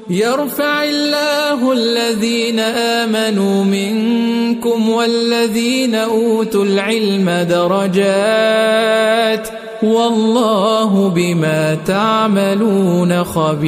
يرفع الله الذين آمنوا منكم والذين أوتوا العلم درجات والله بما تعملون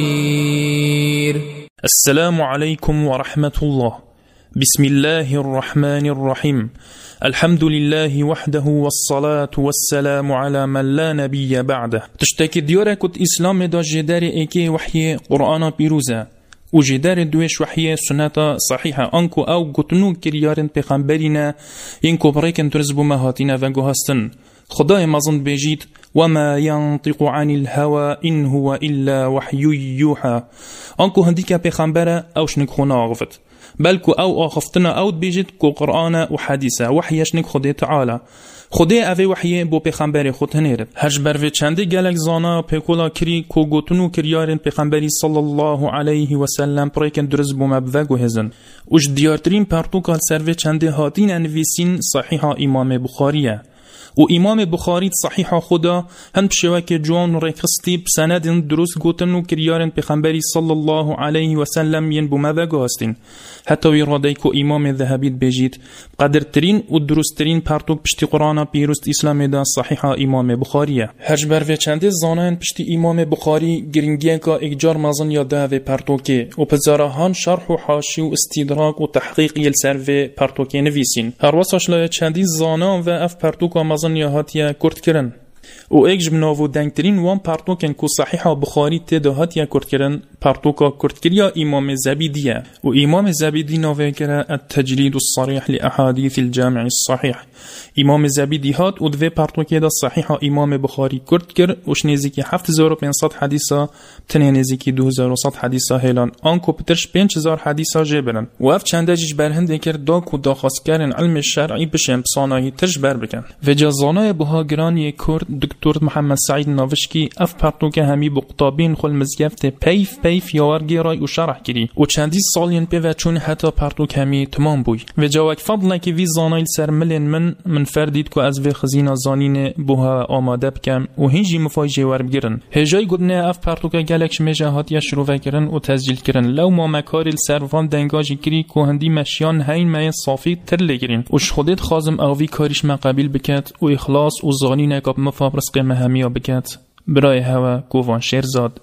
خبير. السلام عليكم ورحمة الله. بسم الله الرحمن الرحيم. الحمد لله وحده والصلاة والسلام على من لا نبي بعده. تشتكي ديارة كت إسلام دا جدار إيكي وحي قرآن بيروزة و جدار دوش وحي سنة صحيحة أنكو أو قتنو كريارن بخنبرنا إنكو بريكن ترزبو مهاتنا فانكو هستن خدای مازن بجید وما ينطق عن الهوى إن هو إلا وحي يوحى. أنكو هنديك بخنبرة أو شنك خونا غفت بلكو أو آخفتنا أو بيجد كو قرآن وحديثة وحيشنك خدي تعالى خدي أفي وحيه بو پیغمبر خود هنيرد هج بروي چنده گلک زانا پیکولا کری کو گوتنو کریارن پیغمبری صلی الله علیه و سلم پریکن درز بو مبوگو هزن وش دیارترین پرتوکال سروی چنده هاتین انویسین صحیحا امام بخاریه و امام بخاری صحیح خدا هند بشواك جوان ريخستي بسند دروس گوتنو كريارن پیغمبری صلى الله عليه وسلم ين بماذا گاستين حتى ويراديكو امام ذهبي بيجيت قدرترين و دروسترين پرتوك پشتی قرآن پیروست اسلام دا صحيح امام بخاري هج بروي چنده زانان پشتی امام بخاري گرنگيكا اجار مازن يا دهوه پرتوكي و پزارهان شرح و حاشي و استدراك و تحقيق يل سروي پرتوكي نويسين هر واساش لا چندی زانان و اف پرتوكا مازن يا هاتيا كرت كرن و ايج بناو دنگترين وان پرتوكن كو صحيحه بخاري تدا هاتيا كرت كرن پرتوكا كرت كريا امام زبيديه و امام زبيدي ناوي كرا التجريد الصريح لاحاديث الجامع الصحيح امام زبيدي هات و دو پرتوكي دا صحيحه امام بخاري كرت كر وش نزيكي 7500 حديثه تنه نزيكي 2100 حديثه هيلان انكو بترش 5000 حديثه جبرن و اف چندجش برهند كر داكو داخواست كرن علم الشرعي بشم بصاناهي تجبر بكن و جزانه بها گران كرد دكتور محمد سعيد ناوشكي اف پرتوكه همي بقطابين خل مزگفت پیف یاورگی رای و شرح کری و چندی سالین پی و چون حتی پرتوک همی تمام بوی و جاوک فضل که وی زانایل سر ملین من فردید که از وی خزینا زانین بوها آماده بکم و هنجی مفای جوار بگیرن هجای گدنه اف پرتوکه گلکش میجهات یا شروع کرن و تسجیل کرن لو ما مکارل سروان دنگاجی کری که هندی مشیان هین مای صافی تر لگیرین و خودت خازم اوی کاریش مقابل بکت و اخلاص و زانین اکاب مفابرس قیمه همیا بکت برای هوا گوان شیرزاد.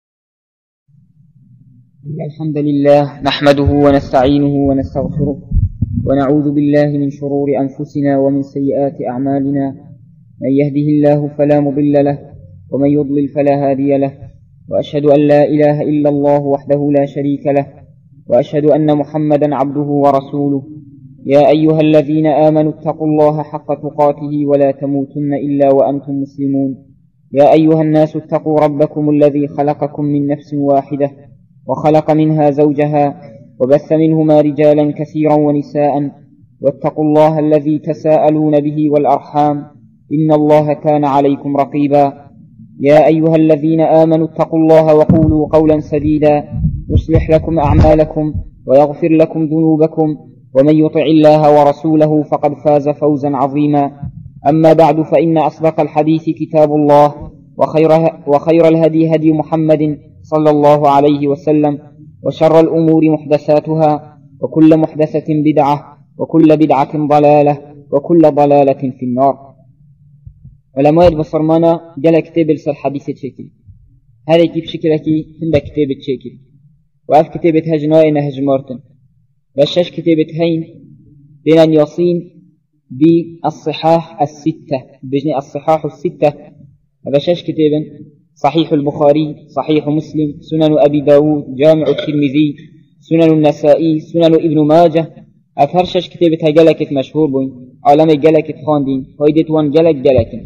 الحمد لله نحمده ونستعينه ونستغفره ونعوذ بالله من شرور أنفسنا ومن سيئات أعمالنا من يهده الله فلا مضل له ومن يضلل فلا هادي له وأشهد أن لا إله إلا الله وحده لا شريك له وأشهد أن محمدا عبده ورسوله يا أيها الذين آمنوا اتقوا الله حق تقاته ولا تموتن إلا وأنتم مسلمون يا أيها الناس اتقوا ربكم الذي خلقكم من نفس واحدة وخلق منها زوجها وبث منهما رجالا كثيرا ونساء واتقوا الله الذي تساءلون به والأرحام إن الله كان عليكم رقيبا يا أيها الذين آمنوا اتقوا الله وقولوا قولا سديدا يصلح لكم أعمالكم ويغفر لكم ذنوبكم ومن يطع الله ورسوله فقد فاز فوزا عظيما أما بعد فإن أصدق الحديث كتاب الله وخير الهدي هدي محمد صلى الله عليه وسلم وشر الأمور محدثاتها وكل محدثة بدعة وكل بدعة ضلالة وكل ضلالة في النار. علماء بصرمانا جل كتاب لسر حديثة شكل هذا كيف شكلكي هند كتابة شكل وأف كتابة هجناء نهج مارتن وشاش كتابة هين بين يصين بالصحاح الستة بجني الصحاح الستة وشاش كتابا صحيح البخاري صحيح مسلم سنن أبي داود جامع الترمذي سنن النسائي سنن ابن ماجه أفرشش كتابتها جلكت مشهور بوين عالم جلكت خاندين هايدت وان جلكت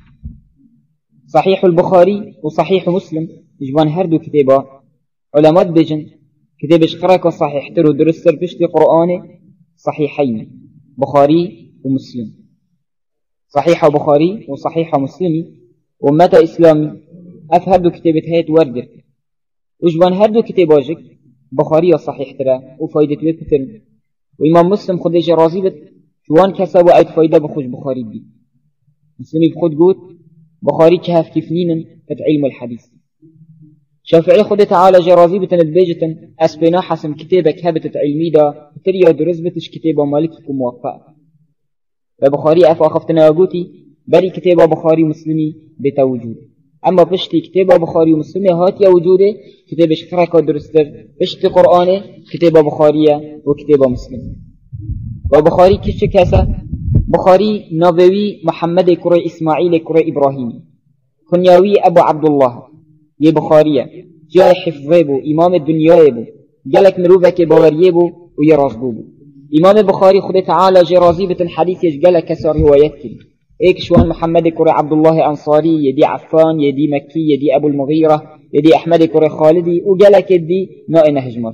صحيح البخاري وصحيح مسلم جبان هردو كتابا علمات بجن كتابش قرأك صحيح ترو درستر بشتي قرآن صحيحين بخاري ومسلم صحيح بخاري وصحيح مسلمي ومتى إسلامي أفهدو كتابت هيت وردر وجبان هردو كتاباجك بخاري صحيح ترى وفايدة بكتر وإمام مسلم خديش رازي بت شوان كسب وعيد فايدة بخوش بخاري بي مسلمي بخود قوت بخاري كهف كفنين في علم الحديث شافعي خود تعالى جرازي بتن بيجتن اسبنا حسم كتابك هبتت علمي دا تريا درزبتش كتابة مالككم موفق بخاري أفا أخفتنا وقوتي بري كتابة بخاري مسلمي بتوجود أما بشتي كتابة بخاري مسلمي هاتيا وجوده كتابش خركة درستر بشتي قرآنه كتابة بخارية وكتابة مسلمي وبخاري كيش كاسة بخاري نبوي محمد كري إسماعيل كري إبراهيم كنياوي أبو عبد الله يه بخارية جاي حفظه بو إمام الدنيا بو جالك مروفك باوريه بو ويرازبو بو إمام البخاري خد تعالى جرازي بتن حديث يجعل كسر روايات كده إيك شوان محمد كري عبد الله أنصاري يدي عفان يدي مكي يدي أبو المغيرة يدي أحمد كري خالدي وجالك يدي نائن هجمر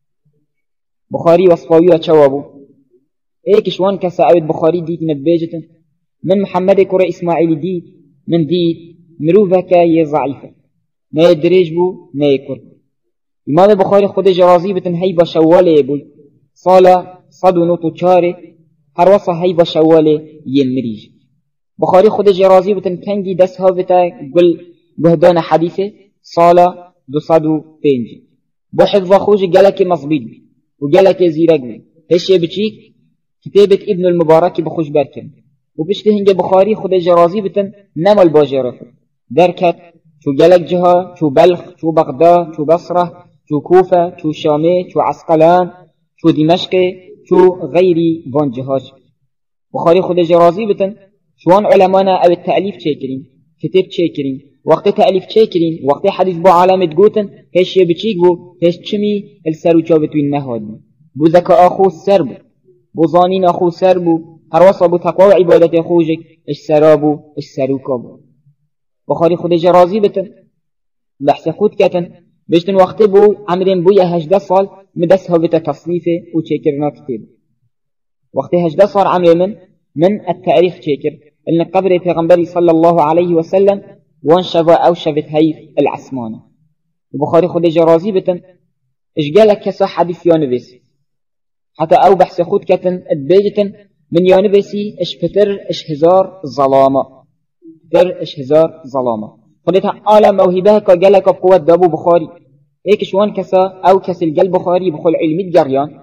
بخاري وصفاوي وشوابو إيك شوان كسائد بخاري ديت نبيجة من محمد كري إسماعيل ديت من ديت مروفك يضعيفة ما يدريج بو ما يكر إمام البخاري خد جرازي بتن هيبة شوالي يبول صالة صدو نوتو چاره هر وصا هيبة شوالي يمريج بخاري خد جرازي بتن كنجي دس هاوتا قل بهدان حديثة صالة دو صدو بينجي بحفظ خوش قالك مصبيد وقالك زيرق هشي بچيك كتابة ابن المبارك بخوش بركن وبشتهنج بخاري خد جرازي بتن نمال باجرف دركت شو قالك جها شو بلخ شو بغداد شو بصرة شو كوفة شو شامي شو عسقلان شو دمشق شو غيري بان جهاش بخاري خود جرازي بتن شوان علمانا او التأليف چيكرين كتاب چيكرين وقت تأليف چيكرين وقت حديث بو علامة قوتن هش يبچيك بو هش چمي السرو چابتو النهاد بو ذكاء اخو السرب بو ظانين اخو سربو هر وصا بو تقوى عبادت اخوجك اش سرابو اش سروكابو بخاري خود جرازي بتن بحث خود كتن بشتن وقت بو عمرين بو 18 سال مدس هاوتا تصنيفه وچيكرنا كتاب وقت 18 صار عمري من التاريخ چيكر ان قبر پیغمبر صلى الله عليه وسلم وان شفا او شفت هيف العثمانه بخاري خود جرازي بتن اش قالك كسا حديث يانبس حتى او بحث خود كتن ادبيجتن من يانبسي اش فتر اش هزار ظلامه فتر اش هزار ظلامه خودتها عالم موهبه كا قالك بقوة دابو بخاري ايك شوان كسا او كس القلب بخاري بخل علمي جريان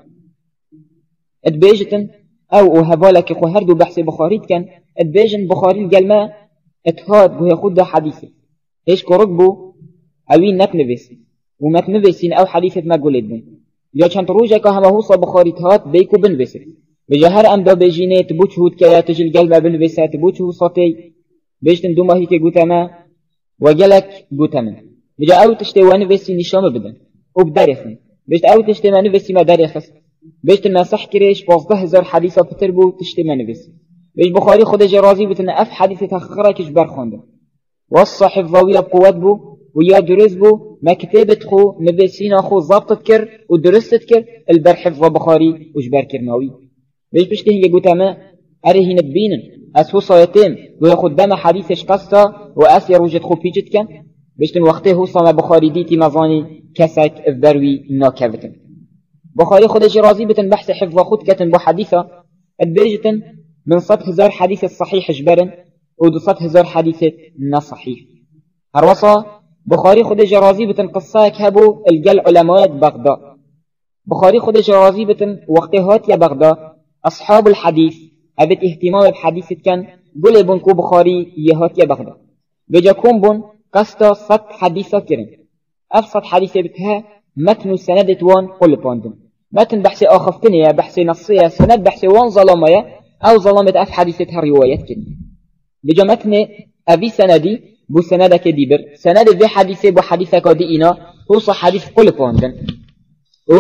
ادبيجتن او هبالك خو هردو بحث بخاري كان ادبيجن بخاري القلماء اتهاد بو ياخد حديثه ايش كركبو اوين نتنبس وما تنبسين او حديثة ما قولدن يا چند روجه که همه حوصا بخاري تهات بيكو بنبسه بجهر ام دا بجينه تبوچ هود كيا تجل قلبه بنبسه تبوچ حوصاتي بيجتن دو ماهي كي قوتما وجلك قوتما بجا او تشتي وانبسي نشام بدن وبدارخن بيجت او تشتي ما نبسي ما دارخس بيجت ما صح كريش 12000 حديثة بتربو تشتي ما نبسي بيج بخاري خود جرازي بتن اف حديثة تخخرا كش برخونده والصحف ضوية بقوات بو ويا درس بو ما كتابت خو نبسينا خو ضابطت كر ودرست كر البرحفظ بخاري وجبر كرناوي بيج بشتي هي قوتما اريه نبينن اسفو صايتين وياخد دم حديثش قصة واسيا روجت خو بيجت كان بشتن وقته هو صام بخاري ديتي مظاني كسك افبروي ناكفتن بخاري خود جرازي بتن بحث حفظ خود كتن بو حديثة ادبيجتن من 100,000 حديث الصحيح جبرن و 200,000 حديث نصحيح هروصا بخاري خود جرازي بتن قصاك هبو الجل علماء بغداد بخاري خود جرازي بتن وقتهات يا بغداد أصحاب الحديث أبت اهتمام بحديث كان قل بنكو بخاري يهات يا بغداد بجا كون بن قصة 100 حديثة كرن أفصد حديثة بتها متن سند وان قل باندن متن بحثي آخفتنية بحثي نصية سند بحثي وان ظلامية أو ظلامة أف حديثتها روايات كن بجا متن أبي سندي بو سندك ديبر سند ذي حديثة بو حديثك دينا هو صح حديث قل باندن و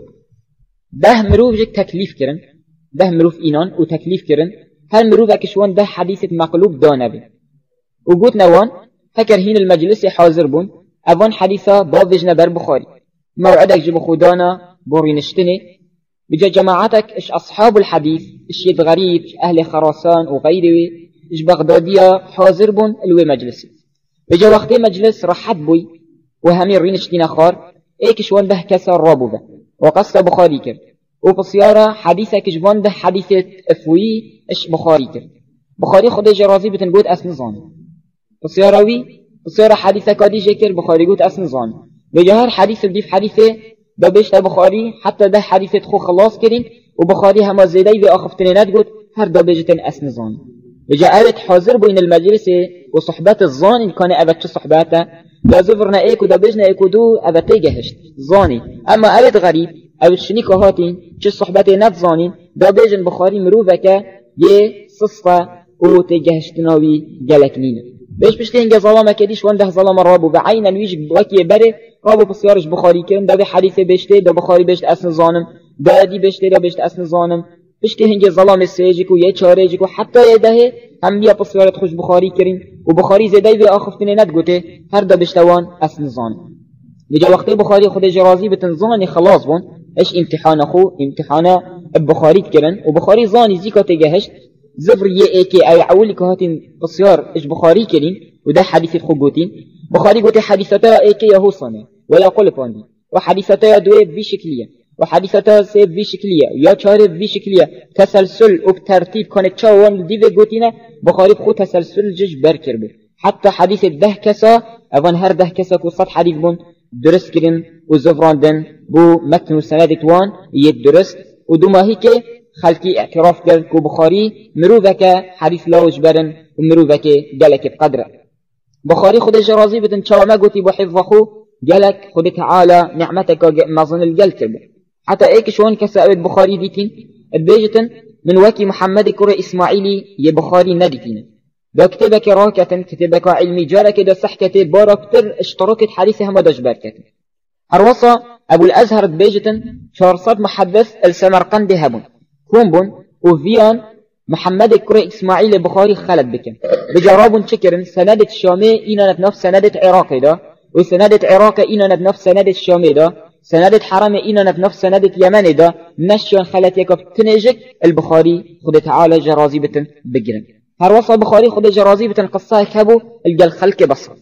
ده مروف جك تكليف كرن ده مروف إينان وتكليف كرن هل مروف أكشوان ده حديثة مقلوب دانبي وقوت نوان فكر هين المجلس حاضر بون أفان حديثة بابجنا بر بخاري موعدك جب خدانا بورينشتني بجا جماعتك إش أصحاب الحديث إش يد غريب إش أهل خراسان وغيره إش بغدادية حاضر بون الوي مجلسي بجا وقت مجلس رحت بوي وهمي رينشتين خار إيكشوان ده كسر رابو به وقصة بخاري كر وبصيارة حديثك جبان ده حديثة افوي إش بخاري كر بخاري خود جرازي بتنقود أسن ظان بصيارة حديثة كادي جكر بخاري قود أسن ظان بجهر حديث بديف حديثه ببشت بخاري حتى ده حديثه خو خلاص كرين وبخاري هما زيدي بأخفتني ندقود هر دا بيجتن أسن ظان بجا أبت حاضر بين المجلس وصحبات الظان إن كان أبت صحباته دا زفرنا إيكو دا بجنا إيكو دو أبت جهشت ظاني أما أبت غريب أبت شنيك هاتين چه صحباتي ند ظانين دا بيجن بخاري مروفك يه صصفة وتجهشتناوي جلكنين بيش بشتين ظلامة كديش وانده ظلام الرابو بعين الويج بوكي بره رابو بسيارش بخاري كن دا بحديث بشته دا بخاري بشت أسن ظانم دا دي بشته دا بشت أسن ظانم بشته هنگه ظلام السيجكو يه چارجكو حتى يده هم بيا بسيارت خوش بخاري كرين وبخاري زيداي بي آخفتني ندگوته هر دا بشتوان أسن ظانم بجا وقتی بخاری خود جرازی بتنظانی خلاص بون اش امتحان خو امتحان بخاری کرن و بخاری زانی زیکا تگهشت زفر یه ایکی او عولی که هاتین بسیار اش بخاری کرین و ده حدیث خوب گوتین بخاری گوتی حدیثتا ایکی یهو صانه ولا قل پاندی و حدیثتا دوی بی شکلیه و حدیثتا سه بی شکلیه یا چهار بی شکلیه تسلسل و بترتیب کنه چاوان دیو گوتینه بخاری خود تسلسل جش برکر بی حتی حدیث ده کسا اوان هر ده کسا کو صد حدیث بون درست کردن و زفراندن بو متن و سند توان یه درست و دو ماهی که خلقی اعتراف کرد که بخاری مروفه که حدیث لاوج برن و مروفه که گلک بقدره بخاری خودش راضی بدن چامه گوتی با حفظ خو گلک خود تعالی نعمتك مظن الجل کرده حتی ایک شون کسا بخاری دیتین بیجتن من وکی محمد کره اسماعیلی یه بخاری ندیتینه دا كتبك راكة كتبك علمي جارك دا صحكة باركتر اشتركت حديثها ما داش باركة هروصة أبو الأزهر بيجتن شارصات محدث السمرقند هبون كومبون وفيان محمد كري إسماعيل بخاري خلد بك بجراب شكرن سندة الشامي إنا نبنف سندة عراقي دا وسندة عراق إنا نبنف سندة الشامي دا سندة حرم إنا نبنف سندة يمن دا نشيان خلت يكب تنجك البخاري خد تعالى جرازي بتن بجرن هروصة بخاري خد جرازي بتن قصة كابو الجل خلق بصرة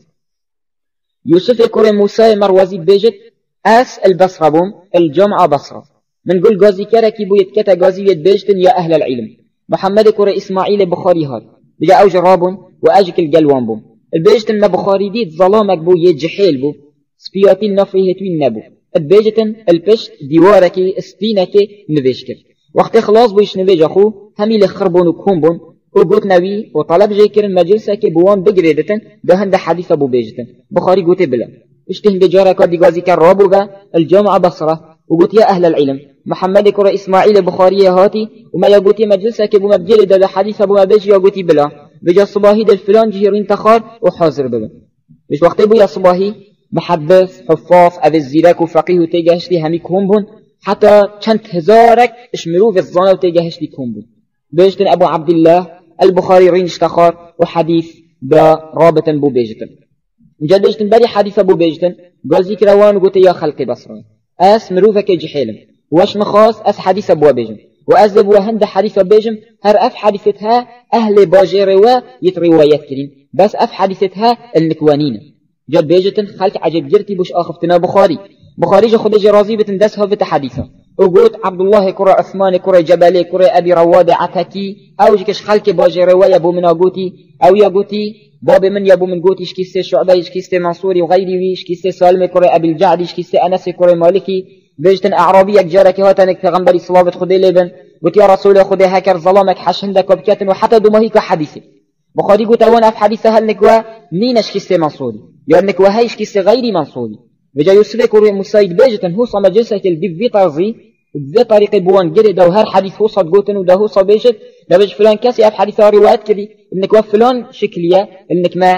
يوسف كوري موسى مروزي بيجت أس البصرة بوم الجمعة بصرة من قول غازي كاركي بو يتكتا غازي بيجتن يا أهل العلم محمد كوري إسماعيل بخاري هاد بجا أو جرابون وأجك الجلوان بوم البيجتن ما بخاري ديت ظلامك بو يجحيل بو سبياتي النفيه توين نبو البيجتن البشت ديواركي استينكي نبيشكر وقت خلاص بويش نبيج أخو همي لخربون وكومبون وقوت نبي وطلب جيكرن مجلسة كبوان بقريدتن ده هند حديث أبو بيجتن بخاري قوت بلا اشتهن جارك دي غازي كالرابو الجامعة بصرة وقوت يا أهل العلم محمد كرة إسماعيل بخاري هاتي وما يقوتي مجلسة كبو مبجل ده حديث أبو مبيج يقوتي بلا بجا صباهي ده الفلان جهرين تخار وحاضر بلا مش وقت بو يا صباهي محدث حفاظ أبي الزيراك وفقيه وتيجهش لي همي كومبون حتى چند هزارك اشمرو في الظانة وتيجهش لي كومبون بيجتن أبو عبد الله البخاري رين اشتخار وحديث دا رابطا بو بيجتن جد بيجتن بري حديث ابو بيجتن غازي كروان وقلت يا خلقي بصرا اس مروفك جحيلم واش مخاص اس حديث ابو بيجم وازب وهند حديث بيجم هر اف حديثتها اهل باجروا يتروايات كريم بس اف حديثتها النكوانين جد بيجتن خلق عجب جرتي بوش اخفتنا بخاري جو خد جرازي بتندسها في حديثه وقلت عبد الله كرة عثمان كرة جبالي كرة أبي رواد عتكي أو جكش خلق باجي رواية بو من أقوتي أو يقوتي باب من يبو من قوتي شكيستي شعبي شكيستي منصوري وغيري شكيستي سالم كرة أبي الجعدي شكيستي أنس كرة مالكي بيجتن أعرابيك جارك هاتنك تغنبري صلابة خدي لبن قلت يا رسول خدي هكر ظلامك حش هندك وبكاتن وحتى دمهيك حديثي بخاري قلت وانا في حديثها النكوة نين شكيستي منصوري يعني نكوة هاي شكيستي غيري منصوري بجا يوسف كوري مسايد بيجتن هو صما جلسة الدي في طرزي بذي طريقة بوان جري ده هر حديث هو صد قوتن وده هو صبيشت ده بيج فلان كاسي أف حديث روايات كذي إنك وفلان شكلية إنك ما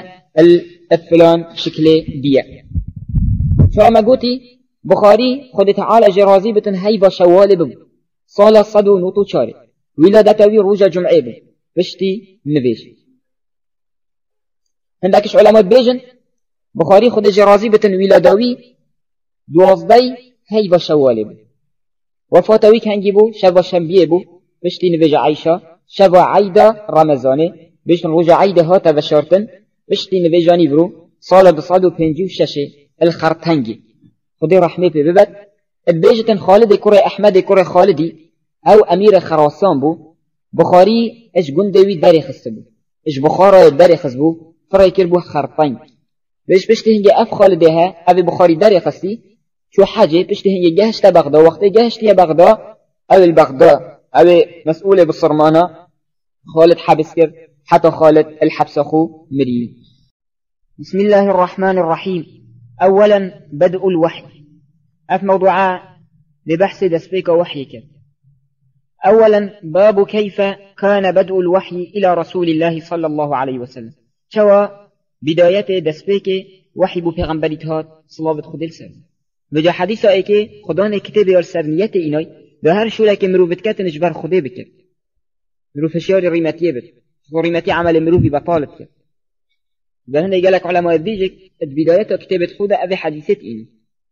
الفلان شكلي ديا فما قوتي بخاري خد تعالى جرازي بتن هيبة شوال بب صالة صدو نوتو شاري ولادتوي روجا جمعي بب بشتي نبيج عندكش علماء بيجن بخاري خد جرازي بتن ولادوي دوازدي هيبة شوال بب وفاتوي كان جيبو شبا شنبيه بو بشتي نبيج عيشة شبا عيدة رمضاني بشتن روجا عيدة هاتا بشارتن بشتي نبيجاني برو صالة بصادو بنجيو شاشي الخرطنجي خدي رحمه ببت بيجتن خالد كرة أحمد كرة خالدي أو أمير خراسان بو بخاري إش جندوي داري خسبو إش بخارة داري خسبو فرا يكربو خرطنج بشته هنگه اف خالدها او بخاري دار يخصي شو حاجة بشته هنگه جهشت بغداد وقت جهشت يا بغداد او البغداد او مسؤولة بالصرمانة خالد حبس كر حتى خالد الحبس اخو مريم. بسم الله الرحمن الرحيم. اولا بدء الوحي. اف موضوعا لبحث دسبيك وحيك. اولا باب كيف كان بدء الوحي الى رسول الله صلى الله عليه وسلم. شوا بداية دسبيك وحي بو پیغمبریت هات صلوات خودل سر بجا حدیثا ای که خدا نه کتاب یار سرنیت اینای به هر شوله که مرو بتکت نجبر خوده بکر مرو فشار ریمتیه بد ریمتی عمل مرو بی بطالت کرد به هنده يقالك علماء الديجك بداية كتابة خودة أبي حديثة إني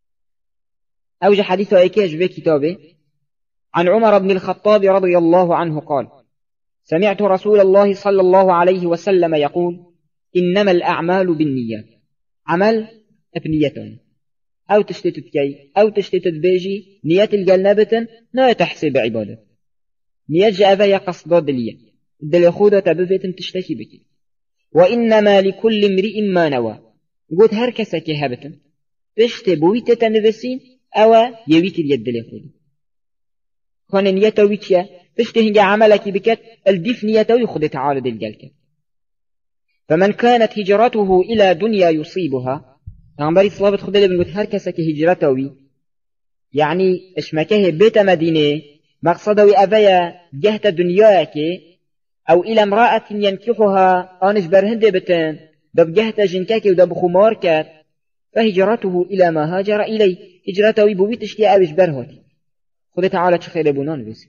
أوجه حديثة أيكيش بكتابه عن عمر بن الخطاب رضي الله عنه قال سمعت رسول الله صلى الله عليه وسلم يقول إنما الأعمال بالنيات عمل بنيتان أو تشتتت كي أو تشتتت بيجي نيات الجلنبة لا تحسب عبادة نيات جاء قصد دلية دل خودة تبفت تشتكي بك وإنما لكل امرئ ما نوى قلت هركسة كهبة تشتبويت تنفسين أو يويت اليد لخود كان نيته ويتيا تشتهنج عملك بكت الدف نيته يخد تعارض الجلك فمن كانت هجرته إلى دنيا يصيبها عمبري صلابة خد اللي بنقول هركسة كهجرته يعني اشمكه بيت مدينة مقصده أبايا جهة دنياك أو إلى امرأة ينكحها آنش برهند بتن دب جهة جنكاك ودب خماركات فهجرته إلى ما هاجر إليه هجرته يبويتش لي أبش برهاتي خذ تعالى خير بنان بس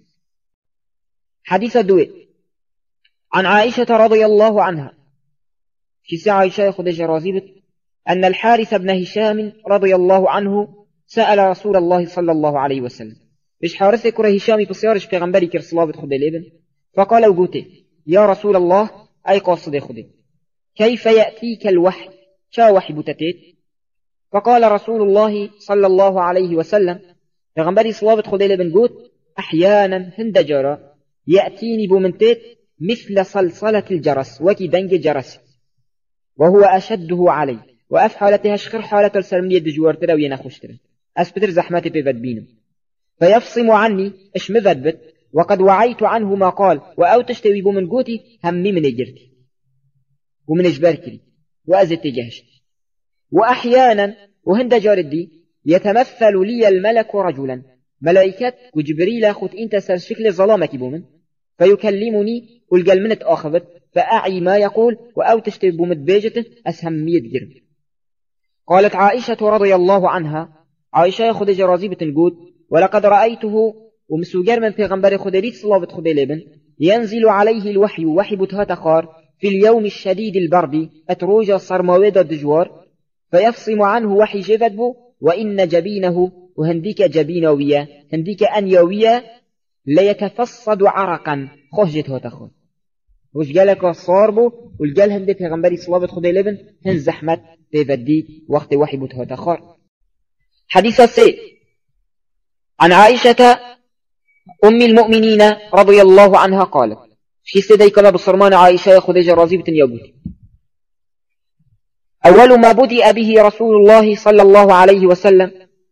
حديث الدوء عن عائشة رضي الله عنها في عائشة خذ جرازيبة أن الحارث بن هشام رضي الله عنه سأل رسول الله صلى الله عليه وسلم بش حارث كره هشام بصيارش في غنبري كرسلابة خذ الابن فقال وقوته يا رسول الله أي قاصد خذ كيف يأتيك الوحي شا وحي بتتيت فقال رسول الله صلى الله عليه وسلم پیغمبری صلوات خدای بن قوت احيانا هندجرا يأتيني بمنتيت مثل صلصلة الجرس وكي دنج جرس وهو أشده علي وأف حالتها شخر حالة السلمية دجوار ترى وينا خوش ترى أسبتر زحماتي بفد بينه فيفصم عني إش مذبت وقد وعيت عنه ما قال وأو تشتوي بمن قوتي همي من اجرتي ومن اجباركري وأزت جهشت وأحيانا وهندجار الدي يتمثل لي الملك رجلا ملائكة وجبريل أخذ انت سر شكل ظلامك بومن فيكلمني والقلمنة آخذت فأعي ما يقول وأو تشتب بومن بيجته أسهم 100 جرم. قالت عائشة رضي الله عنها عائشة يأخذ جرازيبة الجود ولقد رأيته ومسوجر من پیغمبر خدريت صلوات خدي لبن ينزل عليه الوحي وحي بتها تخار في اليوم الشديد البرد أتروج صرمويد الدجوار فيفصم عنه وحي جفدبو وإن جبينه وهنديك جبينوية هنديك أنيوية ليتفصد عرقا خشجته تخون وش قالك صاربو والقال هندي پیغمبري صلوات خدي لبن هن زحمت تفدي وقت وحي بتها تخار. حديث السي عن عائشة أم المؤمنين رضي الله عنها قالت في سيدي كلا بصرمان عائشة خدي جرازيبة يبوتي أول ما بدأ به رسول الله صلى الله عليه وسلم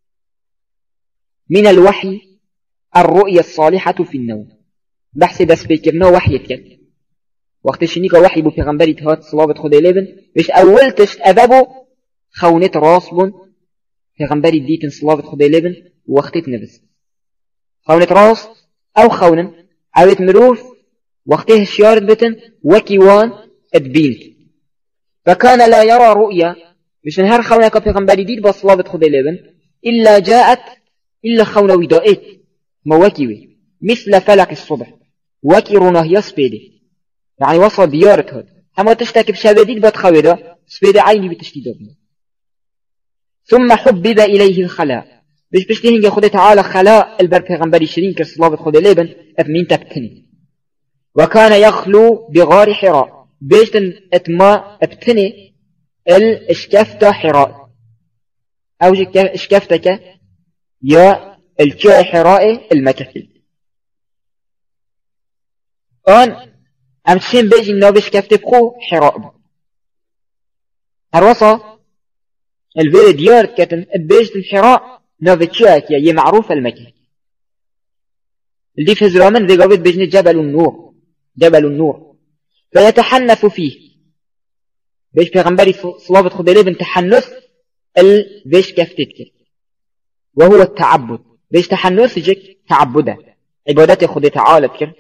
من الوحي الرؤية الصالحة في النوم بحث بس بيكرنا وحي يتكلم وقت شنيك وحي بو پیغمبري تهات صلوات خدي لبن بش أول تشت أبابو خونت راسبون پیغمبري ديتن صلوات خدي لبن وقتت نفس خونت راس أو خونن عويت مروف وقته شيارت بتن وكيوان ادبينك فكان لا يرى رؤيا مش نهار خونك پیغمبري ديت بصلوات خدي لبن إلا جاءت إلا خون ودائت مواكيوي مثل فلق الصبح وكي رونه يسبيدي يعني وصل ديارت هاد هما تشتكي بشابديد بتخويدا سبيد عيني بتشتيد ابنه ثم حبب إليه الخلاء بش بشتهنجي خده تعالى خلاء البر پیغمبري شرين كالصلوات خدي لبن افمين تبتني وكان يخلو بغار حراء بيشتن اتما ابتني الاشكافة حراء او اشكافتك يا الكاء حراء المكفي ان امتشين بيجي النوب اشكافت بخو حراء هروصة الفير ديار كتن بيجت الحراء نوفيتشاكيا يه معروف المكان اللي في زرامن ذي قابل بيجن جبل النور فيتحنث فيه بيش پیغمبري صلابة خدالي بن تحنث بيش كفتتك وهو التعبد بيش تحنث جك تعبدا عبادات خدي تعالى بكر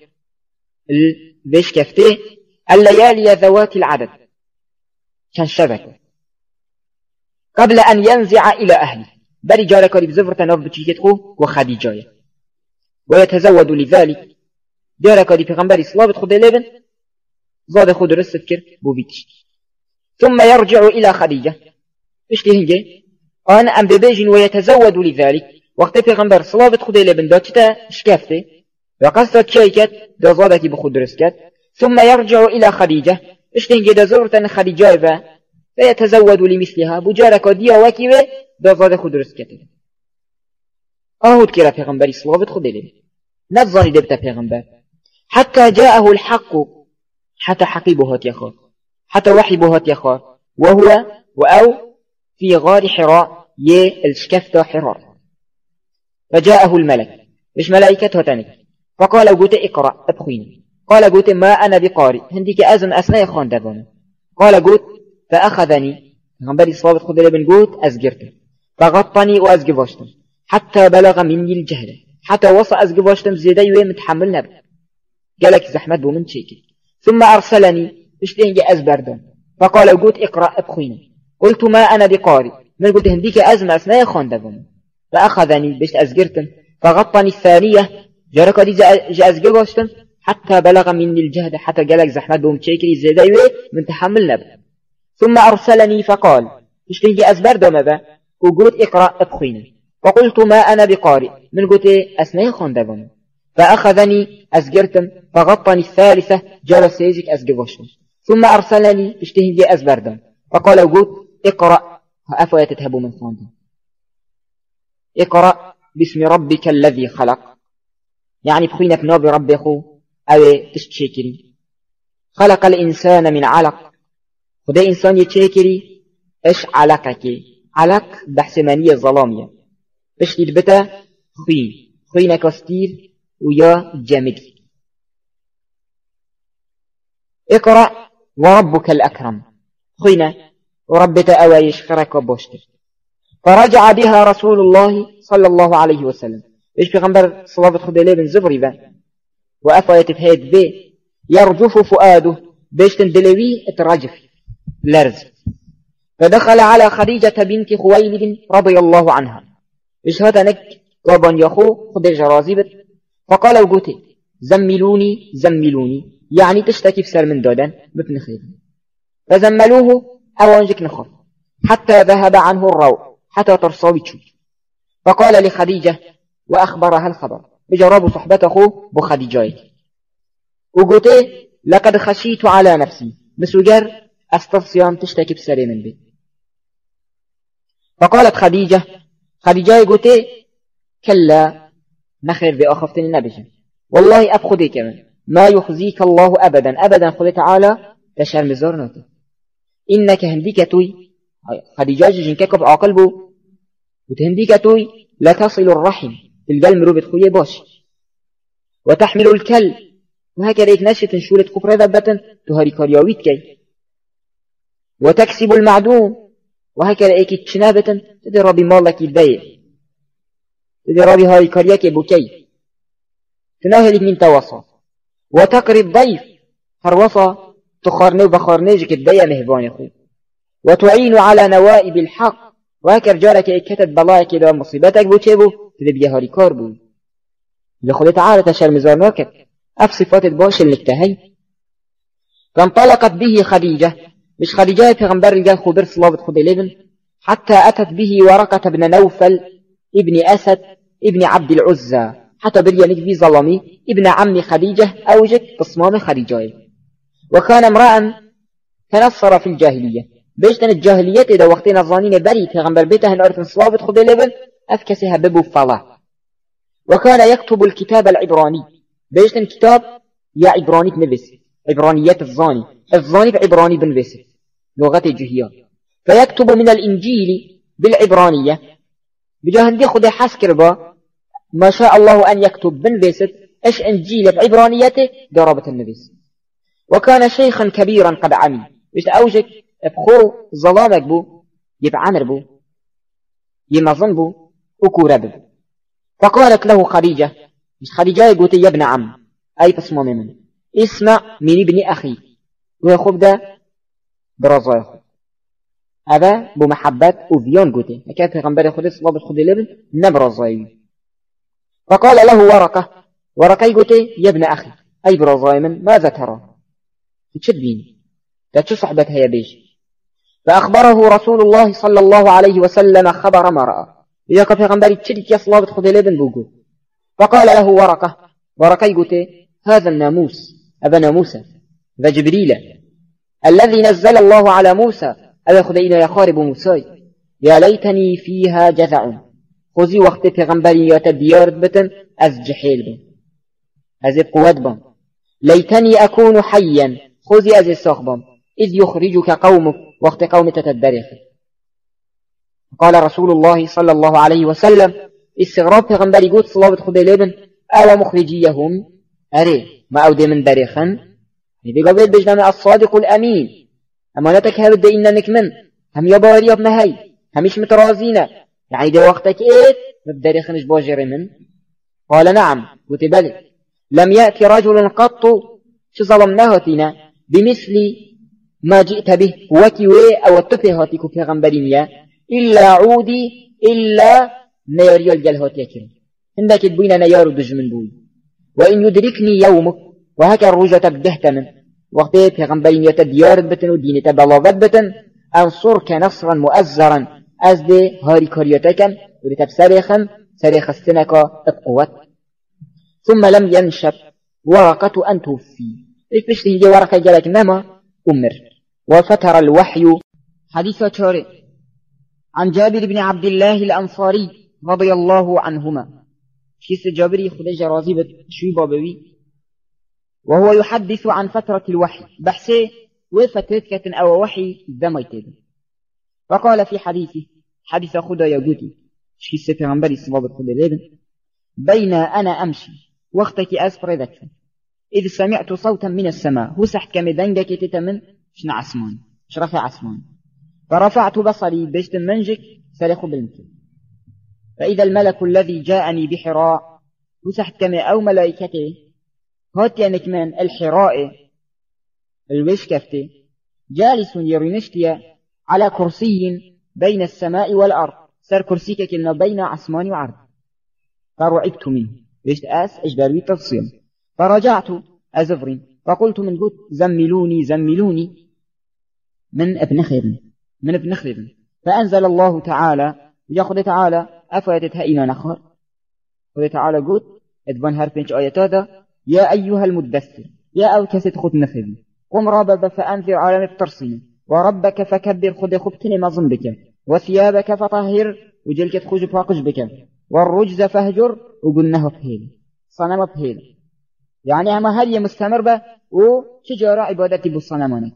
بيش كفته الليالي ذوات العدد كان شبكة قبل أن ينزع إلى أهله بري جارك بزفرة نوف بتشيكتخو وخديجاية ويتزود لذلك جارك بغنبري صلابة خد لبن زاد خد رسكر بوبيتش ثم يرجع إلى خديجة إيش تهنجي أنا أم ببيجن ويتزود لذلك وقت بغنبر صلابة خد لبن داتتا شكافته وقصدت شيكت دا زادك بخد رسكت ثم يرجع إلى خديجة إيش تهنجي دا زورة خديجة فيتزود لمثلها بجارك ديا وكيوه دا زاد خد رسكته أهود كرا بغنبري صلابة خد لبن نظري دبتا بغنبر حتى جاءه الحق حتى حقيبه يخار حتى وحيبه يخار وهو وأو في غار حراء الشكفة حراء فجاءه الملك مش ملائكته تاني فقال قوت اقرأ أبخيني قال قوت ما أنا بقارئ هنديك أزن أسناء خان دابونا قال قوت فأخذني غنبري صوابت خد لبن قوت أزجرته فغطني وأزجباشتم حتى بلغ مني الجهل حتى وصل أزجباشتم زيدي ومتحمل نبي قالك زحمت بومن شيكي ثم أرسلني اشتينجي أزبردن فقال قلت اقرأ أبخيني قلت ما أنا بقارئ من قلت هنديك أزمة أثناء خاندبون فأخذني بشت أزجرتن فغطني الثانية جارك دي جا أزجرتن حتى بلغ مني الجهد حتى قالك زحمت بومن شيكي زيدي من تحمل نبي ثم أرسلني فقال اشتينجي أزبردن ماذا وقلت اقرأ أبخيني فقلت ما أنا بقارئ من قلت أثناء خاندبون فأخذني أزجرتم فغطني الثالثة جلس يجيك أزجبوشتم ثم أرسلني اشتهي أزبردم فقال وجود اقرأ فأفوى تتهبوا من صندم اقرأ باسم ربك الذي خلق يعني بخينك نوبي ربي أخو أو تشتشكري خلق الإنسان من علق خدا إنسان يتشكري إيش علقك علق بحسمانية ظلامية إيش تلبتا خينك وستير ويا جامد اقرأ وربك الأكرم خينا وربك أوايش خرك وبوشتر فرجع بها رسول الله صلى الله عليه وسلم إيش بغنبر صلابة خدالي بن زبري بان وأفايت بهيد بي يرجف فؤاده بيش تندلوي اترجف لرز فدخل على خديجة بنت خويلد رضي الله عنها إيش هذا نك قابن يخو خد الجرازيبت فقال وقوتي زملوني يعني تشتكي في سر من دودان بابن خير فزملوه أوانجك نخر حتى ذهب عنه الروع حتى ترصاوي تشوف فقال لخديجة وأخبرها الخبر بجراب صحبته بخديجة وقوتي لقد خشيت على نفسي مسوجر أستفصيام تشتكي في سر من بيت فقالت خديجة قوتي كلا نخير بأخفتني نبجا والله أبخذي كمان ما يخزيك الله أبدا خذي تعالى تشار مزارناته إنك هنديك توي خديجة جنكك بعقل بو وتهنديك توي لا تصل الرحم القلب روبت خوية باش وتحمل الكل وهكذا نشة شولة كفر ذبة تهاري كارياويت كي وتكسب المعدوم وهكذا إيكي تشنابة تدرى بمالك البيع تدرى بهاري كارياك بوكي تناهلك من توصى وتقري الضيف هروصى تخارني وبخارني جك الديا مهبان يخو وتعين على نوائب الحق وهكذا جارك إكتت بلايك إذا مصيبتك بوكيبو تدبي هاري كاربو لخذ تعالى تشار مزارناك أفصفات الباش اللي اكتهي فانطلقت به خديجة مش خديجة في غنبر الجال خبر صلابة خدلبن حتى أتت به ورقة بن نوفل ابن أسد ابن عبد العزى حتى بريانك بي ظلمي ابن عم خديجة أوجك تصمام خديجة وكان امرأ تنصر في الجاهلية بيشتن الجاهلية إذا وقتنا الظانين بري في غنبر بيته نعرف صلابة خدلبن أفكسها ببو فالله وكان يكتب الكتاب العبراني بيشتن كتاب يا عبراني بنبس عبرانيات الظاني بعبراني بنبس لغة الجهية فيكتب من الإنجيل بالعبرانية بجا هندي خده حسكر با ما شاء الله أن يكتب بنبيست إيش إنجيل بعبرانيته ضربة النبيس. وكان شيخا كبيرا قد عمي بيشت أوجك بخو ظلامك بو يبقى عمر بو ينظن بو وكورب بو. فقالت له خديجة مش خديجة يقولت يا ابن عم أي بسمه من اسمع من ابن أخي ويخب ده برازا يخب هذا بمحبات وفيون قوتي أكاد پیغمبر خود صلى خود لبن نبرازاي. فقال له ورقة يقولي يا ابن أخي أي برازاي من ماذا ترى تشد بيني تشو صحبتها يا بيش. فأخبره رسول الله صلى الله عليه وسلم خبر ما رأى إذا كان پیغمبر تشد يا صلى خود لبن بوجو. فقال له ورقة يقولي هذا الناموس أبا ناموسى ذا جبريل الذي نزل الله على موسى أبا خدينا يخارب موسى يا ليتني فيها جزع خوزي وقت پیغمبريات ديارت بتن از جحيل بن از قوات بن ليتني أكون حيا خوزي از الساخ بن إذ يخرجك قومك وقت قوم تتدرخ. قال رسول الله صلى الله عليه وسلم استغراب پیغمبري قوت صلابت خدي لبن أو مخرجيهم أري ما أودي من دريخا بقبل بجنان الصادق الأمين أمانتك هبدا إنك من هم يباري ابن هاي همش مترازينا يعني ده وقتك إيه مبداري خنش باجر من. قال نعم وتبالي لم يأتي رجل قط شو ظلمناهتنا بمثل ما جئت به وكيوي أو التفهاتك في غنبرينيا إلا عودي إلا نياريو الجلهاتيكم عندك تبوين نيار دجمن بوي وإن يدركني يومك وهكا الرجة تبدهت من وقتها في غنبرين يتديار بتن ودين تبلاغت بتن أنصرك نصرا مؤزرا أزدي هاري كارياتكا ولتب سريخ السنك القوة. ثم لم ينشب ورقة أن توفي إيش بشتهي دي ورقة جالك نما أمر. وفتر الوحي. حديث شارع عن جابر بن عبد الله الأنصاري رضي الله عنهما كيس جابري خدج رازيبة شوي بابوي وهو يحدث عن فترة الوحي بحثه وفترة كتن أو وحي دميته. فقال في حديث خدا يقولي كيس پیغمبري صلى خدا لبن بين أنا أمشي وقتك أسفردك إذ سمعت صوتا من السماء هو سحت كمدنجك تتمن شنا عسمان شرفع عسمان فرفعت بصري بجت منجك سلخ بالمثل فإذا الملك الذي جاءني بحراء وسحت كما أو ملائكته هات يعني كمان الحراء الوش كفتي جالس يرنشتي على كرسي بين السماء والأرض سر كرسيك كلنا بين عسمان وعرض. فرعبت منه بجت إجباري تفصيل فرجعت أزفرين فقلت من قلت زملوني من ابن خير فأنزل الله تعالى يقول تعالى أفاتتها إيمان أخر قل تعالى قلت ادبان هرفنش آيات هذا يا أيها المدثر يا أو كسد خد نخذي قم ربب فأنذر على مفترسين وربك فكبر خد خبتني مظن بك وثيابك فطهر وجلك تخج فاقج بك والرجز فهجر وقلناه بهيل صنم بهيل يعني أما هل مستمر به وشجرة عبادتي بالصنمانك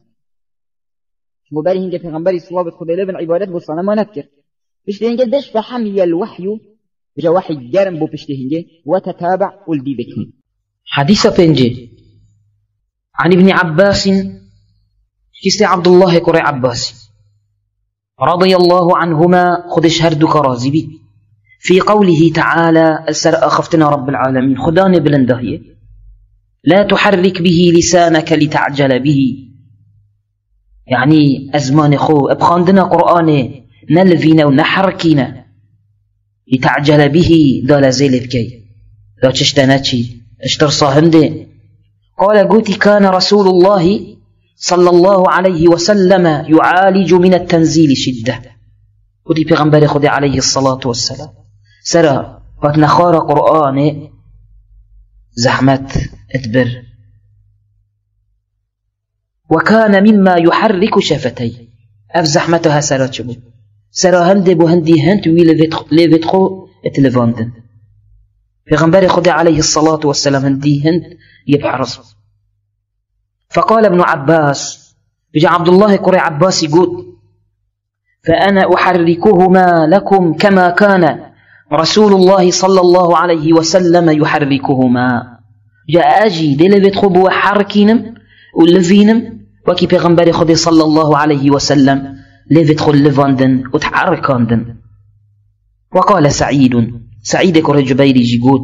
مبالي هنجا في غنبري صلابة خد لبن عبادت بالصنمانك بشتهنجا دش فحمي الوحي جا وحي جرم بو بشتهنجا وتتابع ولدي بكم. حديث بنجي عن ابن عباس كيس عبد الله قري عباس رضي الله عنهما خد شهردك رازبي في قوله تعالى السر أخفتنا رب العالمين خدان بلندهية لا تحرك به لسانك لتعجل به يعني أزمان خو ابخاندنا قرآن نلفينا ونحركينا لتعجل به دال زيل بكي لا تشتناتشي اشتر صاهمدين. قال قوتي كان رسول الله صلى الله عليه وسلم يعالج من التنزيل شدة قوتي پیغمبر خود عليه الصلاة والسلام سرى قد نخار قرآن زحمت ادبر وكان مما يحرك شفتي اف زحمتها سرى چبو سرى هندي بو هندي هنت وی لفتخو اتلفاندن پیغمبر خود عليه الصلاة والسلام هندي هند يبحرص. فقال ابن عباس بجا عبد الله قري عباس يقول فأنا أحركهما لكم كما كان رسول الله صلى الله عليه وسلم يحركهما. جاء أجي دلبت خبو حركينم ولفينم وكي پیغمبر خود صلى الله عليه وسلم لفت خل لفاندن وتحركاندن. وقال سعيد كره جبيري جيقود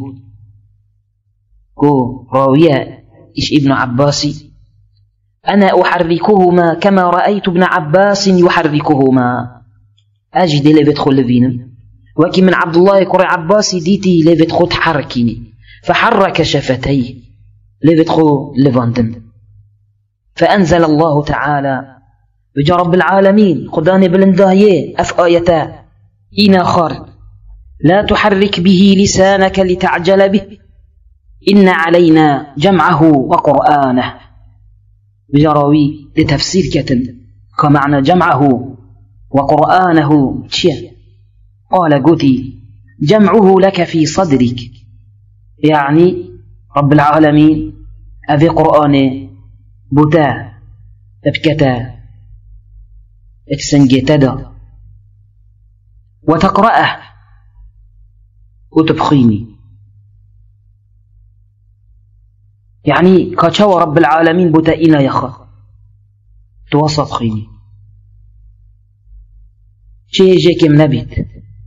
قو راوية إيش ابن عباسي أنا أحركهما كما رأيت ابن عباس يحركهما. أجي دلبت خل لفينم وكي من عبد الله كره عباسي ديتي لفت خل تحركيني فحرك شفتيه لفت خل لفاندن. فأنزل الله تعالى بجا رب العالمين خداني بلندايه أف آيتا إنا خار لا تحرك به لسانك لتعجل به إن علينا جمعه وقرآنه. بجراوي لتفسير كتن كمعنى جمعه وقرآنه تشيا. قال قتي جمعه لك في صدرك يعني رب العالمين أبي قرآن بوتا تبكتا اكسنجتدا وتقرأه وتبخيني يعني كاتشاو رب العالمين بوتا إنا يخا توسط خيني شيء جيك منبت.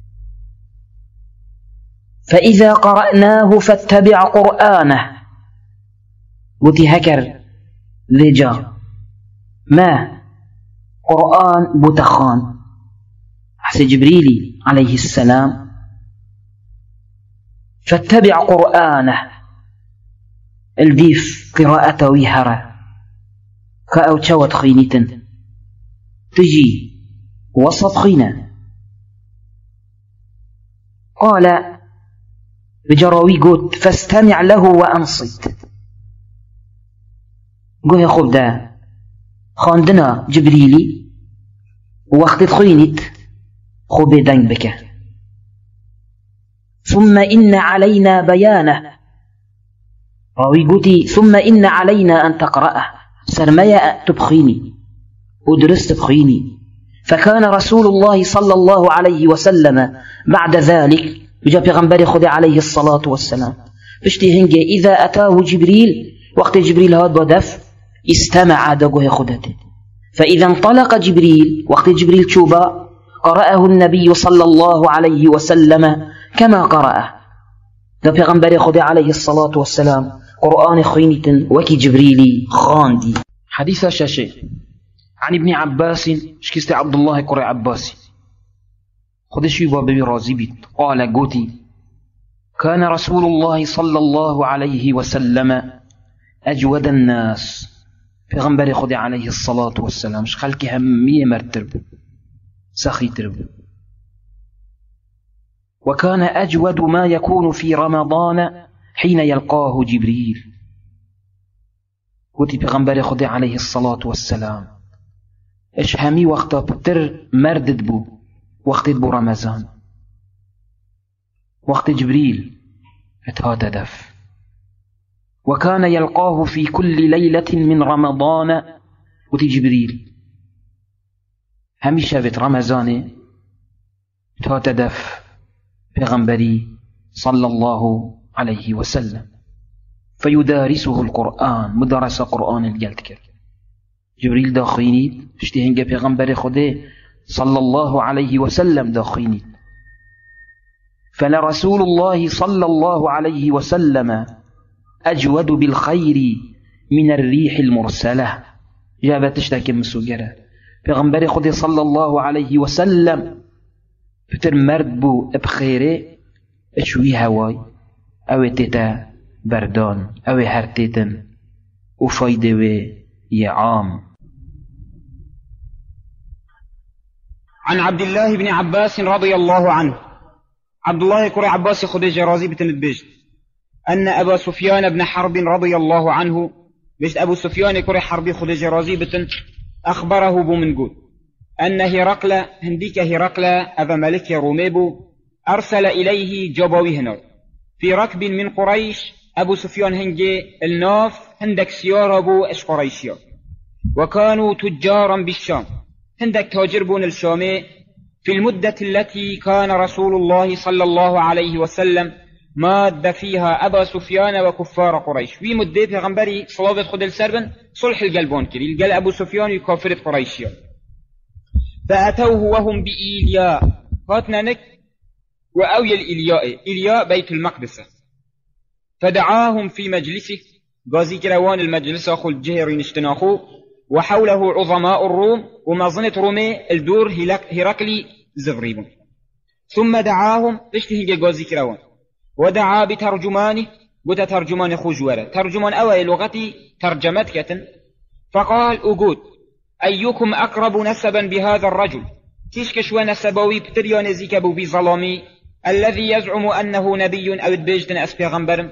فإذا قرأناه فاتبع قرآنه بوتي هكر لجا ما قرآن بوتخان حس جبريلي عليه السلام فاتبع قرآنه الديف قراءته ويهرة كأوتشوت خينيتن تجي وسط خينا. قال بجراوي قلت فاستمع له وأنصت. قوه خب دا خاندنا جبريلي وقت خينت خب دنگ بك. ثم إن علينا بيانه راوي قلتي ثم إن علينا أن تقرأه سرمية تبخيني ودرس تبخيني. فكان رسول الله صلى الله عليه وسلم بعد ذلك جاء پیغمبر خود عليه الصلاة والسلام بشتي هنجي إذا أتاه جبريل وقت جبريل هاد بدف استمع دقوه خدته. فإذا انطلق جبريل وقت جبريل تشوبا قرأه النبي صلى الله عليه وسلم كما قرأه. ده پیغمبر خود عليه الصلاة والسلام قرآن خينة وكي جبريلي خاندي. حديث شاشي عن ابن عباس شكست عبد الله قرأ عباسي خدش يبا ببي رازي بيت. قال قوتي كان رسول الله صلى الله عليه وسلم أجود الناس. پیغمبر خود عليه الصلاة والسلام خلقي همية مرتب سخي ترب. وكان أجود ما يكون في رمضان حين يلقاه جبريل. قوتي پیغمبر خود عليه الصلاة والسلام اش همي وقتا بتر مردد بو وقت بو رمضان وقت جبريل اتهات دف. وكان يلقاه في كل ليلة من رمضان وتي جبريل همي شافت رمضان اتهات دف پیغمبري صلى الله عليه وسلم فيدارسه القرآن مدرس قرآن الجلد كر. جبريل داخيني اشتهنجا پیغمبر خده صلى الله عليه وسلم داخيني. فلرسول الله صلى الله عليه وسلم أجود بالخير من الريح المرسلة. جابت تشتكي مسوجرة پیغمبر خده صلى الله عليه وسلم بتر مرد بو بخيره اشوي هواي او تتا بردان او هرتتن وفايده و يعام. عن عبد الله بن عباس رضي الله عنه عبد الله كري عباس خديجة رازي بتنبجد أن أبا سفيان بن حرب رضي الله عنه بجد أبو سفيان كري حربي خديجة رازي بتن أخبره بمنقود أن هرقل هنديك هرقل أبا ملك روميبو أرسل إليه جبوي هنر في ركب من قريش. أبو سفيان هنجي الناف هندك سيارة بو إش قريشيا وكانوا تجارا بالشام هندك تاجر بون الشامي في المدة التي كان رسول الله صلى الله عليه وسلم ماد فيها أبا سفيان وكفار قريش. في مدة پیغمبری صلوات خود السربن صلح القلبون كري القل أبو سفيان يكافر قريشيا. فأتوه وهم بإيلياء هاتنانك وأوي الإيلياء بيت المقدس. فدعاهم في مجلسه غازي كروان المجلس أخو الجهرين اشتناخو وحوله عظماء الروم ومظنة رومي الدور هرقلي زغريبون. ثم دعاهم اشتهي غازي كروان ودعا بترجمانه وتترجمان خجورة ترجمان أوي لغتي ترجمت كتن. فقال أقود أيكم أقرب نسبا بهذا الرجل تشكش ونسبوي بتريان زيكبو بظلامي الذي يزعم أنه نبي أو تبيجتن أسبيغمبرم.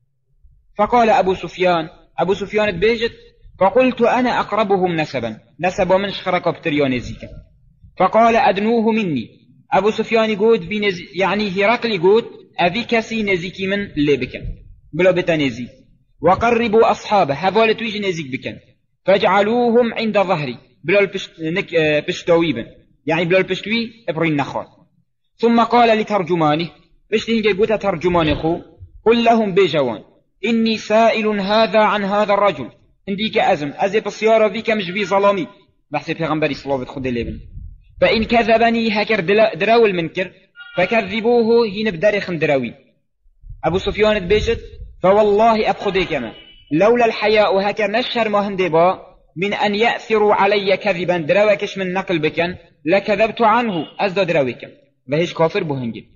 فقال أبو سفيان تبيجت فقلت أنا أقربهم نسب من شخرك بتريان زيكا. فقال أدنوه مني. أبو سفيان يقول يعني هرقل يقول أبي كسي نزيكي من اللي بكن بلا بتنزي وقربوا أصحابه هذول تويج نزيك بكن فاجعلوهم عند ظهري بلا البشتويبن يعني بلا البشتوي ابرين نخال. ثم قال لترجمانه بشتهن قلت ترجمان أخو قل لهم بجوان إني سائل هذا عن هذا الرجل عنديك أزي بالسيارة فيك مش بي ظلامي بحث پیغمبری صلوات خود الليبن. فإن كذبني هكر دراول منكر فكذبوه هين بدارخ دراوي. أبو سفيان تبيجت فوالله أبخدي كما لولا الحياء هكر نشر ما هندبا من أن يأثروا علي كذبا دراوكش من نقل بكن لكذبت عنه أزد دراوكم بهش كافر بهنجي.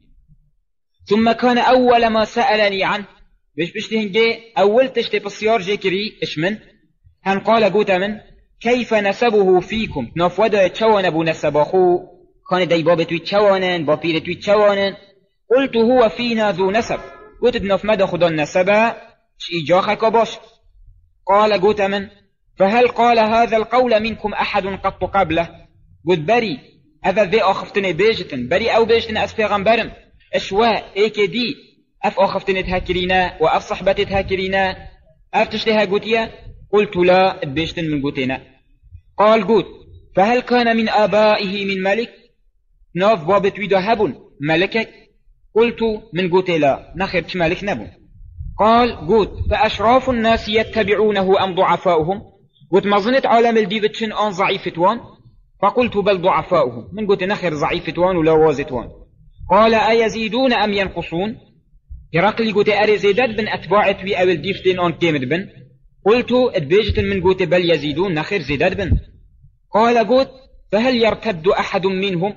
ثم كان أول ما سألني عنه بشتهنجي أول تشتي بسيار جيكري إشمن هن قال قوتا من كيف نسبه فيكم نفودا يتشوان أبو نسب أخو كان دايبا توي تشوانن بابير توي تشوانن. قلت هو فينا ذو نسب قلت بنف مدى خدا النسبة شي جاخك باش. قال قوتا من فهل قال هذا القول منكم أحد قط قبله. قلت بري هذا ذي أخفتني بيجتن بري أو بيجتن أسفيغمبرم اشواء ايكي دي اف اخفتني تهكرينا واف صحبتي تهكرينا اف تشتها قوتيا. قلت لا بيجتن من قوتنا. قال قوت فهل كان من آبائه من ملك ناف بابت ويدا هبون ملكك. قلت من قوتي لا نخرت ملك نبون. قال قوت فأشراف الناس يتبعونه أم ضعفاؤهم. قلت ما ظنت عالم الديفتشن آن ضعيفتوان. فقلت بل ضعفاؤهم من قوت نخر ضعيفتوان ولا وازتوان. قال أيزيدون أم ينقصون. هرقل قلت أري زيدت بن أتباعت وي أول ديفتين آن كيمد بن. قلت اتبيجت من قلت بل يزيدون نخر زيدت بن. قال قلت فهل يرتد أحد منهم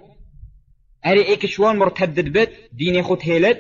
أري إيكشوان مرتدد بت ديني خود هيلت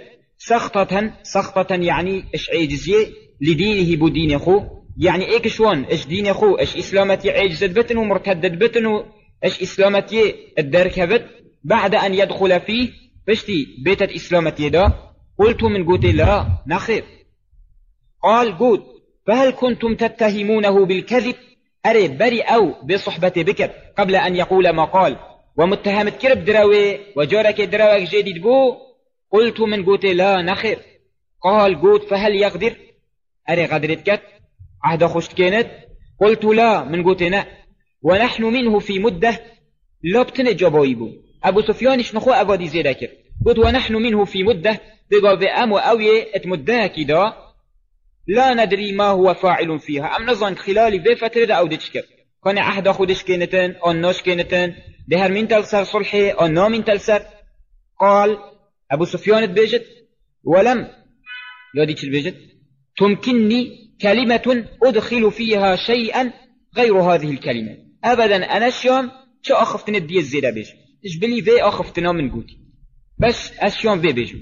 سخطة يعني إش عيجزية لدينه بدين خو يعني إيكشوان إش دين خو إش إسلامتي عيجزت بتن ومرتدد بتن إش إسلامتي الدركبت بعد أن يدخل فيه بشتي بيتت إسلامتي دا. قلت من قلت لا نخير. قال قلت فهل كنتم تتهمونه بالكذب أري بري أو بصحبة بكر قبل أن يقول ما قال ومتهمة كرب دراوي وجارك دراوك جديد بو. قلت من قلت لا نخير. قال قلت فهل يقدر أري غدرت كت عهد خشت كانت. قلت لا من قلت نا ونحن منه في مدة لابتن جابويبو. أبو سفيانش نخو أقادي زيدكر. قلت ونحن منه في مدة بقى أم أوي اتمدها كدا لا ندري ما هو فاعل فيها أم نظن خلال في فترة أو ديشكر كان عهد خودش كينتن أو ناش كينتن دهر من تلسر صلحي أو نا من تلسر. قال أبو سفيان بيجت ولم يديش البيجت تمكنني كلمة أدخل فيها شيئا غير هذه الكلمة أبدا. أنا الشام شو أخفتن الدي الزيادة بيج إيش بلي في أخفتنا من قوتي بس الشام في بيجو.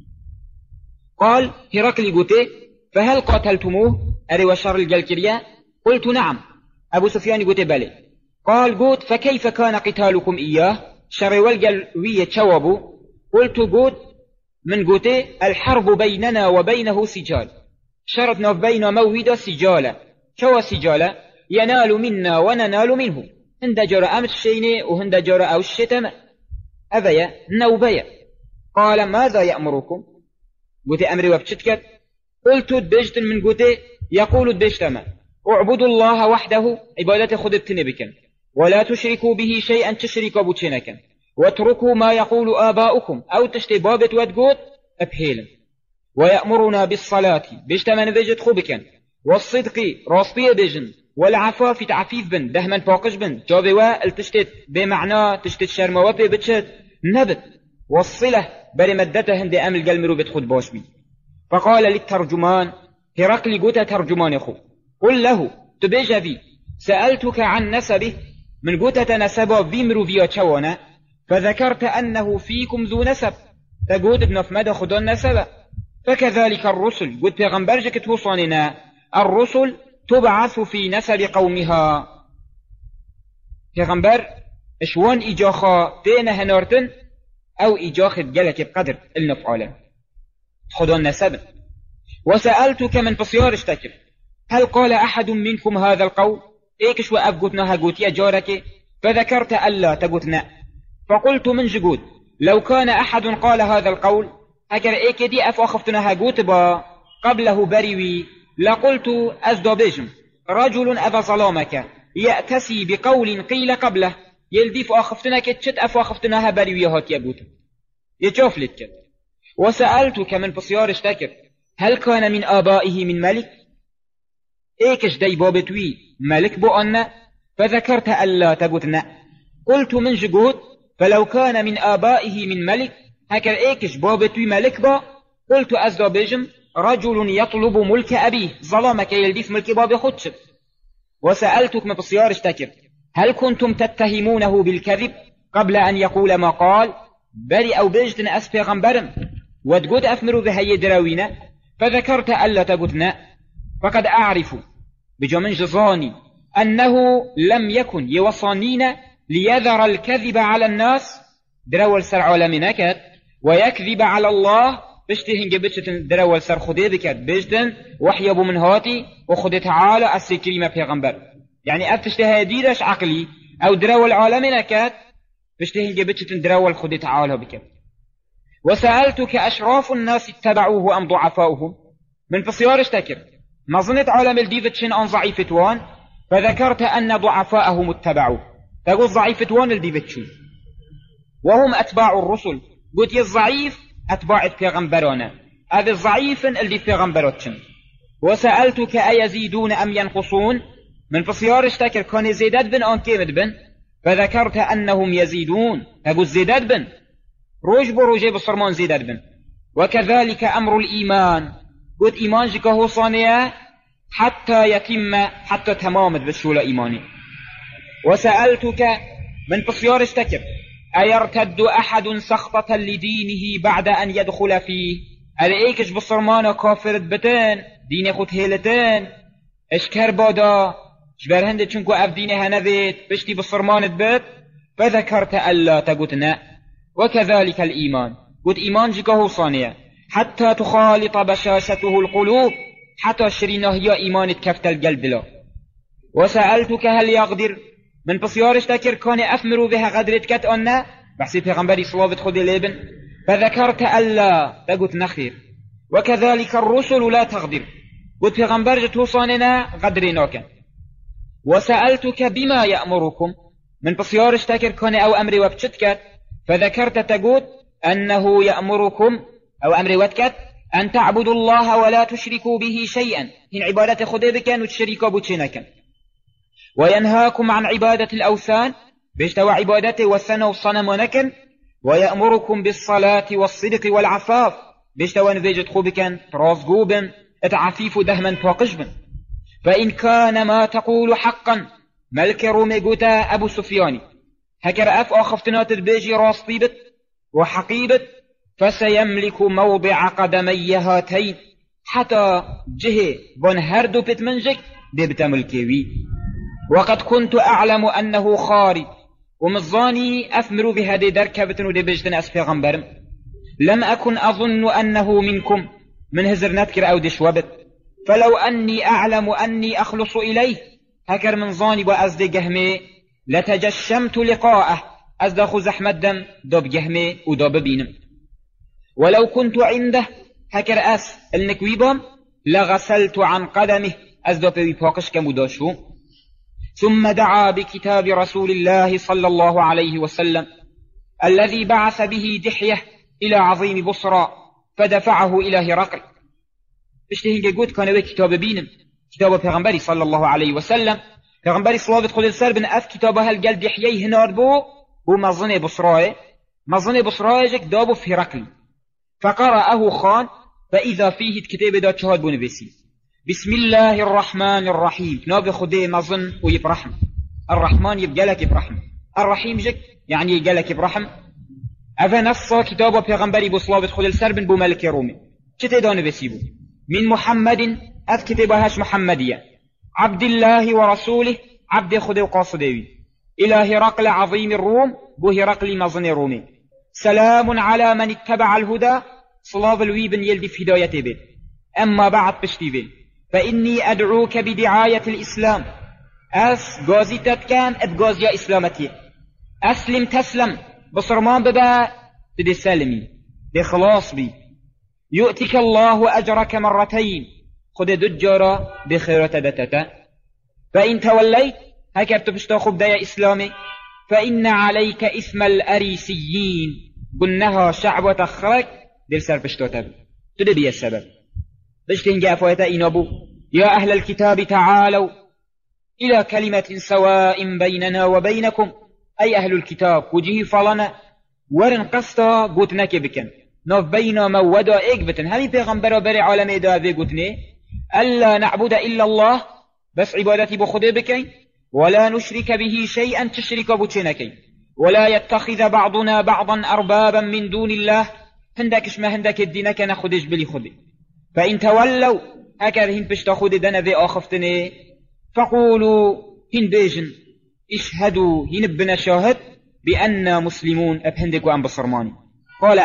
قال هرقل قوتي فهل قاتلتموه أري وشر الجلكريا. قلت نعم. أبو سفيان قوتي بلي. قال قوت فكيف كان قتالكم إياه شر والجلوية شوابو. قلت قوت من قوتي الحرب بيننا وبينه سجال شرطنا بين مويدا سجالة شو سجالة ينال منا وننال منه هند جرى أمس شيني وهند جرى أو الشتم أبيا نوبيا. قال ماذا يأمركم. قلت أمري وبشتكت. قلت دجت من قلت يقول الدجتما اعبدوا الله وحده عبادة خدبتني بكن ولا تشركوا به شيئا تشرك بوتشنكا واتركوا ما يقول آباؤكم أو تشتي بابت وتقول أبهيلا. ويأمرنا بالصلاة بيشتمن بيجت خبكا، والصدق راستي بيجن، والعفاف تعفيف بن دهمن باقش بن جابوا التشتت بمعنى تشتت شرموات بتشت نبت، والصلة بري مدته هندي أمل قلمرو بتخد باش بي. فقال للترجمان هرقل قوتا ترجمان يخو قل له تبيجا بي سألتك عن نسبه من قوتا نسبه بيمرو فيا تشوانا فذكرت أنه فيكم ذو نسب تقول ابن فمدى خدون نسبه. فكذلك الرسل قلت بيغمبرجك توصاننا الرسل تبعث في نسب قومها. بيغمبر اشوان إجاخا تين هنارتن أو إجاخة جلك بقدر النفعالة خدون نسب. وسألتك من بصيار اشتكر هل قال أحد منكم هذا القول إيكش وأفقتنا هقوت يا جارك فذكرت ألا تقتنا. فقلت من جقود لو كان أحد قال هذا القول هكر إيك دي أفأخفتنا هقوت با قبله بريوي لقلت أزدو بيجم رجل أبا ظلامك يأتسي بقول قيل قبله يلديف أخفتنا كتشت أفأخفتنا بريوي هات يقوت يجوف لتك. وسألتك من بصيار اشتكر هل كان من آبائه من ملك إيكش دي بابتوي ملك بؤنا فذكرت ألا تقتنا. قلت من جقود فلو كان من آبائه من ملك هكر إيكش بابتوي ملك با قلت أزدو بيجم رجل يطلب ملك أبيه ظلامك يلديف ملك باب خدشت. وسألتك من بصيار اشتكر هل كنتم تتهمونه بالكذب قبل أن يقول ما قال بري أو بيجتن أسفي غنبرم وتقود أفمروا بهي دراوينا فذكرت ألا تقتنا. فقد أعرف بجمن جزاني أنه لم يكن يوصانين ليذر الكذب على الناس دراول سر عالمينكت ويكذب على الله بشتهن جبتشتن دراول سر خدي بكت بجدن وحيبو من هاتي وخدي تعالى أسي كريمة پیغمبر يعني أفتشتها ديرش عقلي أو دراول عالمينكت بشتهن جبتشتن دراول خدي تعالى بكت. وسألتك أشراف الناس اتبعوه أم ضعفاؤهم من فصيار اشتكر ما ظنت عالم الديفتشن أن ضعيفتوان فذكرت أن ضعفاءهم اتبعوه تقول ضعيفتوان الديفتشن وهم أتباع الرسل قلت الضعيف أتباع پیغمبرانا هذا الضعيف اللي پیغمبراتشن. وسألتك أيزيدون أم ينقصون من فصيار اشتكر كان زيدات بن أن كيمد بن فذكرت أنهم يزيدون تقول زيدات بن روج بروجي بصرمان زيدات بن. وكذلك أمر الإيمان قلت إيمان جكه صانية حتى يتم حتى تمامت بالشولة إيماني. وسألتك من بصيار اشتكر أيرتد أحد سخطة لدينه بعد أن يدخل فيه أرئيكش بصرمان كافرت بتين دين خود هيلتين اشكر بادا شبرهند چونكو أف دينها نبيت بشتي بصرمان بيت فذكرت ألا تقتنا. وكذلك الإيمان قلت إيمان جكه صانية حتى تخالط بشاشته القلوب حتى شرينه هي إيمان كفت القلب له. وسألتك هل يقدر من بصيار اشتكر كان أفمروا بها قدرت كت أنا بحسي پیغمبري صلابت خود لابن فذكرت ألا تقول نخير. وكذلك الرسل لا تقدر قلت پیغمبر جتوصاننا قدرناك. وسألتك بما يأمركم من بصيار اشتكر كان أو أمري وبشتكت فذكرت تقول أنه يأمركم أو أمر وتكت أن تعبدوا الله ولا تشركوا به شيئا هن عبادة خديبك وتشركوا بوتشينك. وينهاكم عن عبادة الأوثان بيشتوى عبادته والسنة والصنم ونكن. ويأمركم بالصلاة والصدق والعفاف بيشتوى نفيجة خوبكا ترازقوبا اتعفيف دهما فاقشبا. فإن كان ما تقول حقا ملك رومي قوتا أبو سفياني هكر أف أخفتنات البيجي راس طيبت وحقيبت فسيملك موضع قدمي هاتين حتى جهة بنهردو بتمنجك ببتملكيوي. وقد كنت أعلم أنه خارج ومظاني أثمر بهذه دركبة ودبجتن أسفي غنبرم لم أكن أظن أنه منكم من هزر نذكر أو دشوبت فلو أني أعلم أني أخلص إليه هكر من ظاني وأزد جهمي لتجشمت لقاءه أزدخ زحمة دم دب جهمي ودب بينم. ولو كنت عنده هكر أس النكويبام لغسلت عن قدمه أزدب بيباقش كمداشو. ثم دعا بكتاب رسول الله صلى الله عليه وسلم الذي بعث به دحية إلى عظيم بصرى فدفعه إلى هرقل. بشتهين قلت كانوا كتاب بينم كتاب پیغمبری صلى الله عليه وسلم. پیغمبری صلوات خود السر بن اف كتابه هل قال دحية هنار بو مظن بصرى جك دابو في هرقل فقرأه خان فإذا فيه الكتاب دا شهاد بو نبسي بسم الله الرحمن الرحيم. ناب خده مظن ويبرحم. الرحمن يبقى لك يبرحم، الرحيم جك يعني يبقى لك يبرحم. أفا نصا كتابه پیغمبری بو صلوات خود السر بن بو ملك رومي چته دا نبسي بو من محمد اف كتابهاش محمدية عبد الله ورسوله عبد خده وقاصدوي إلى هرقل عظيم الروم بو هرقل مظن رومي. سلام على من اتبع الهدى صلاة الويبن يلدي في هدايته بي. أما بعد بشتي بي فإني أدعوك بدعاية الإسلام. أس غازيتت كان ابغازيا إسلامتي. أسلم تسلم بصرمان ببا بدي سلمي دي خلاص بي. يؤتك الله أجرك مرتين خد دجارا بخيرة دتتا. فإن توليت هكذا بتشتاخ بداية إسلامي فإن عليك إثم الأريسيين قلناها شعب تخرج دل سر بشتوتا تدبي السبب بشتنجا فويتا إنابو يا أهل الكتاب تعالوا إلى كلمة سواء بيننا وبينكم. أي أهل الكتاب وجيه فلنا ورن قصتا قوتناك بكن ناف بينا مودا إقبتن همي پیغمبرا بري عالمي داوي قوتني ألا نعبد إلا الله بس عبادتي بخده بكين ولا نشرك به شيئا تشرك بوتشنكين ولا يتخذ بعضنا بعضا أربابا من دون الله هندكش ما هندك الدينك نخدش بلي خدي. فإن تولوا هكذا هن بشتا خد دنا ذي آخفتني فقولوا هن بيجن اشهدوا هن بنا شاهد بأننا مسلمون أبهندك وأن بصرماني. قال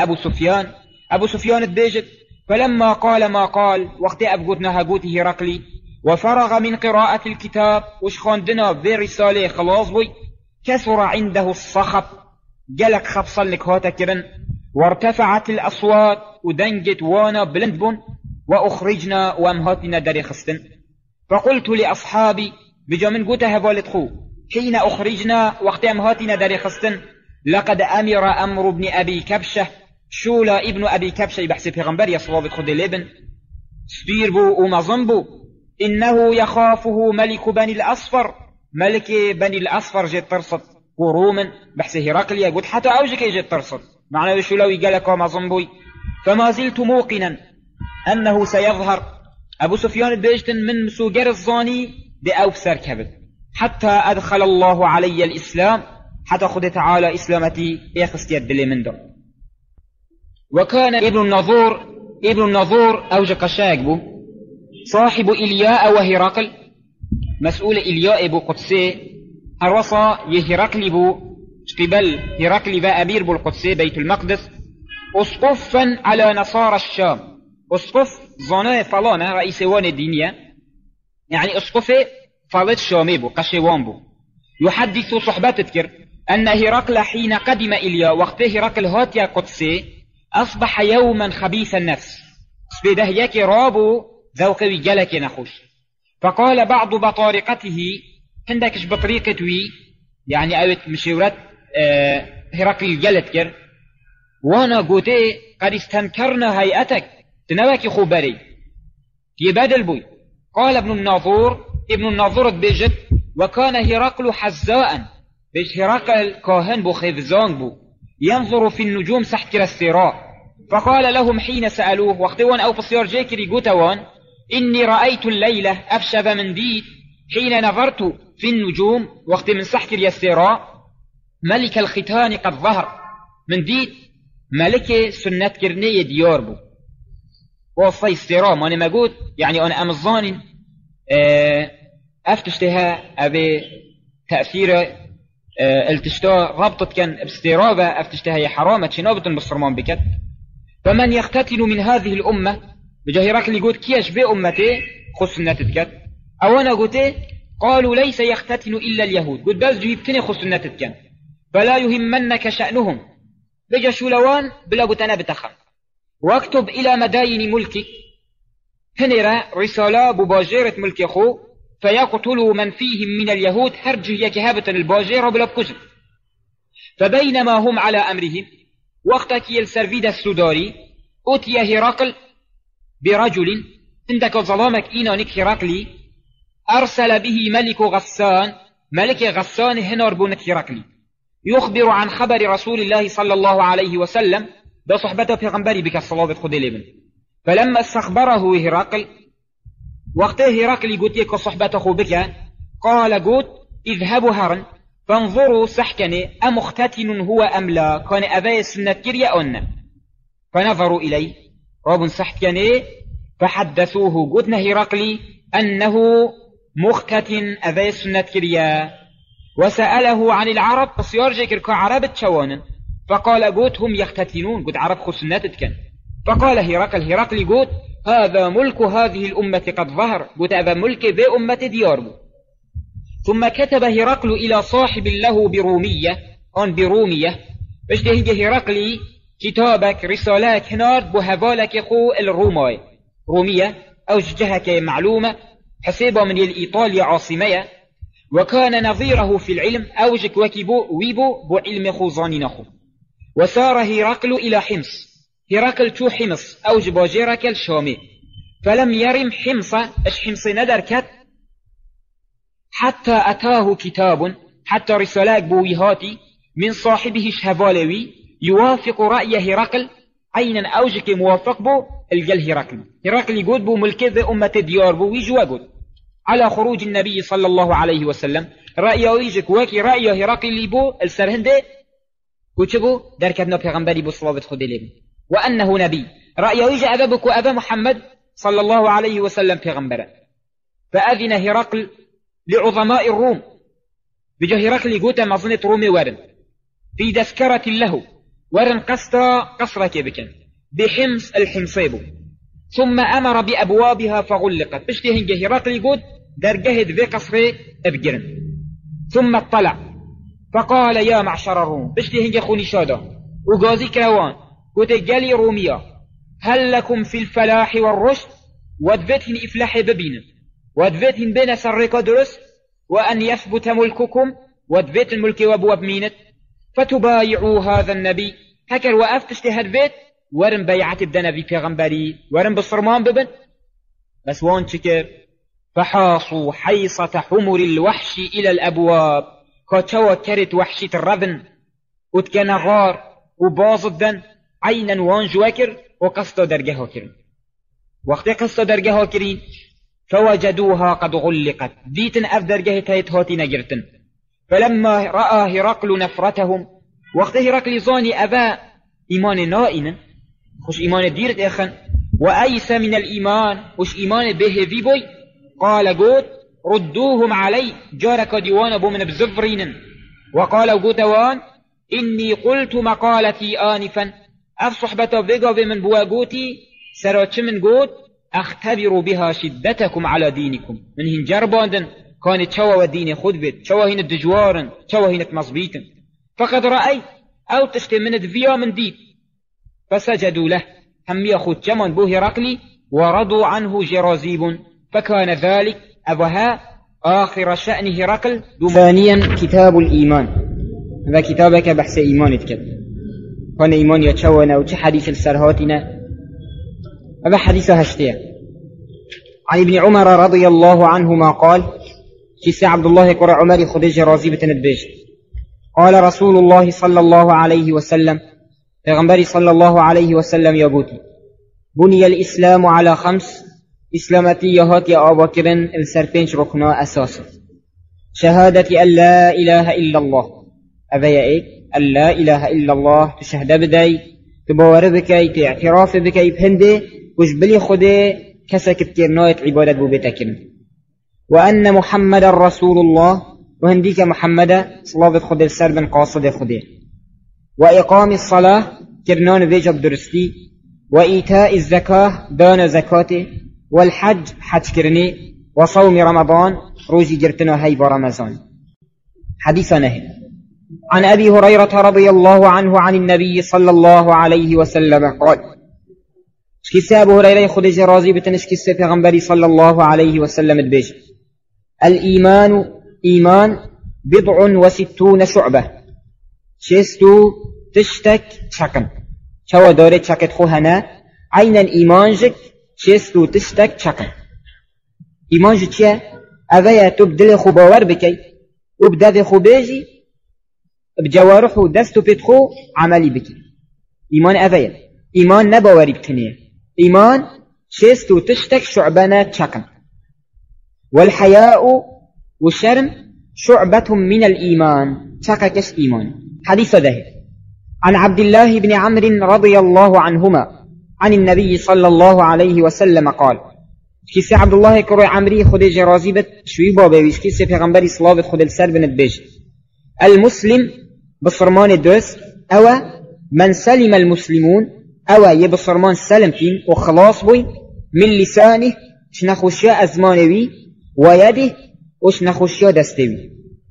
أبو سفيان الديجت فلما قال ما قال وقت أبقوتنا هقوته هرقلي وفرغ من قراءة الكتاب وشخاندنا في رسالة خلاص بي كثر عنده الصخب جلك خبصل لك هاتا كرن وارتفعت الأصوات ودنجت وانا بلندبون وأخرجنا وامهاتنا داري خستن. فقلت لأصحابي بجامن قوتها بالدخو حين أخرجنا وقت امهاتنا داري خستن لقد أمر ابن أبي كبشة شولا ابن أبي كبشة يبحث پیغمبر يا صلوات خود لبن سبير بو ومظن بو إنه يخافه ملك بني الأصفر. ملك بني الأصفر جيت ترصد قروما بحث هرقل يقول حتى أوجك جيت ترصد معنى بشولوي قالك ومظن بوي. فما زلت موقنا أنه سيظهر أبو سفيان بيجتن من مسوجر الظاني بأوفسر كبد حتى أدخل الله علي الإسلام حتى خد تعالى إسلامتي يخست يد لي من دم. وكان ابن النظور أوجك الشاقبو صاحب إلياء وهرقل مسؤول إلياء بو قدسي هروصا يهرقل بو قبل هرقل بأمير بو القدسي بيت المقدس أسقفا على نصارى الشام. أسقف ظناء فلانة رئيس وان الدينية يعني أسقف فالت شامي بو قشوان بو. يحدث صحبات تذكر أن هرقل حين قدم إلياء وقت هرقل هاتيا قدسي أصبح يوما خبيث النفس سبيده يكي رابو ذوقي جلك نخوش. فقال بعض بطارقته عندكش بطريقة وي يعني أوت مشورات هرقل جلتكر وانا قوتي قد استنكرنا هيئتك تنواكي خبري يبادل بوي. قال ابن الناظور بيجت وكان هرقل حزاء بيش هرقل كاهن بو خيفزان بو ينظر في النجوم سحكر السراء. فقال لهم حين سألوه وقتوان أو بصيار جيكري قوتوان إني رأيت الليلة أفشب من ديد حين نظرت في النجوم وقت من سحكر السراء ملك الختان قد ظهر من ديد ملك سنة كرنية ديار بو وصي السراء ماني مقود يعني أنا أمظان أفتشتها أبي تأثير التشتا ربطت كان باسترابة أفتشتها هي حرامة شنابة بصرمان بكت. فمن يختتن من هذه الأمة بجاهرك اللي قلت كيش بأمتي خصنة تتكت أو أنا قلت قالوا ليس يختتن إلا اليهود قلت بس جيبتني خصنة تتكت فلا يهمنك شأنهم بجا شولوان بلا قلت أنا بتخم واكتب إلى مداين ملكك هنرى رسالة بباجيرة ملك أخو فيقتلوا من فيهم من اليهود هرجه يكهابة الباجيرة بلا بكجب. فبينما هم على أمرهم وقتك السرفيد السوداري أتي هرقل برجل عندك ظلامك إينانك هرقلي أرسل به ملك غسان. ملك غسان هنار بونك هرقلي يخبر عن خبر رسول الله صلى الله عليه وسلم بصحبته پیغمبری بك الصلاة خود لبن. فلما استخبره هرقل وقته هرقل قلت يك صحبته بك قال قلت اذهبوا هرن فانظروا سحكني أمختتن هو أم لا كان أبا سنة كريا أن. فنظروا إليه رب سحكني فحدثوه قلتنا هرقل أنه مختتن أبا سنة كريا وسأله عن العرب فسيرجك كعرب تشوانا فقال قلت هم يختتنون قلت عرب خسناتك كان. فقال هرقل قلت هذا ملك هذه الأمة قد ظهر قلت أبا ملك بأمة دياربو. ثم كتب هرقل إلى صاحب له برومية باش تهيجي هرقلي كتابك رسالك هنار بهبالك يخو الروماي رومية أو جهك معلومة حسيبه من الإيطاليا عاصمية وكان نظيره في العلم أوجك وكيبو ويبو بعلم خوزاني نخو. وسار هرقل إلى حمص. هرقل تو حمص أوج باجيرك الشامي فلم يرم حمص ندركت حتى أتاه كتاب حتى رسالك بويهاتي من صاحبه الشهبالوي يوافق رأي هرقل عينا أوجك موافق بو الجل هرقل يقول بو ملكة أمة ديار بو ويجوا على خروج النبي صلى الله عليه وسلم رأي ويجك وكي رأي هرقل بو السرهنده كتبو دركتنا پیغمبری بو صلوة خود لبن وأنه نبي رأي ويجي أبابك وأبا محمد صلى الله عليه وسلم پیغمبرا. فأذن هرقل لعظماء الروم بجو هرقل قوت مظنة رومي ورن في تذكرة له ورن قصرك بكن بحمص الحمصيبو ثم أمر بأبوابها فغلقت بشتهن هرقل قوت درجهد في قصر أبجرن. ثم اطلع فقال يا معشر الروم بشتهن خوني شادا وقازي كروان قوت جالي روميا هل لكم في الفلاح والرشد ودفتهن إفلاح ببين ودفتهن بين سرق درس وأن يثبت ملككم ودفت الملك وابواب مينت فتبايعوا هذا النبي هكر وأفتش تهدفت ورن بيعت بدنبي پیغمبري ورن بصرمان ببن بس وان شكر فحاصوا حيصة حمر الوحش إلى الأبواب كتوا كرت وحشة الرذن وتكن غار وباظ الدن عينا وان جواكر وقصد درجها كرين. وقت قصد درجها كرين فوجدوها قد غلقت ديتن أف درجه تيتهاتي نجرتن. فلما رأى هرقل نفرتهم وقت هرقل ظاني أبا إيمان نائنا خش إيمان ديرت إخن وأيس من الإيمان وش إيمان به في بوي قال قوت ردوهم علي جارك ديوان بو من بزفرين وقال قوتوان إني قلت مقالتي آنفا أف صحبة بيقى بمن بواقوتي سراتش من قوت أختبر بها شدتكم على دينكم من هن جرباندن كانت شوى ودين خدبت شوى هنا الدجوارن شوى هنا مصبيتن فقد رأي أو تشتي من الدفيا من ديب فسجدوا له هم يأخذ جمن بو هرقلي ورضوا عنه جرازيب فكان ذلك أبها آخر شأن هرقل. ثانيا كتاب الإيمان هذا كتابك بحث إيمانك كان إيمان يتشونا وش حديث السرهاتنا هذا حديث هشتيا عن ابن عمر رضي الله عنهما قال كيس عبد الله قرأ عمر خديج رازيبة البيج قال رسول الله صلى الله عليه وسلم پیغمبر صلى الله عليه وسلم يبوتي بني الإسلام على 5 إسلامتي يهات يا أبا كرن السرفينش ركنا أساسا شهادة أن لا إله إلا الله أبيا إيه أن لا إله إلا الله تشهد بداي تباور بكي تعتراف بكي بهندي وش بلي خده كسك بترناية عبادة ببتكن وأن محمد رسول الله وهنديك محمد صلاة خده السربن قاصد خده وإقام الصلاة كرنان بيجب درستي وإيتاء الزكاة دان زكاته والحج حج كرني وصوم رمضان روزي جرتنا هاي برمضان. حديث نهي عن أبي هريرة رضي الله عنه عن النبي صلى الله عليه وسلم قال كيسا أبو هريرة خدج رازي بتنش كيسا في غنبري صلى الله عليه وسلم البيج الإيمان إيمان 67 شعبة چستو تشتك چكن چوا داره چكت خو هنه عينا ايمانجك چستو تشتك چكن ايمانجك چيه؟ اوه تو بدل خو باور بكي و بدل خو بيجي بجوارح و دست و پت خو عملي بكي ايمان اوه ايمان نباوري بكنيه ايمان چستو تشتك شعبانات چكن والحياء والشرم شعبة من الإيمان شككش إيمان. حديث ذهب عن عبد الله بن عمرو رضي الله عنهما عن النبي صلى الله عليه وسلم قال كيس عبد الله كروي عمري خد جرازيبت شوي بابويش كيس پیغمبري صلاة خد السر بنتبج المسلم بصرمان الدوس أو من سلم المسلمون أو يبصرمان سلمتين وخلاص بوي من لسانه شنخوشيا أزمانوي ويده وشنخوشيا دستوي.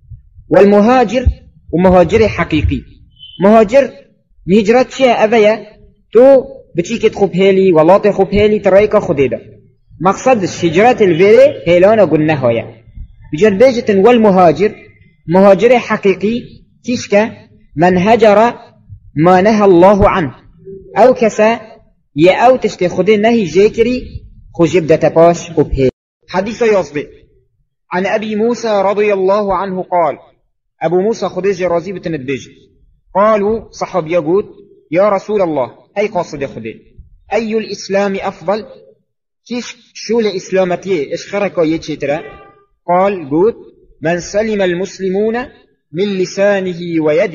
والمهاجر ومهاجر حقيقي مهاجر مهجرت شيء أبيا تو بتشيك تخوب هيلي ولا تخوب هيلي ترايك خديدا مقصد الشجرات الفيري هيلانا قلنا هيا بجد بيجة. والمهاجر مهاجر حقيقي تشك من هجر ما نهى الله عنه أو كسا يا أو تشتي خدي نهي جيكري خجب دتباش وبهي. حديث يصبح عن أبي موسى رضي الله عنه قال أبو موسى خديج رازي بتندج قالوا صحب يقول يا رسول الله أي قاصد خديج أي الإسلام أفضل كيش شو الإسلامتي إش خركا يتشترى قال قول من سلم المسلمون من لسانه ويده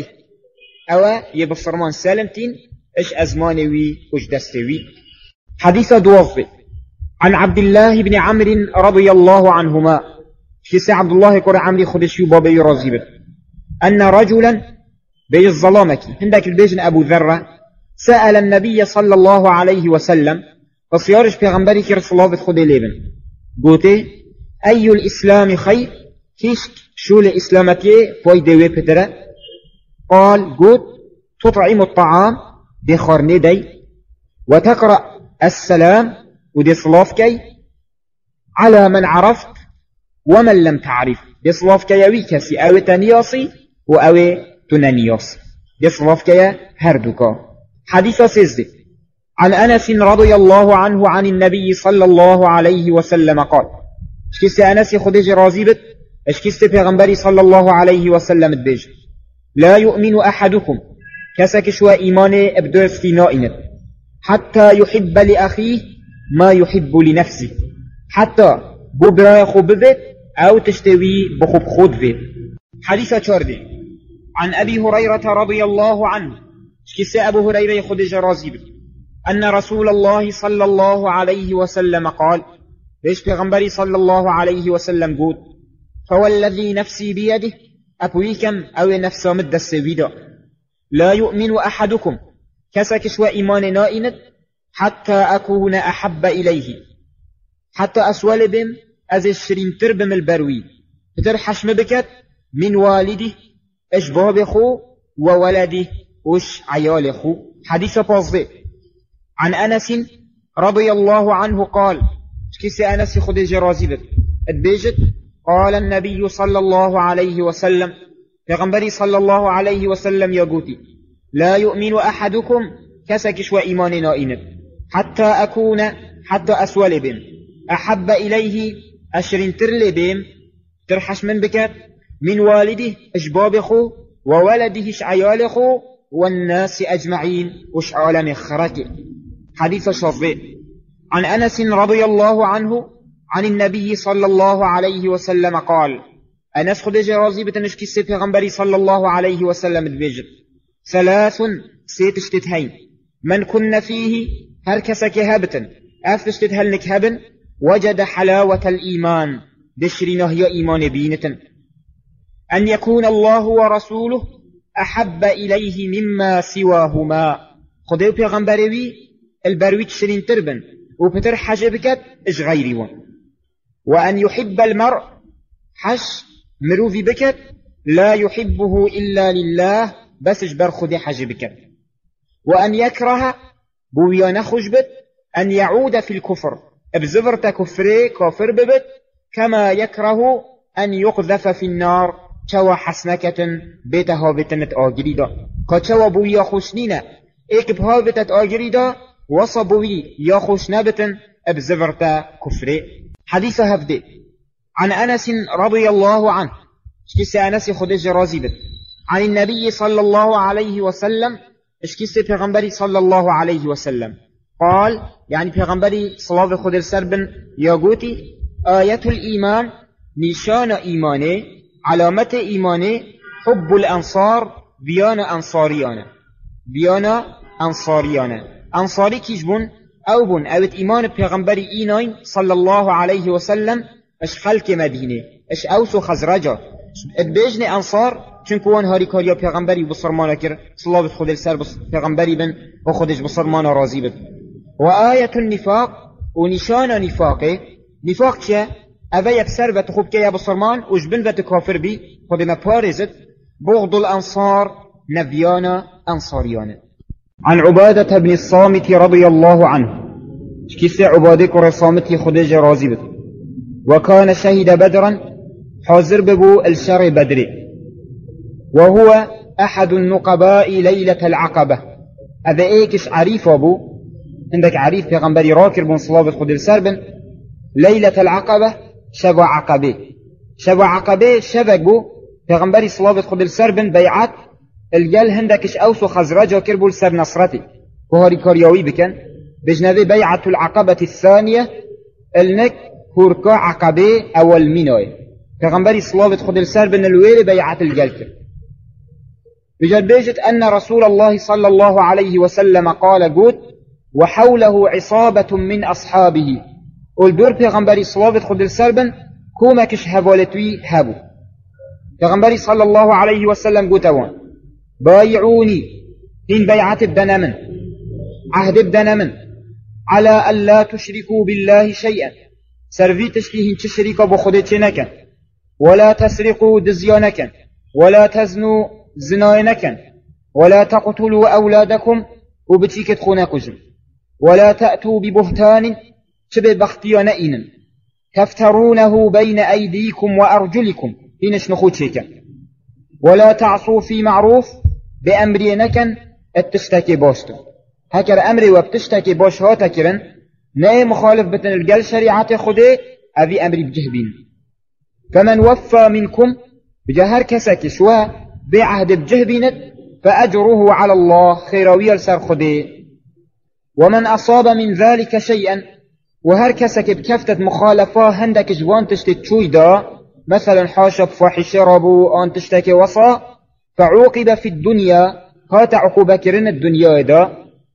أو يبصرمان سالمتين إش أزمانوي وش دستوي. حديث دوظي عن عبد الله بن عمرو رضي الله عنهما كيس عبد الله كور عمري خدشي بابي رازي بت أن رجلا بي الظلامك عندك البيجن أبو ذرة سأل النبي صلى الله عليه وسلم فصيارش بيغمبري كي رسول الله خدي ليبن قوتي أي الإسلام خير كيش شو الإسلامتي فوي دوي بدرة قال قوت تطعم الطعام بخارني دي وتقرأ السلام ودي صلافكي على من عرفت ومن لم تعرف دي صلافكي ويكسي أو تنياصي وأو تنانياصي دي صلافكي هردوكا. حديث سيزدي عن أنس رضي الله عنه عن النبي صلى الله عليه وسلم قال اشكيس أنس خديج رازيبت اشكيس پیغمبري صلى الله عليه وسلم البيج لا يؤمن أحدكم كسك شوى إيمان ابدوستي نائنت حتى يحب لأخيه ما يحب لنفسه حتى ببرا خبذت أو تشتوي بخب خدذت. حديث شاردي عن أبي هريرة رضي الله عنه اشكيس أبو هريرة خديج رازيبت أن رسول الله صلى الله عليه وسلم قال ليش پیغمبري صلى الله عليه وسلم قول فوالذي نفسي بيده أبويكم أو نفسه مد السويدة لا يؤمن أحدكم كسكش وإيمان نائنت حتى أكون أحب إليه حتى أسوال بهم أز الشرين تربم البروي ترحش مبكت من والده أشباب خو وولده وش عيال خو. حديث بازده عن أنس رضي الله عنه قال كيس أنس خديج رازيبت اتبيجت قال النبي صلى الله عليه وسلم پیغمبري صلى الله عليه وسلم يقولي لا يؤمن أحدكم كسكش وإيمان نائنت حتى أسول بهم أحب إليه أشرين ترلي بهم ترحش من بكت من والده أجباب خو وولده عيال خو والناس أجمعين وش عالم خرك. حديث شربي عن أنس رضي الله عنه عن النبي صلى الله عليه وسلم قال أنس خدج رازي بتنشكي پیغمبري صلى الله عليه وسلم البيجر ثلاث سيتشتتهين من كن فيه هركسك هبتن أفتشتتهلنك هبن وجد حلاوة الإيمان دشرينه يا إيمان بينة أن يكون الله ورسوله أحب إليه مما سواهما خديو پیغمبري البرويت شرين تربن وبتر حجبكت إش غيري وأن يحب المرء حش مروفي بكت لا يحبه إلا لله بس اجبر خدي حجبكت وأن يكره بويان خجبت أن يعود في الكفر بزفرت كفري كافر ببت كما يكره أن يقذف في النار چوا حسنکتن بیت هاوتنت آگری دا که چوا بوی یا خوشنینه ایک بهاوتت آگری دا وصا بوی یا خوش نبتن ابزورتا كفري. حديث هفدي عن أنس رضي الله عنه اشكيس أنس خدج رازي بد عن النبي صلى الله عليه وسلم اشكيس پیغمبري صلى الله عليه وسلم قال يعني پیغمبري صلاة خدر سربن ياغوتي آية الإيمان نشان إيماني علامة إيماني حب الأنصار بيانا أنصاريانا أنصاري كيجبون او بون اوت ایمان پیغمبری ایناین صلی الله علیه و سلم اش خلق مدینه اش اوس و خزرجا ادبیجن انصار چونکو وان هاری کاریا پیغمبری بسرمانا کر صلوات خود سر پیغمبری بن و خودش بسرمانا راضی بد. و آیت النفاق و نشان نفاق چه اوه یبسر و تخوب که یا بسرمان و جبن و تکافر بی خود ما پارزد بغض الانصار نبيانا أنصاريانا. عن عبادة بن الصامت رضي الله عنه كيس عبادة كر الصامت خديج رازي بد وكان شهد بدرا حاضر ببو الشر بدري وهو أحد النقباء ليلة العقبة. هذا ايكش عريف أبو عندك عريف پیغمبري راكر بن صلابة خدير سربن ليلة العقبة شبع عقبة شبك بو پیغمبري صلابة خدير سربن بيعات الجل هندكش أوس خزرجا كربول سر نصرتي وهاري كارياوي بكن بجنبه بيعة العقبة الثانية النك هوركا عقبة أول ميناي پیغمبري صلابة خدير سربن الويل بيعة الجل كر بجد بيجت أن رسول الله صلى الله عليه وسلم قال قوت وحوله عصابة من أصحابه والدور پیغمبري صلابة خدير سربن كومكش هفالتوي هابو پیغمبري صلى الله عليه وسلم قوت اوان بايعوني إن بيعت بدنا من عهد بدنا من على أن لا تشركوا بالله شيئا سرفي تشكيهن تشريك بخدت نكن ولا تسرقوا دزيانكن ولا تزنوا زناينكن ولا تقتلوا أولادكم وبتيكت خونكجم ولا تأتوا ببهتان شبه بختيانئين تفترونه بين أيديكم وأرجلكم إنش نخوت شيكا ولا تعصوا في معروف بأمرينكن التشتكي باشتو هكر أمري وبتشتكي باش هاتكرن ناي مخالف بتن الجل شريعة خده أبي أمري بجهبين. فمن وفى منكم بجهر كسك شوا بعهد بجهبينت فأجره على الله خيروي السر خده. ومن أصاب من ذلك شيئا وهر كسك بكفتة مخالفة هندك جوان تشتت شوي دا مثلا حاشب فاحشة ربو أن تشتكي وصا فعوقب في الدنيا هات عقوبة كرن الدنيا دا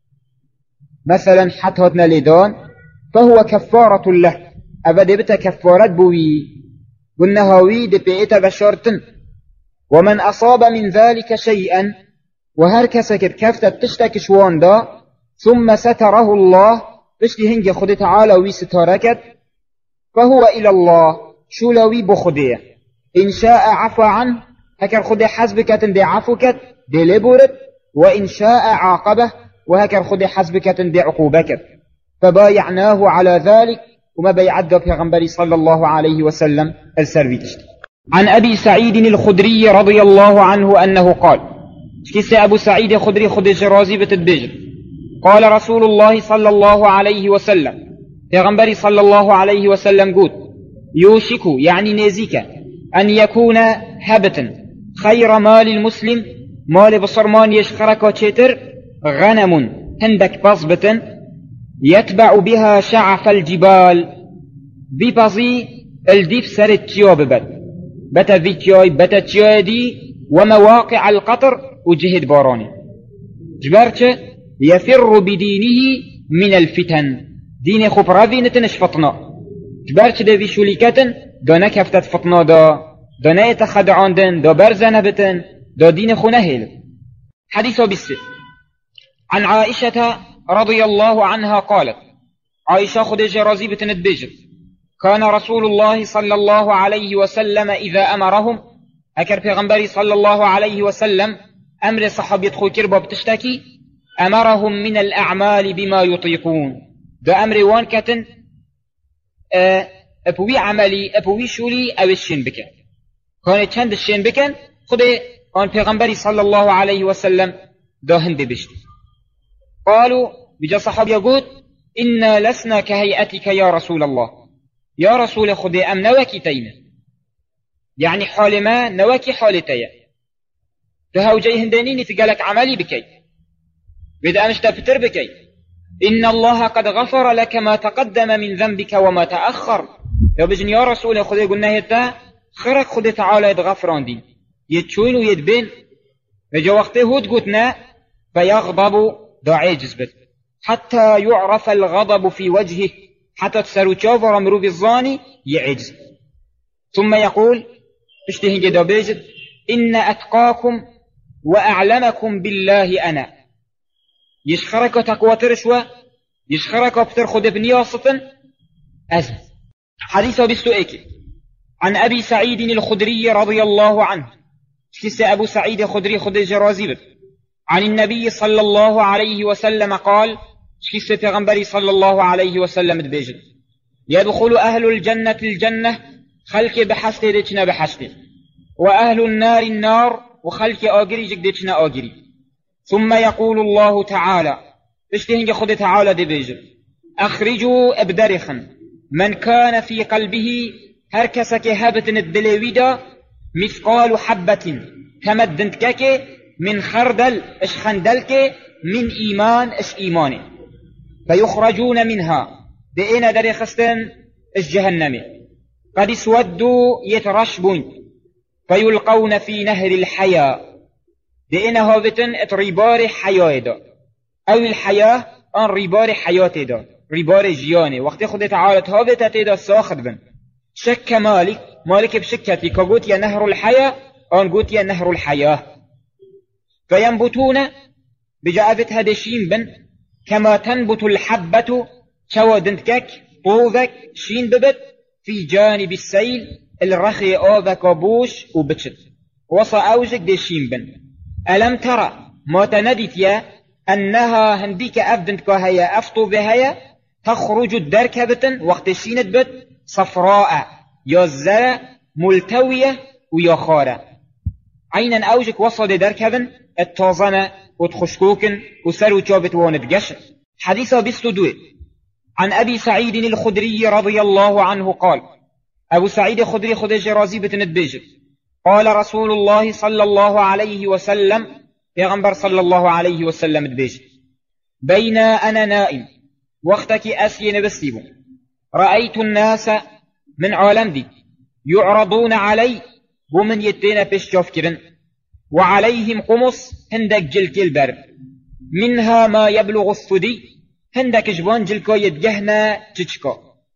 مثلا حتى هاتنا لدان فهو كفارة له أبدا بتا كفارة بوي والنهاوي دبئت بشارتن. ومن أصاب من ذلك شيئا وهر كسك بكفتة تشتكي شوان دا ثم ستره الله بشتي هنجي خد تعالى ويستاركت فهو إلى الله شولوي بخديه إن شاء عفى عنه هكر خد حسبكة دي عفوكت دي لبورت وإن شاء عاقبه وهكر خد حسبكة دي عقوبكت فبايعناه على ذلك وما بيعد في غنبري صلى الله عليه وسلم السربيتشت. عن أبي سعيد الخدري رضي الله عنه أنه قال كيس أبو سعيد الخدري خدج رازي بتدبجر قال رسول الله صلى الله عليه وسلم في غنبري صلى الله عليه وسلم قلت يوشك يعني نزيك أن يكون هبة خير مال المسلم مال بصرمان يشخرك وشتر غنم هندك بصبة يتبع بها شعف الجبال ببزي الديف سرت تيوب بتا فيتيوي بتا تيودي ومواقع القطر وجهد باراني جبرت يفر بدينه من الفتن دين خبرافي نتنش فطنا جبرت دا في شوليكتن دا نكفتت فطنا دا نيتخد عندن دا برزن بتن دا دين خنهل. حديث بالسر عن عائشة رضي الله عنها قالت عائشة خديجة رازي بتندبجر كان رسول الله صلى الله عليه وسلم إذا أمرهم أكر پیغمبري صلى الله عليه وسلم أمر صحابي يدخل كربا بتشتكي أمرهم من الأعمال بما يطيقون دا أمر وان كتن أبوي عملي أبوي شولي أو الشن بك كان چند شين بكن خود آن پیغمبری صلى الله عليه وسلم داهن ببشت. قالوا بجا صحابي يقول إنا لسنا كهيئتك يا رسول الله، يا رسول خدي أم نوكي تينا، يعني حال ما نوكي حالتي تهو جاي هندانيني تقالك عملي بكي بدأ أنش تفتر بكي. إن الله قد غفر لك ما تقدم من ذنبك وما تأخر. لو بجن يا رسول خدي قلنا هتا خرق خدي تعالى يتغفران دي يتشوين ويتبين بجا وقته هود قلتنا فيغضب دعي جزبت حتى يعرف الغضب في وجهه حتى تسرو تشوفر مروف الظاني يعجز. ثم يقول اشتهي جدا بيجد إن أتقاكم وأعلمكم بالله أنا. يشخرك تقوى ترشوة يشخرك بترخد بنياصة أزم. حديث بستوئك عن أبي سعيد الخدري رضي الله عنه كس أبو سعيد الخدري خدري جرازيب عن النبي صلى الله عليه وسلم قال كس پیغمبري صلى الله عليه وسلم بيجد يدخل أهل الجنة الجنة خلق بحسته ديشنا بحسته وأهل النار النار وخلق آجري جك ديشنا آجري. ثم يقول الله تعالى اشتهنج خد تعالى دي بيجد أخرجوا ابدرخا من كان في قلبه هركسك هبت الدلويدة مثقال حبة كمدنتكك من خردل اش خندلك من إيمان اش إيماني فيخرجون منها بإن درخستن اش جهنمي قد اسودوا يترشبون فيلقون في نهر الحياة بإن هابتن اتريبار حياة دا أو الحياة أن ريبار حياة دا ريبار جياني وقت خد تعالى هابتت دا ساخد بن شك مالك بشكتي كقوت يا نهر الحياة أن قوت يا نهر الحياة فينبتون بجابت هدشين بن كما تنبت الحبة شوادنتكك طوذك شين ببت في جانب السيل الرخي آذك بوش وبتشت وصا أوجك دشين بن. ألم ترى ما تندت يا أنها هنديك أفدنتك هيا أفطو بهيا تخرج الدركبة وقت شينت بت صفراء يا الزرع ملتوية ويا خارة عينا أوجك وصل دركبا التوزنة وتخشكوكن وسرو جابت وانتقش. حديثة بستدوي عن أبي سعيد الخدري رضي الله عنه قال أبو سعيد الخدري خدج رازي بتندبيجت قال رسول الله صلى الله عليه وسلم يغنبر صلى الله عليه وسلم دبيجت بين أنا نائم وقتك أسي نبسيبو رأيت الناس من عالم دي يعرضون علي ومن يتين بش جافكرن وعليهم قمص هندك جلك البرد منها ما يبلغ الثدي هندك جبان جلكا يتجهنا تشكا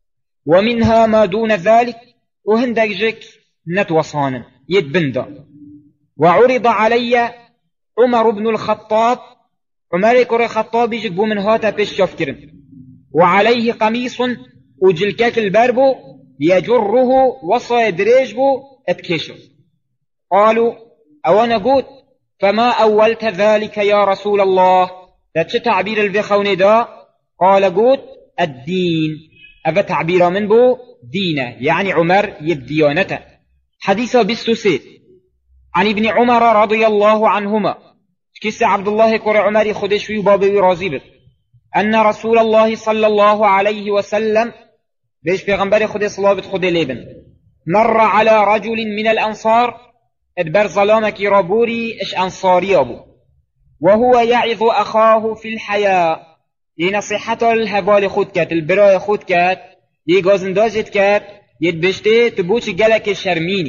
ومنها ما دون ذلك وهندك جك نتوصانا يتبندا. وعرض علي عمر بن الخطاب عمر كر الخطاب يجك بو من هاتا بش جافكرن وعليه قميص وجلكك البربو يجره وصيدريجبو اتكشف. قالوا أوانا قوت فما أولت ذلك يا رسول الله ذات تعبير الفخون دا؟ قال قوت الدين أفا تعبير من بو دينه يعني عمر يبديانته. حديث بستسيد عن ابن عمر رضي الله عنهما كس عبد الله كور عمر خدش في بابي رازيبت أن رسول الله صلى الله عليه وسلم بيش پیغمبر خود صلابت خود ليبن مر على رجل من الأنصار ادبر ظلامك رابوري اش أنصاري أبو وهو يعظ أخاه في الحياة ينصيحة الهبال خود كات البراء خود كات يغازنداجت كات يدبشته تبوش جلك الشرميني.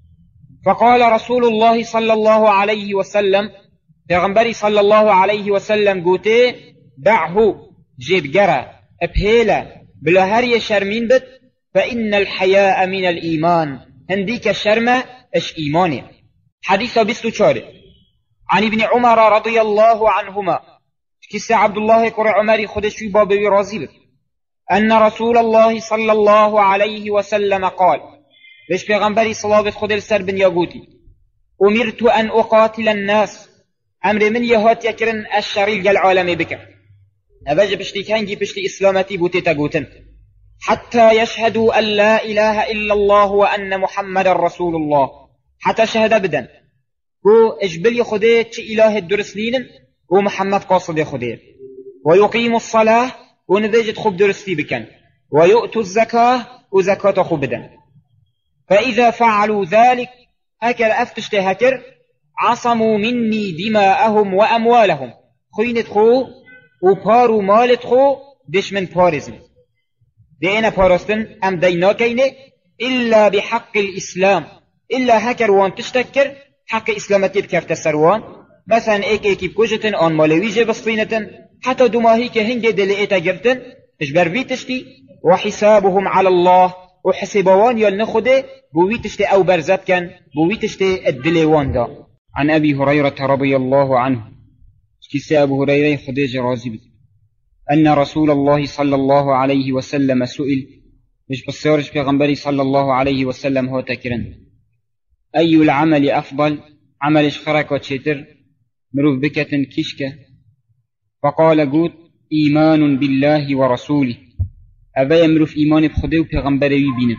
فقال رسول الله صلى الله عليه وسلم پیغمبر صلى الله عليه وسلم قوته دعه جيب جرى ابهيلا بلا هري شرمين بت فإن الحياء من الإيمان هنديك الشرمة اش إيماني. حديث بستو شارع عن ابن عمر رضي الله عنهما كس عبد الله كر عمر خدش في بابي رازيب أن رسول الله صلى الله عليه وسلم قال بش پیغمبری صلابت خود السر بن يقوتي أمرت أن أقاتل الناس أمر من يهات يكرن الشريل العالم بك أبجب بشتي كانجي بشتي إسلامتي بوتي تقوتن حتى يشهدوا أن لا إله إلا الله وأن محمد رسول الله حتى شهده بدن و اجبلي خده چه اله درسلين ومحمد قاصد خده ويقيم الصلاة ونذيجت خوب درستي بكن ويؤتوا الزكاة وزكاة خوب بدن فإذا فعلوا ذلك هكر أفتشت هكر عصموا مني دماءهم وأموالهم خينت خو وبارو مالت خو دش من بارزن دينا بارستن أم دينا كينه إلا بحق الإسلام إلا هكر وان تشتكر حق إسلامتي بكرت السروان مثلا ايكي بكوجتن آن مالويجي بسطينتن حتى دماهي كهنجي دلئتا جرتن اجبر بيتشتي وحسابهم على الله وحسبوان يلنخده بويتشتي أو برزت كان بويتشتي الدليوان دا. عن أبي هريرة رضي الله عنه كيس أبو هريرة خديج رازي أن رسول الله صلى الله عليه وسلم سئل مش بصيرش بيغنبري صلى الله عليه وسلم هو تكرن أي العمل أفضل عمل شخرك وتشتر مروف بكة كشكة فقال قوت إيمان بالله ورسوله أبا يمروف إيمان بخده بيغنبري بينت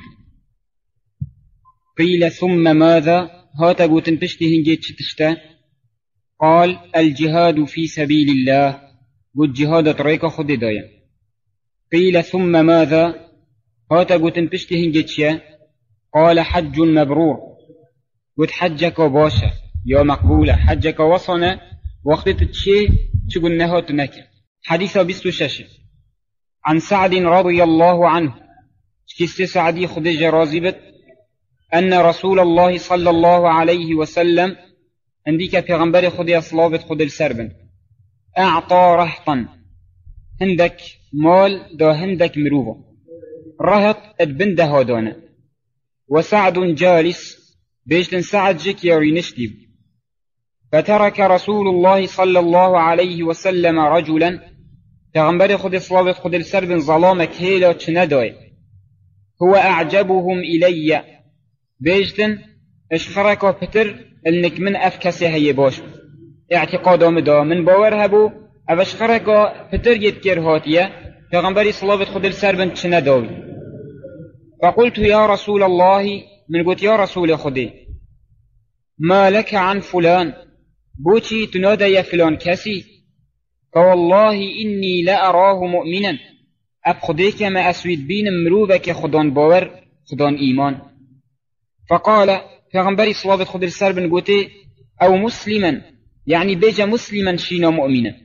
قيل ثم ماذا هات قوت بشته هنجيت شتشتا قال الجهاد في سبيل الله قد جهاد طريق خد دايا قيل ثم ماذا هات قوت بشته هنجيت شا قال حج مبرور قد حجك باشا يا مقبولة حجك وصنا وقت تشي شقلنا هات نكا حديث بستو شاشة عن سعد رضي الله عنه كيست سعدي خديج رازبت أن رسول الله صلى الله عليه وسلم عندك پیغمبر خدي صلابت خد السربن أعطى رهطا هندك مال دا هندك مروبة رهط ادبن ده هادانا وسعد جالس بيشتن سعد جك يرينشتيب فترك رسول الله صلى الله عليه وسلم رجلا پیغمبر خدي صلابت خد السربن ظلامك هيلا چنداي هو أعجبهم إلي بيجتن اشخرك وفتر انك من افكسي هي باش اعتقادام دا من باور هبو افشخرك وفتر يتكر هاتيه پیغمبری صلابت خود السربن چنه داوي فقلت يا رسول الله من قلت يا رسول خدي ما لك عن فلان بوتي تنادى يا فلان كسي فوالله إني لأراه مؤمنا أبخديك ما أسويد بين مروبك خدان باور خدان إيمان فقال پیغمبری صلابت خود السربن قلت أو مسلما يعني بيجا مسلما شينا مؤمنا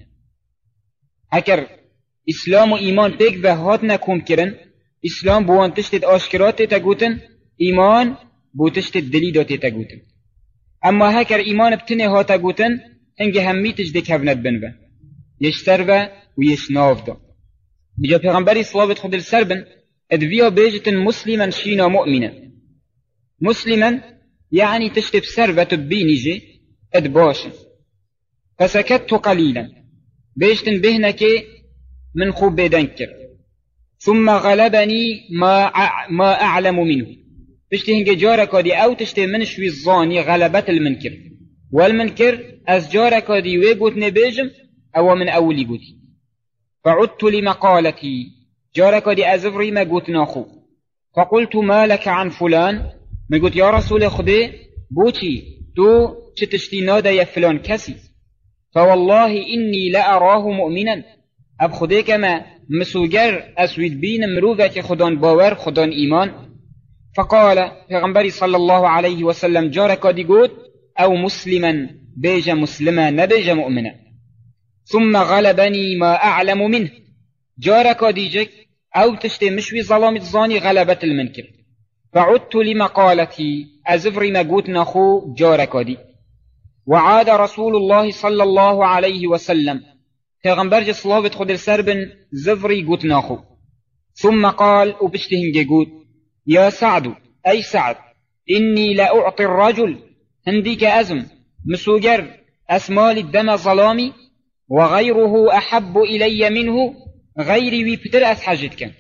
هكر إسلام و إيمان بيك بهات نكوم كرن إسلام بوان تشتد آشكرات تتقوتن إيمان بو تشتد دليدات تتقوتن أما هكر إيمان بتنه هات تقوتن هنگه همي تجدك هبنت بنبه يشتر به ويش ناف دا بجا پیغمبری صلابت خود السربن ادويا بيجتن مسلما شينا مؤمنا مسلما يعني تشتب سربة بينيجي ادباشن فسكت قليلا بيشتن بهنك من خوب بيدنكر ثم غلبني ما أعلم منه بيشتهنك جارك دي أو تشتي من شوي الظاني غلبة المنكر والمنكر أز جارك دي ويقوت نبيجم أو من أولي قوتي فعدت لمقالتي جارك دي أزفري ما قوت ناخو فقلت ما لك عن فلان ما قلت يا رسول خدي بوتي تو تشتي نادا يا فلان كسي فوالله إني لأراه مؤمنا أب خدي كما مسوجر أسويد بين مروفك خدان باور خدان إيمان فقال پیغمبری صلى الله عليه وسلم جارك دي قلت أو مسلما بيج مسلما نبيج مؤمنا ثم غلبني ما أعلم منه جارك دي جك أو تشتي مشوي ظلام الظاني غلبة المنكر فعدت لمقالتي أزفري ما قوت نخو جارك دي وعاد رسول الله صلى الله عليه وسلم پیغمبر صلابت خود السربن زفري قوت نخو ثم قال وبشتهن قوت يا سعد أي سعد إني لأعطي الرجل هنديك أزم مسوجر أسمال الدم ظلامي وغيره أحب إلي منه غيري ويبتر أسحجتك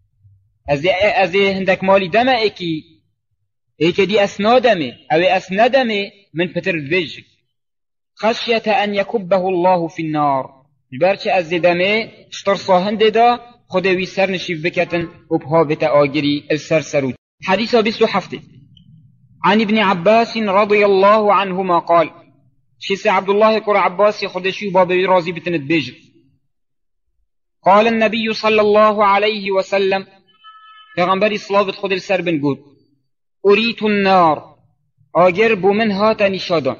أزي هندك مالي دم إيكي دي أسنادمي أو أسندمي من بتر الفيج خشية أن يكبه الله في النار البرش أزي دمي اشترصا هنده دا خدوي سر نشيف بكتن وبها بتا آجري السر سرود حديثة بسو حفته عن ابن عباس رضي الله عنهما قال شيس عبد الله كور عباس خدشي بابي رازي بتند بيجر قال النبي صلى الله عليه وسلم پیغمبری صلوات خود السر بن گود أريت النار أجرب منها تنشادا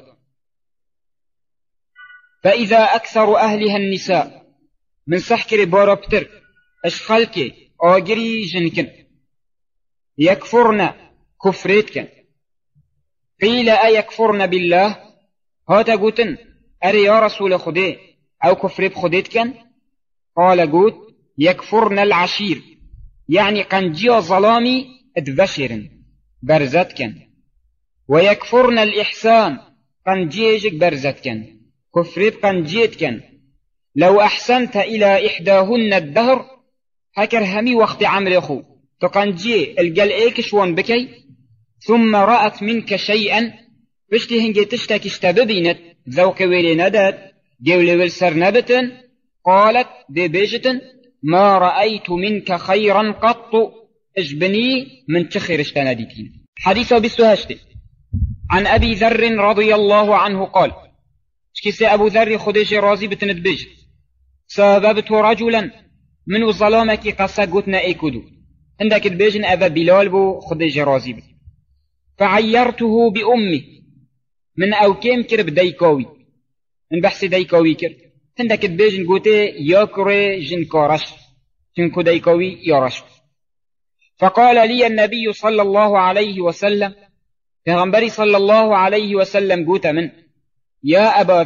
فإذا أكثر أهلها النساء من سحكر باربتر أشخلك أجري جنكن يكفرن كفريتكن قيل أيكفرن بالله هاتا قوتن أري يا رسول خدي أو كفريب خديتكن قال قوت يكفرن العشير يعني قنجي ظلامي ادبشرن برزتكن ويكفرن الإحسان قنجيجك برزتكن كفريب قنجيتكن لو أحسنت إلى إحداهن الدهر هكر همي وقت عمل أخو تقنجي الجل إيكشوان بكي ثم رأت منك شيئا بشتي هنجي تشتكي اشتببينت ذوق ويلي ندت جولي والسر نبتن قالت دي بيجتن ما رأيت منك خيرا قط اجبني من تخير اشتناديتين. حديث بستهشتي عن أبي ذر رضي الله عنه قال شكيس أبو ذر خديش رازي بتند بيجت سببت رجلا من ظلامك قصة قتنا ايكودو عندك بيجن أبا بلال بو خديش رازي بت فعيرته بأمه من أوكيم كرب ديكاوي من بحث ديكاوي كرب عندك بيجن قوتي ياكري جنكارش جنكو ديكاوي يارش فقال لي النبي صلى الله عليه وسلم پیغمبری صلى الله عليه وسلم قوت من يا أبا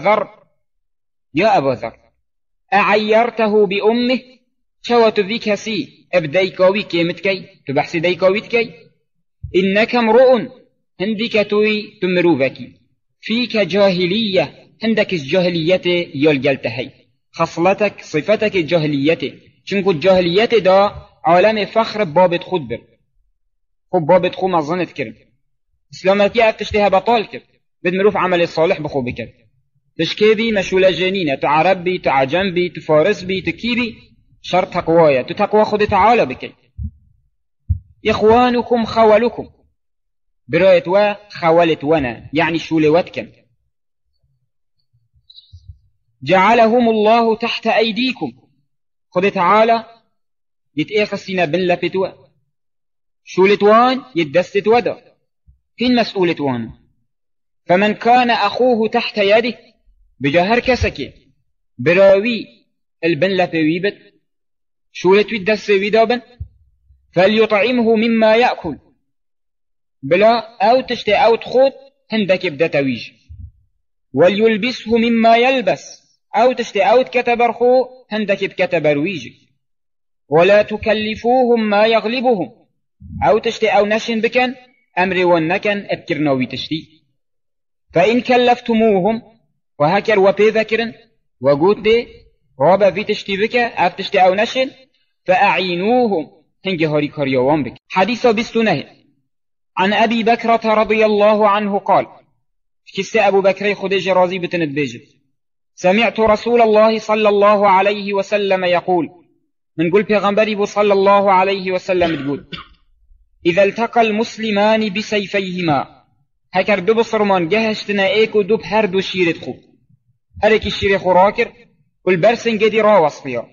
ذر أعيرته بأمه شوت ذيك سي ابديكاوي كيمتكي تبحث ديكاويتكي إنك امرؤ هندك توي تمروفكي فيك جاهلية هندك الجاهلية يلقلتهي خصلتك صفتك الجاهلية چنكو الجاهلية دا عالم فخر بابت خود بر خب بابت خو مظنت كرم اسلامتي افتشتها بطال كر بد مروف عمل الصالح بخو بكر تشكيبي مشولة جنينة تعربي تعجنبي تفارسبي تكيبي شرط تقوايا تتقوى خود تعالى بكي إخوانكم خولكم براية وخولت ونا يعني شولواتكم جعلهم الله تحت أيديكم خود تعالى يتأخسنا بن لفتوا شولتوان يدست ودا فين مسؤولتوان فمن كان أخوه تحت يده بجهر كسكي براوي البن لفويبت شولتو يدست ودابن فليطعمه مما يأكل بلا أو تشتي أو تخوت هندك يبدأ تويج وليلبسه مما يلبس أو تشتي أو تكتبر خو هندك بكتبر ويج ولا تكلفوهم ما يغلبهم أو تشتي أو نشن بكن أمري ونكن ابكرناوي تشتي فإن كلفتموهم وهكر وبيذكرن وقوت دي رابا في تشتي بك أف تشتي أو نشن فأعينوهم هنجي هاري كاريوان بك. حديث بستونه عن أبي بكرة رضي الله عنه قال كس أبو بكر خديج رازي بتند بيجت سمعت رسول الله صلى الله عليه وسلم يقول من قل پیغمبری صلى الله عليه وسلم تقول إذا التقى المسلمان بسيفيهما هكر دو بصرمان جهشتنا ايكو دو بهر دو شيرت خو هرك الشير خوراكر والبرسن قدي راوص فيها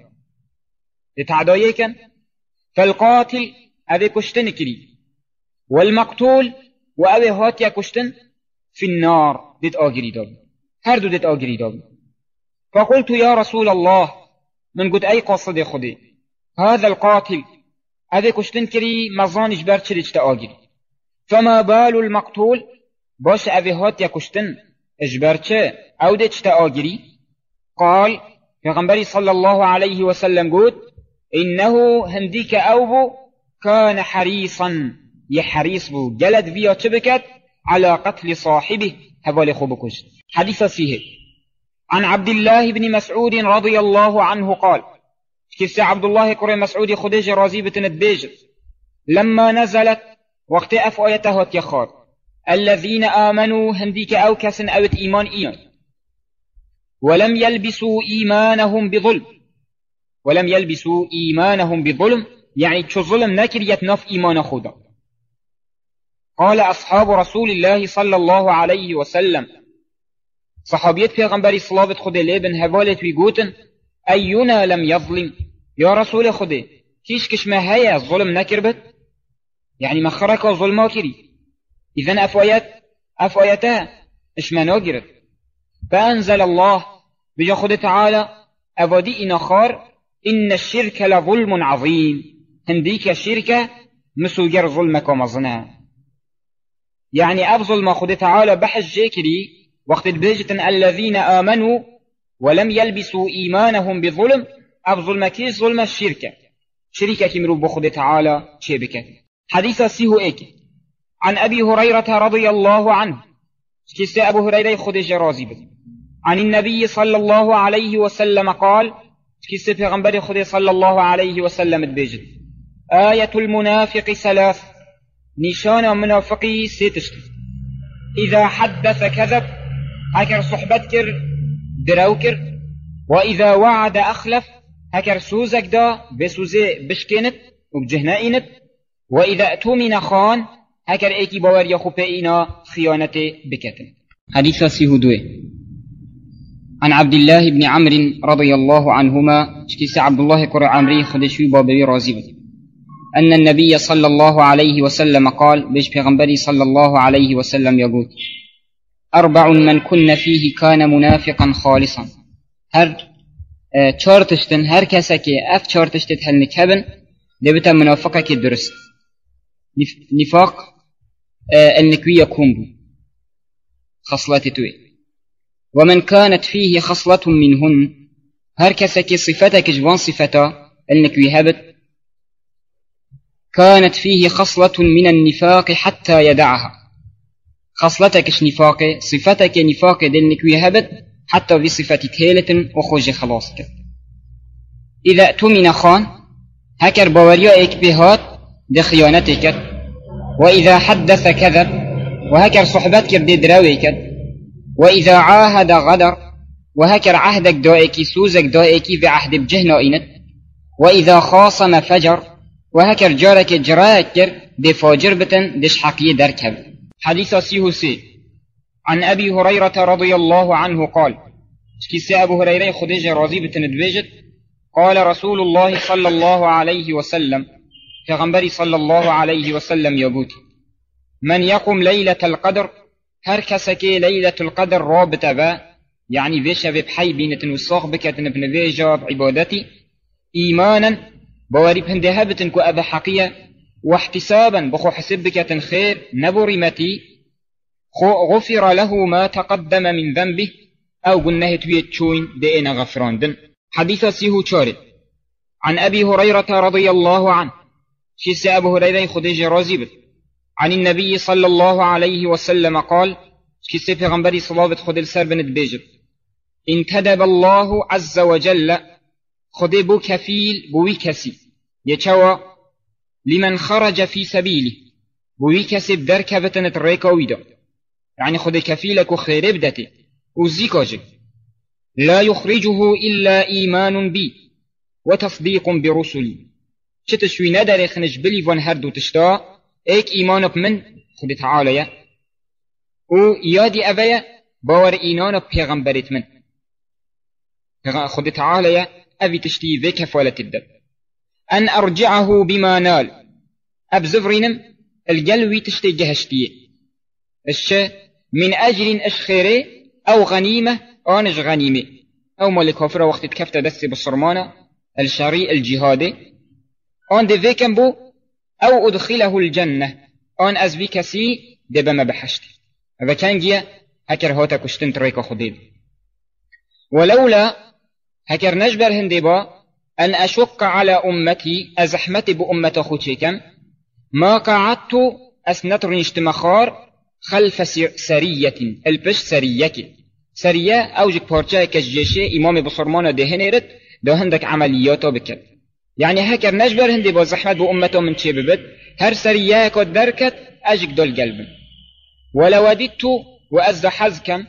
لتعدايكن فالقاتل أبي كشتن كري والمقتول وأبي هاتيا كشتن في النار ديت آجري دابي هر دو ديت آجري دابي فقلت يا رسول الله من قد أي قصد خدي هذا القاتل أبي كشتن كري مزانش برچريش تآجري فما بال المقتول باش أبي هاتيا كشتن اجبرچه أو ديت تآجري قال پیغمبری صلى الله عليه وسلم قلت إنه هنديك أوبو كان حريصا يحريص بو جلد فيها تبكت على قتل صاحبه هبال خوبكش. حديث فيه عن عبد الله بن مسعود رضي الله عنه قال كيف عبد الله قري مسعود خديج رازي بتندبيج لما نزلت وقت أفؤيته يخار الذين آمنوا هنديك أو كسن أوت إيمان إيان ولم يلبسوا إيمانهم بظلم يعني تشو ظلم نكر يتنف إيمان خدا قال أصحاب رسول الله صلى الله عليه وسلم صحابيت پیغمبری صلابت خود لیبن هوالت وی گوتن أينا لم يظلم يا رسول خود كيش كش ما هيا ظلم نكربت يعني ما خرك ظلما كري إذن أفايتها إش ما ناقرت فأنزل الله بجا خود تعالى أفادي إنخار إن الشرك لظلم عظيم هنديك الشركة مسوجر ظلمك ومظنها يعني أفضل ما خود تعالى بحج جيكري وقت بيجة الذين آمنوا ولم يلبسوا إيمانهم بظلم أفضل ما كيس ظلم الشركة شركة كمرو بخود تعالى شبكة حديث سيه إيك عن أبي هريرة رضي الله عنه كيس أبو هريرة خود جرازي بك عن النبي صلى الله عليه وسلم قال كيس پیغمبر خود صلى الله عليه وسلم بيجة آية المنافق ثلاث نشان منافقي ستشت إذا حدث كذب هكر صحبت كر درو كر وإذا وعد أخلف هكر سوزك دا بسوزي بشكنت وبجهنائنت وإذا أتومن خان هكر ايكي باور يخو بإينا خيانته بكتن حديث سيهدوه عن عبد الله بن عمرو رضي الله عنهما شكيس عبد الله كر عمري خدشوي بابوي رازي أن النبي صلى الله عليه وسلم قال بيش پیغمبري صلى الله عليه وسلم يقول 4 من كن فيه كان منافقا خالصا هر چارتشتن هر کسی که اف چارتشتت هل نکبن دبتا منافقه که درست نفاق النكوية كومبو خصلات توي ومن كانت فيه خصلة منهن هر کسی که صفتك جوان صفتا النكوية هبت كانت فيه خصلة من النفاق حتى يدعها خصلتك نفاق صفتك نفاق دلنك ويهبت حتى في صفة تهيلة وخوج خلاصك إذا اؤتمن خان هكر باوريائك بهات دخيانتك وإذا حدث كذب وهكر صحبتك بدراويك وإذا عاهد غدر وهكر عهدك دائك سوزك دائك بعهد بجهنائنت وإذا خاصم فجر وهكر جارك جراكر بفاجر بتن دش حقية دركب حديث سيهوسي عن أبي هريرة رضي الله عنه قال كيس أبو هريرة خديج راضي بتندبجت قال رسول الله صلى الله عليه وسلم پیغمبری صلى الله عليه وسلم يقول من يقوم ليلة القدر هر كسكي ليلة القدر رابط با يعني بيشا بحي بينة وصاق بكتن بنفيجا بعبادتي إيمانا بواري بهندهبتن كو أبا حقية واحتسابا بخو حسب بكتن خير نبرمتي غفر له ما تقدم من ذنبه أو قلناه تويتشوين دئنا غفراندن حديث سيهو چارد عن أبي هريرة رضي الله عنه شيس أبو هريرة خديج رازيبت عن النبي صلى الله عليه وسلم قال شيس پیغمبری صلابت خود السر بند بيجت انتدب الله عز وجل خدي بو كفيل بوي كسي يچوا لمن خرج في سبيله بوي كسي بدركبتن تريكا ويدا يعني خدي كفيلك خير بدته وزيكاجك لا يخرجه إلا إيمان بي وتصديق برسلي چتشوي ندر خنج بلي فان هردو تشتا ايك إيمانك من خدي تعالى و يادي أبايا باور إينانك پیغمبرت من خدي تعالى أبي تشتي ذي كفالة الدب أن أرجعه بما نال أبزفرينم الجلوي تشتي جهشتيه الشيء من أجل أشخيري أو غنيمة آنج غنيمة أو مالك كافر وقت تكفت دستي بالصرمانة الشريء الجهادي آن دي كم بو أو أدخله الجنة آن أزبي كسي دي بما بحشت هذا كان جيا هكر هاتا كشتن تريكا خديد ولولا هكر نجبر هندبا أن أشق على أمتي أزحمتي بأمة خوتيكم ما قعدت أسنتر نجتمخار خلف سرية البش سرية أوجك بارجاه كجيشي إمام بصرمانة دهنيرت ده هندك عملياته بكت يعني هكر نجبر هندي بزحمت بأمته من شي ببت هر سرية كد دركت أجك دول قلبا ولوددت وأزد حزكم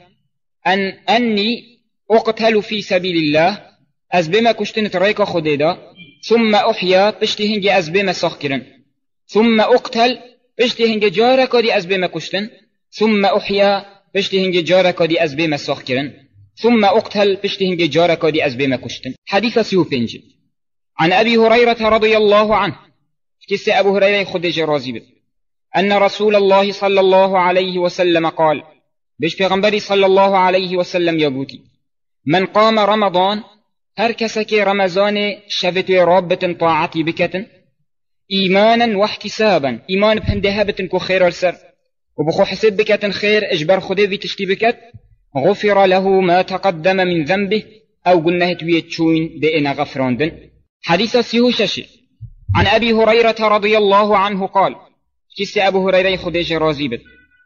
أني أقتل في سبيل الله أزبما كشتن تريكا خديدا ثم أحيا بشتي هنجي أزبما سخكرا ثم أقتل پشتی هنگ جاره کدی از بیم کشتن، ثم احیا پشتی هنگ جاره کدی از بیم ساخت کرن، ثم اقتل پشتی هنگ جاره کدی از بیم کشتن. حدیث 35 عن أبي هريرة رضي الله عنه كس أبو هريرة خدج رازي أن رسول الله صلى الله عليه وسلم قال بش پیغمبری صلى الله عليه وسلم يقولي من قام رمضان هر كسك رمضان شفت رابة طاعتي بكتن إيمانا واحتسابا إيمان بهنده بتن كو خير السر وبخو حسب بكتن خير إجبر خده في تشتي بكت غفر له ما تقدم من ذنبه أو قلناه تويتشوين دئنا غفراندن. حديث سيهوشش عن أبي هريرة رضي الله عنه قال كس أبو هريرة خديش رازيبت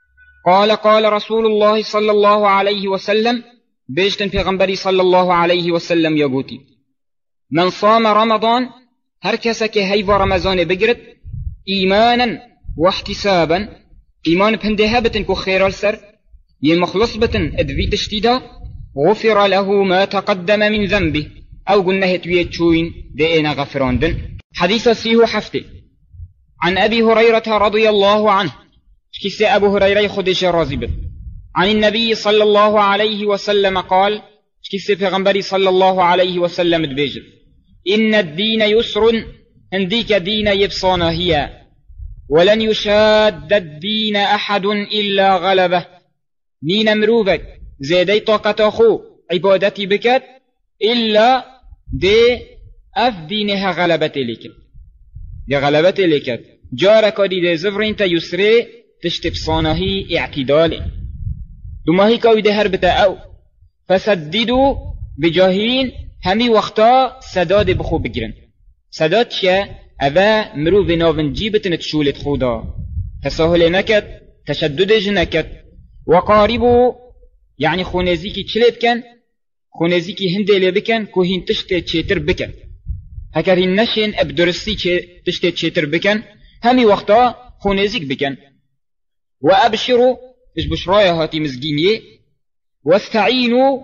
قال رسول الله صلى الله عليه وسلم بيجتن في غنبري صلى الله عليه وسلم يقولي من صام رمضان هر كسك هيف رمضان بقرد إيمانا واحتسابا إيمان بهنده بتن كو خير السر يمخلص بتن ادفي تشتيدا غفر له ما تقدم من ذنبه أو قلناه تويتشوين دئنا غفراندن. حديث سيه حفتي عن أبي هريرة رضي الله عنه كس أبو هريرة خدش رازبت عن النبي صلى الله عليه وسلم قال كس پیغمبری صلى الله عليه وسلم تبيجل إن الدين يسر هنديك دين يبصانا هي ولن يشاد الدين أحد إلا غلبه نين مروبك زيدي طاقة أخو عبادتي بكت إلا دي اف دينها غلبتي لك دي غلبتي لك جارك دي دي زفرين تا يسري تشتب صانهي اعتدالي دماهي كوي دي هربتا او فسددوا بجاهين همي وقتا سداد بخو بگرن. سداد شا اوه مرو بناون جيبتن تشولت خودا تساهل نكت تشدد جنكت وقاربوا يعني خونزيكي چلت كن خونزيكي هنده لبكن كوهين تشت چيتر بكن هكذا النشن ابدرسي تشت چيتر بكن همي وقتا خونزيك بكن. وابشروا اش بشرايا هاتي مزجينيه واستعينوا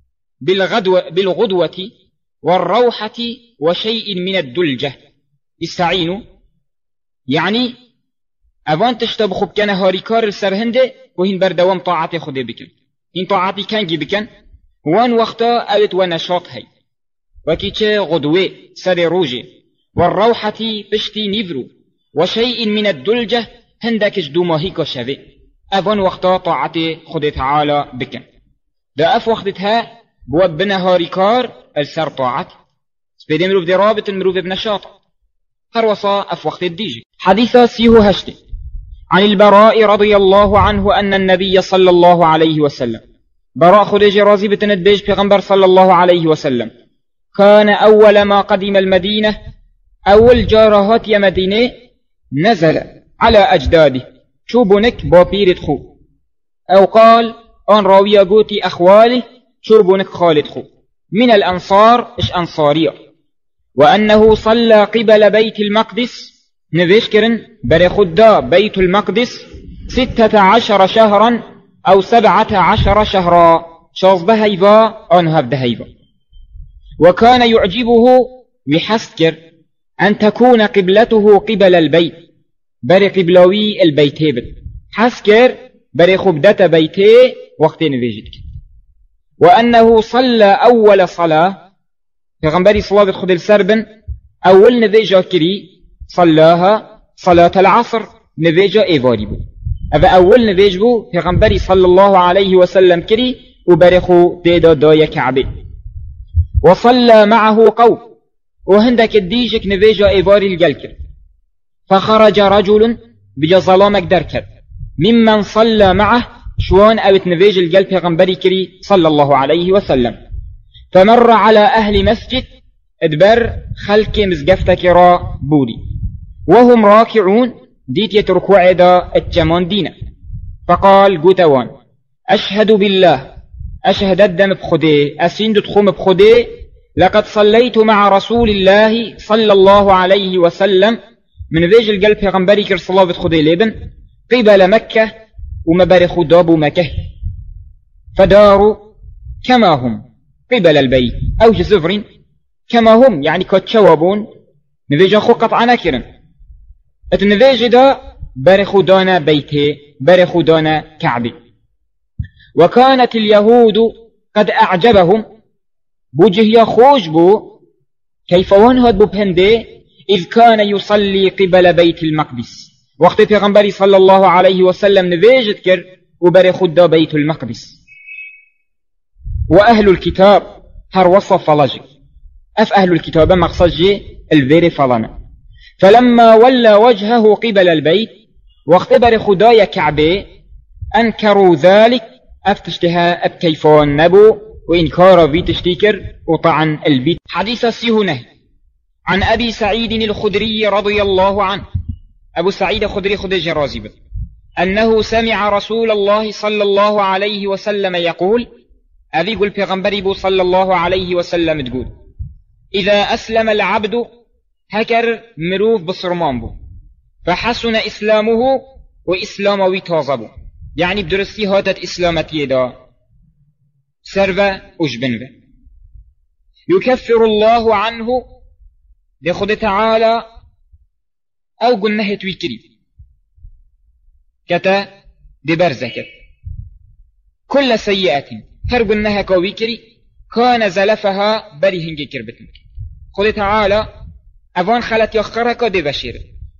بالغدوة والروحة وشيء من الدلجة. استعينوا يعني اوان تشتبخوا بكن هاريكار السرهنده وهين بردوام طاعتي خده بكن هين طاعتي كانجي بكن وان وقتا اوت ونشاط هاي وكيچه غدوه سر روجه والروحة بشتي نيفرو وشيء من الدلجة هندكش دوماهي كشوه اوان وقتا طاعتي خده تعالى بكن. دا اف وقتها بواب بنهاري كار السر طاعت سبيدي مروف دي رابط المروف بنشاط هر وصا اف وقت الديجي. حديثة سيهو هشتي عن البراء رضي الله عنه أن النبي صلى الله عليه وسلم براء خديج رازي بتندبيج پیغمبر صلى الله عليه وسلم كان أول ما قدم المدينة أول جارهات يا مدينة نزل على أجداده شوبونك بابيرت خو أو قال أن راوية قوتي أخواله شوبونك خالد خو من الأنصار إش أنصارية وأنه صلى قبل بيت المقدس نذكرن برخدا بيت المقدس 16 شهرا أو 17 شهرا شازده هيفا أنهب هيفا. وكان يعجبه بحسكر أن تكون قبلته قبل البيت بر قبلوي البيت هبت حسكر بر خبدة بيته وقت نذجدك. وأنه صلى أول صلاة پیغمبری صلاة خد السربن أول نذجا كري صلاها صلاة العصر نذجا إيواري بو أبا أول نذج بو پیغمبری صلى الله عليه وسلم كري وبرخو ديدا دايا كعبه. وصلى معه قوم وهندك الديجك نذجا إيواري الجلكر فخرج رجل بجا ظلامك دركب ممن صلى معه شوان أبت نذج الجل پیغمبری كري صلى الله عليه وسلم فمر على أهل مسجد ادبر خلق مزقفتك را بودي وهم راكعون ديت يتركوا عدا الجمان دينا فقال قوتوان أشهد بالله أشهد الدم بخدي أسين تخوم بخدي لقد صليت مع رسول الله صلى الله عليه وسلم من ذيج القلب پیغمبری كر صلاة بخدي لبن قبل مكة ومبارخ دابو مكة فداروا كما هم قبل البيت أو جزفرين كما هم يعني كتشوابون نذيج أخو قطعنا كرن النذيج دا برخدان بيته برخدان كعبه. وكانت اليهود قد أعجبهم بوجه خوش بو كيف وانهد ببهنده إذ كان يصلي قبل بيت المقدس. وقت پیغمبری صلى الله عليه وسلم نواجد كر وبرخد بيت المقدس. وأهل الكتاب هر وصف فلاجي أف أهل الكتاب مقصد جي الفيري فلانا. فلما ولى وجهه قبل البيت وقت برخدايا كعبه أنكروا ذلك أفتشتها أبكيفون نبو وإنكار في تشتيكر وطعن البيت. حديث السيهنه عن أبي سعيد الخدري رضي الله عنه. أبو سعيد الخدري خدج رازب أنه سمع رسول الله صلى الله عليه وسلم يقول أبي قل پیغمبری صلى الله عليه وسلم تقول إذا أسلم العبد هكر مروف بصرمان بو فحسن إسلامه وإسلامه تازبو يعني بدرستي هاتت إسلامتي دا سربة أجبنبه يكفر الله عنه لخد تعالى أو قلنه تويكري كتا دبرزكت كل سيئة هر قلنها كويكري كان زلفها بريهنج كربتنك. خد تعالى أفان خلت يخرك دبشير.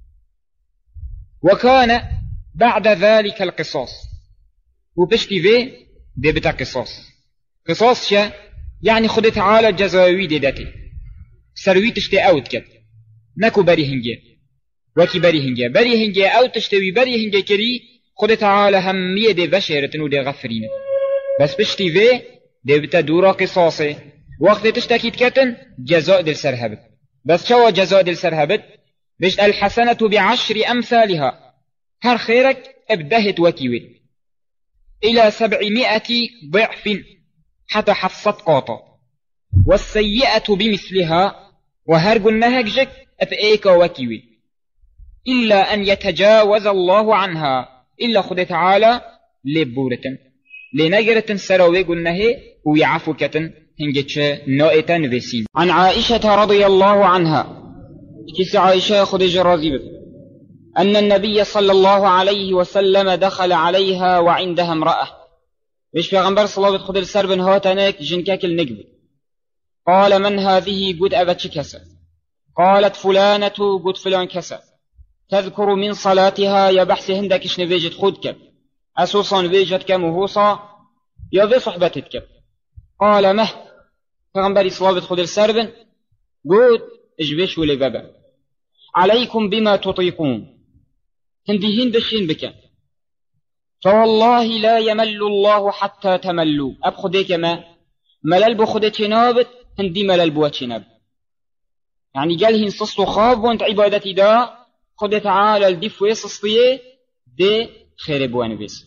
وكان بعد ذلك القصاص وبشتي في دبتا قصاص شا يعني خد تعالى جزاوي ديداتي سروي تشتي أوت كت نكو بريهنجي وكي بريهنجي أو تشتوي بريهنجي كري خد تعالى همية دي بشيرتن ودي غفرين بس بشتي في دبتا دورا قصاصي وقت تشتكيت كتن جزاء دل سرهبت. بس شو جزاء دل سرهبت بشت الحسنة ب10 أمثالها هر خيرك ابدهت وكيوي إلى 700 ضعف حتى حفصت قاطة والسيئة بمثلها وهر قلناها جك أبئيك وكيوي إلا أن يتجاوز الله عنها إلا خد تعالى لبورة لنجرة سروي قلناه ويعفوكة هنجتش نائتا نفسين. عن عائشة رضي الله عنها كيس عائشة خدج رازبة أن النبي صلى الله عليه وسلم دخل عليها وعندها امرأة مش في غنبر صلوات خدل سربن هاتناك جنكاك النقب. قال من هذه؟ قد أبتش كسا. قالت فلانة قد فلان كسا تذكر من صلاتها يا بحث هندك شنفيجت خودك أسوصا فيجت كمهوصا يا في صحبتك. قال مه فغنبري صلوات خدل سربن قد اجبش ولي بابا عليكم بما تطيقون هندي هندشين بك فوالله لا يمل الله حتى تملوا. أبخديك ما ملل بخدت نابت هندي ملل بوات ناب يعني قال هنصص خاب وانت عبادتي دا خد تعالى الدف ويصصيه دي خير بوان بيس.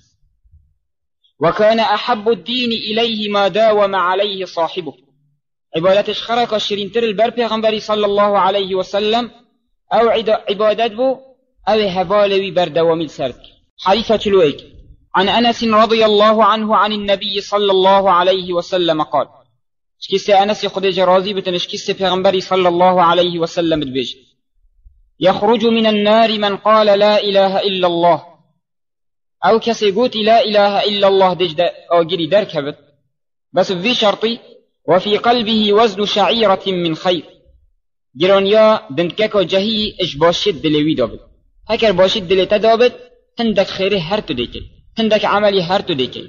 وكان أحب الدين إليه ما داوم عليه صاحبه عبادتش خرق الشرين تر البربي غنبري صلى الله عليه وسلم أو عبادت بو أو هبالوي بردوام السرد. حديثة الويك عن أنس رضي الله عنه عن النبي صلى الله عليه وسلم قال شكيس أنس خديج رازي بتنشكيس پیغمبري صلى الله عليه وسلم بيج يخرج من النار من قال لا إله إلا الله أو كسي قوتي لا إله إلا الله دجد أو جري دركبت بس في شرطي وفي قلبه وزن شعيرة من خير جرانيا دنكاكو جهي إش باشد دلوي دابت هكر باشد دلي تدابت هندك خيره هرتو ديكي هندك عملي هرتو ديكي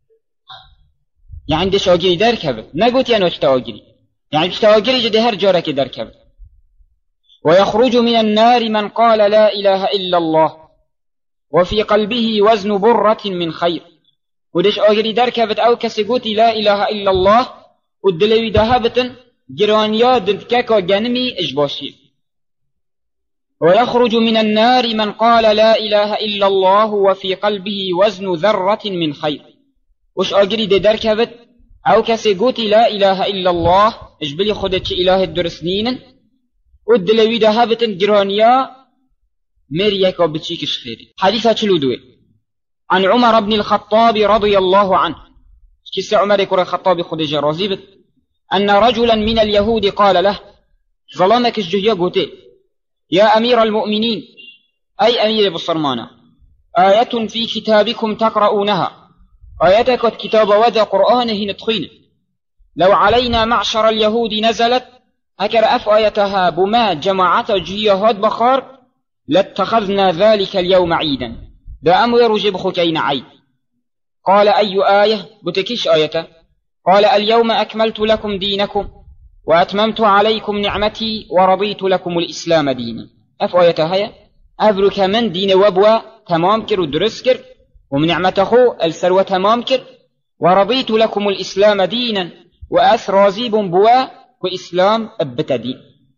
يعني دش آجري دركبت نقوت يعني وش تآجري يعني وش تآجري جدي هر جارك دركبت. ويخرج من النار من قال لا إله إلا الله وفي قلبه وزن برة من خير ودش آجري دركبت أو كسيقوتي لا إله إلا الله ودلوي دهبت جرانيا دنكاكو جنمي إجباشي. ويخرج من النار من قال لا إله إلا الله وفي قلبه وزن ذرة من خير وش آجري دي دركبت أو كسي قوتي لا إله إلا الله اجبلي خدتش إله الدرسنين ودلوي دهبت جرانيا مريكا بتشيكش خيري. حديثة تلودوي عن عمر بن الخطاب رضي الله عنه كيس عمر يكون الخطاب خدج رازبت أن رجلا من اليهود قال له ظلمك الجهية قوتي يا أمير المؤمنين أي أمير بصرمانة آية في كتابكم تقرؤونها آياتك كتاب ودى قرآنه نتخين لو علينا معشر اليهود نزلت أكر أف آياتها بما جماعة جيهات بخار لاتخذنا ذلك اليوم عيدا دا أمر رجب خكين عيد. قال أي آية بتكش آية؟ قال اليوم أكملت لكم دينكم وأتممت عليكم نعمتي ورضيت لكم الإسلام دينا. أف آية هيا أبرك من دين وبوى تمام كر ودرس كر ومن نعمته السروة تمام كر ورضيت لكم الإسلام دينا وأس رازيب بوا وإسلام أبتدي.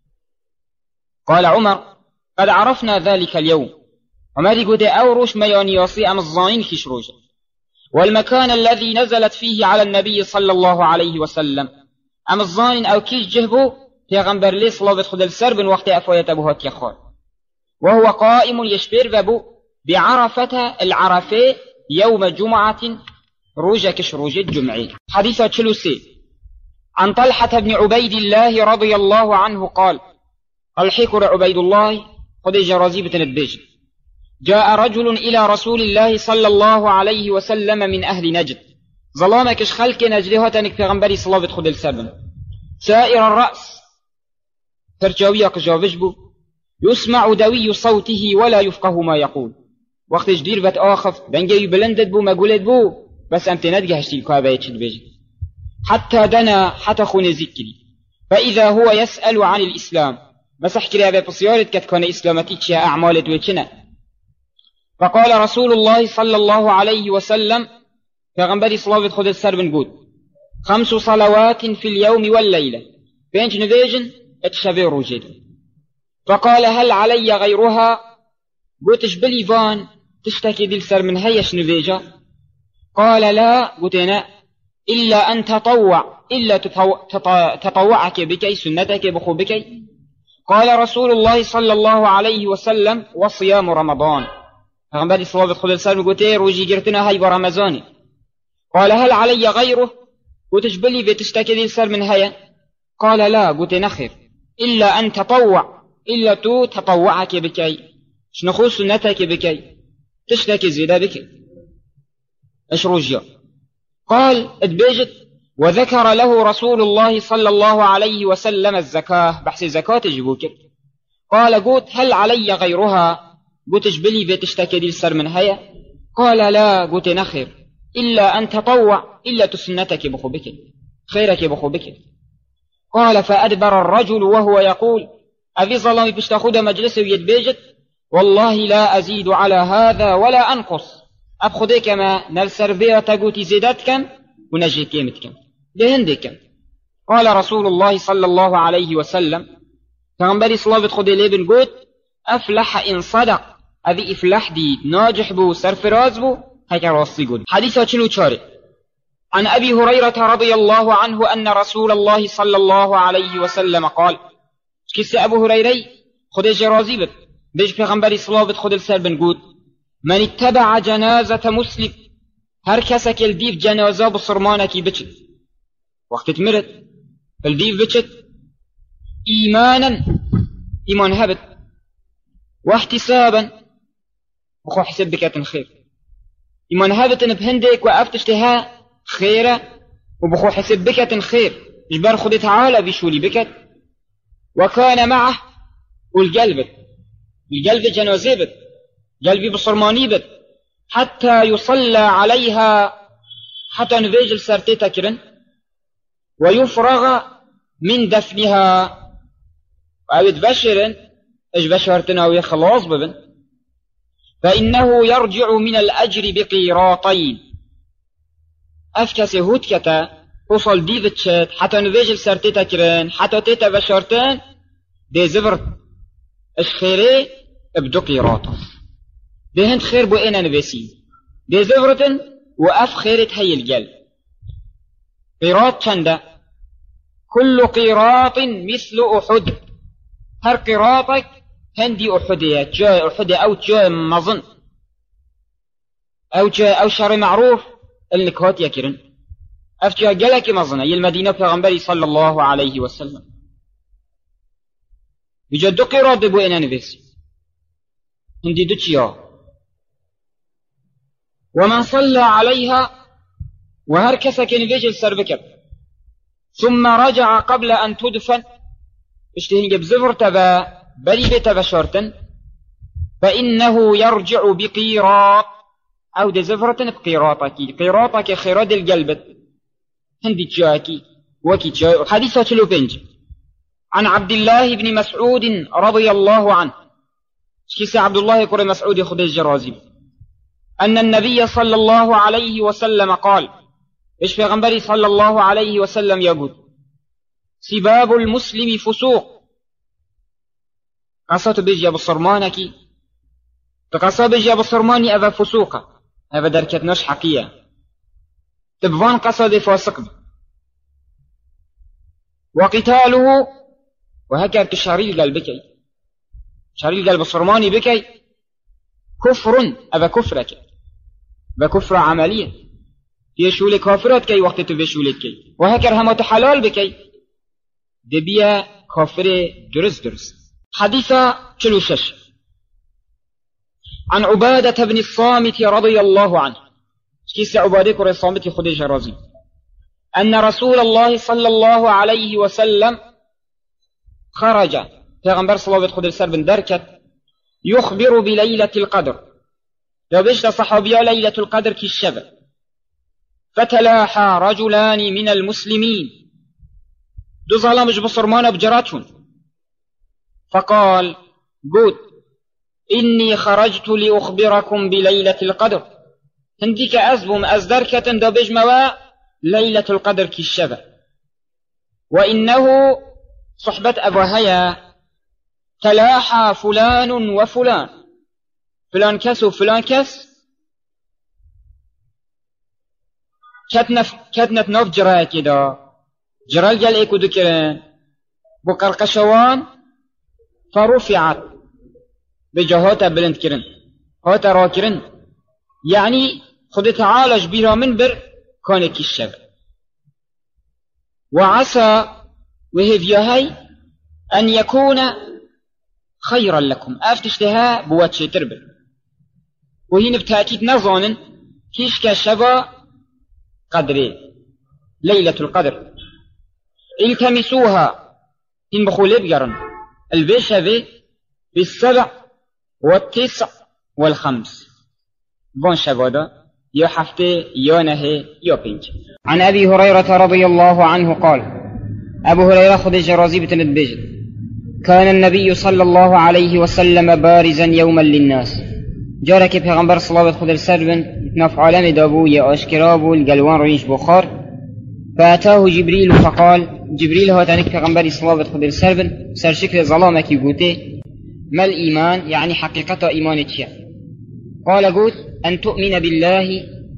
قال عمر قد عرفنا ذلك اليوم. عمر يقول أوروش ميانياسي أم الظانين كشروجة والمكان الذي نزلت فيه على النبي صلى الله عليه وسلم أم الظانين أو كيش جهبو پیغمبر لي صلاة خد السرب وقت أفوية أبوهات يخار وهو قائم يشبير بابو بعرفة العرفة يوم جمعة روجة كشروجة جمعي. حديثة تشلوسي عن طلحة بن عبيد الله رضي الله عنه قال الحكر عبيد الله قد جرازيبة البيج جاء رجل إلى رسول الله صلى الله عليه وسلم من أهل نجد ظلامك خلق نجلها تنك پیغمبري صلاة خد السرب سائر الرأس فرجاوية قجاوجبو يسمع دوي صوته ولا يفقه ما يقول وقت جدير بات آخف بنجي بلندد بو ما قولد بو بس امت ندقهشتي الكوابة يتشد بيجي حتى دنا حتى خون ذكري فإذا هو يسأل عن الإسلام بس احكي لها بسيارت كتكون إسلامتي أعمال دويتشنا. فقال رسول الله صلى الله عليه وسلم فغنبري صلاة خد السر بنقول 5 صلوات في اليوم والليلة بينج نفيجن اتشبه روجيد. فقال هل علي غيرها؟ قلتش بليفان تشتكي دي السر من هيش نفيجة؟ قال لا قلتنا إلا أن تطوع إلا تطوعك بكي سنتك بخو بكي. قال رسول الله صلى الله عليه وسلم وصيام رمضان فغنبري صلاة خد السر قلت روجي جرتنا هاي برمضاني. قال هل علي غيره؟ قلتش بلي بتشتكي دي السر من هيا؟ قال لا قلت نخر إلا أن تطوع إلا تو تطوعك بكي شنخو سنتك بكي تشتكي زيدا بكي ايش رجع. قال اتبيجت وذكر له رسول الله صلى الله عليه وسلم الزكاة بحث زكاة جبوك. قال قلت هل علي غيرها؟ قلت اجبلي بتشتكي دي السر من هيا؟ قال لا قلت نخر إلا أن تطوع إلا تسنتك بخو بكي خيرك بخو بكي. قال فأدبر الرجل وهو يقول أبي ظلامي بشتاخد مجلسه ويتبيجت والله لا أزيد على هذا ولا أنقص أبخدك ما نلسر بيا تقوتي زيدتكم ونجيكيمتكم لهندكم. قال رسول الله صلى الله عليه وسلم فغنبري صلاة خدي لابن قوت أفلح إن صدق أذي إفلح دي ناجح بو سرفراز بو هكا راسي قد. حديثة شلو شاري عن أبي هريرة رضي الله عنه أن رسول الله صلى الله عليه وسلم قال كيس أبو هريري خد جرازي بك بيج پیغمبري صلاة خد السر بن قود من اتبع جنازة مسلم هر كسك الديف جنازة بصرمانك بچت وقت تمرت الديف بچت إيمانا إيمان هبت واحتسابا بخو حسب بكات خير إيمان هبت بهندك وأفتشتها خيرة وبخو حسب بكات خير جبار خد تعالى بشولي بكات وكان معه والقلب جنازة بت قلبي بصرماني بت حتى يصلى عليها حتى نفيجل سرتي تكرن ويفرغ من دفنها وعبد بشرن ايش بشرتنا ويا خلاص ببن فإنه يرجع من الأجر بقيراطين أفكس هوتكتا وصل ديفتشت حتى نفيجل سرتي تكرن حتى تيتا بشرتن دي زبرت الخيري ابدو قيراطا دي هند خير بو اينا نفسي دي زبرتن وأف خيرت هي الجل. قيراط چنده كل قيراط مثل أحد هر قيراطك هندي أحدية جاء أحد أو جاء مظن أو شر معروف النكهات يكرن أفجأ جلك مظنة المدينة پیغمبري صلى الله عليه وسلم يجد قيراط بو اينا نفسي هندي دتشيا ومن صلى عليها وهركس كان بيجي السربكب ثم رجع قبل أن تدفن اشتهن جب زفر تبا بري بتبا شرطا فإنه يرجع بقيراط أو دي زفرة بقيراطك قيراطك خيراد القلب هندي تشاكي وكي تشاكي حديثة تلوبنج عن عبد الله بن مسعود رضي الله عنه كيس عبد الله يقول مسعود خذ الجرازي أن النبي صلى الله عليه وسلم قال إيش في غنبري صلى الله عليه وسلم يقول سباب المسلم فسوق قصة بيجي أبو صرمانكي تقصة بيجي أبو صرماني أبا فسوقة أبا دركت نش حقية تبفان قصة دي فاسق وقتاله وهكذا تشاري القلب بكي شاري القلب الصرماني بكي كفر أبا كفرك أبا كفر عمليا يشولي كافرات كي وقت تبشولي كي وهكذا هم تحلال بكي دبيا كافر درس حديثة تلوشش عن عبادة بن الصامت رضي الله عنه كيس عبادة كرة الصامت خديج رضي أن رسول الله صلى الله عليه وسلم خرج پیغمبر صلى الله عليه وسلم دركت يخبر بليلة القدر لو بيشت صحابيا ليلة القدر كالشبه فتلاحى رجلان من المسلمين دو ظلامج بصرمان بجراتهم فقال قد إني خرجت لأخبركم بليلة القدر هنديك أزبم أزدركة دو بجموا ليلة القدر كالشبه وإنه صحبة أبوهيا تلاحى فلان وفلان فلان كس وفلان كس كتنت نوف جرا كده جرال جل ايكو دكرن بقرقشوان فرفعت بجهوتا بلند كرن هوتا راكرن يعني خد تعالج بها منبر كونك الشبه وعسى وهذيهي أن يكون خيرا لكم أفتشتها بواتش تربل وهنا بتأكيد نظانا كيش كشبا قدري ليلة القدر التمسوها إن بخولي بقرن البشبه بالسبع والتسع والخمس بون شبادا يا حفتي يا نهي يا بنج عن أبي هريرة رضي الله عنه قال أبو هريرة خذ الجرازي بتندبجد كان النبي صلى الله عليه وسلم بارزا يوما للناس جارك پیغمبر صلى الله عليه وسلم سربن نف عالم دابو يا أشكرابو القلوان ريش بخار فأتاه جبريل فقال جبريل هو تانيك پیغمبر صلى الله عليه وسلم سربن سر شكل ظلامك يقوتي ما الإيمان يعني حقيقة إيمان تشيا قال قوت أن تؤمن بالله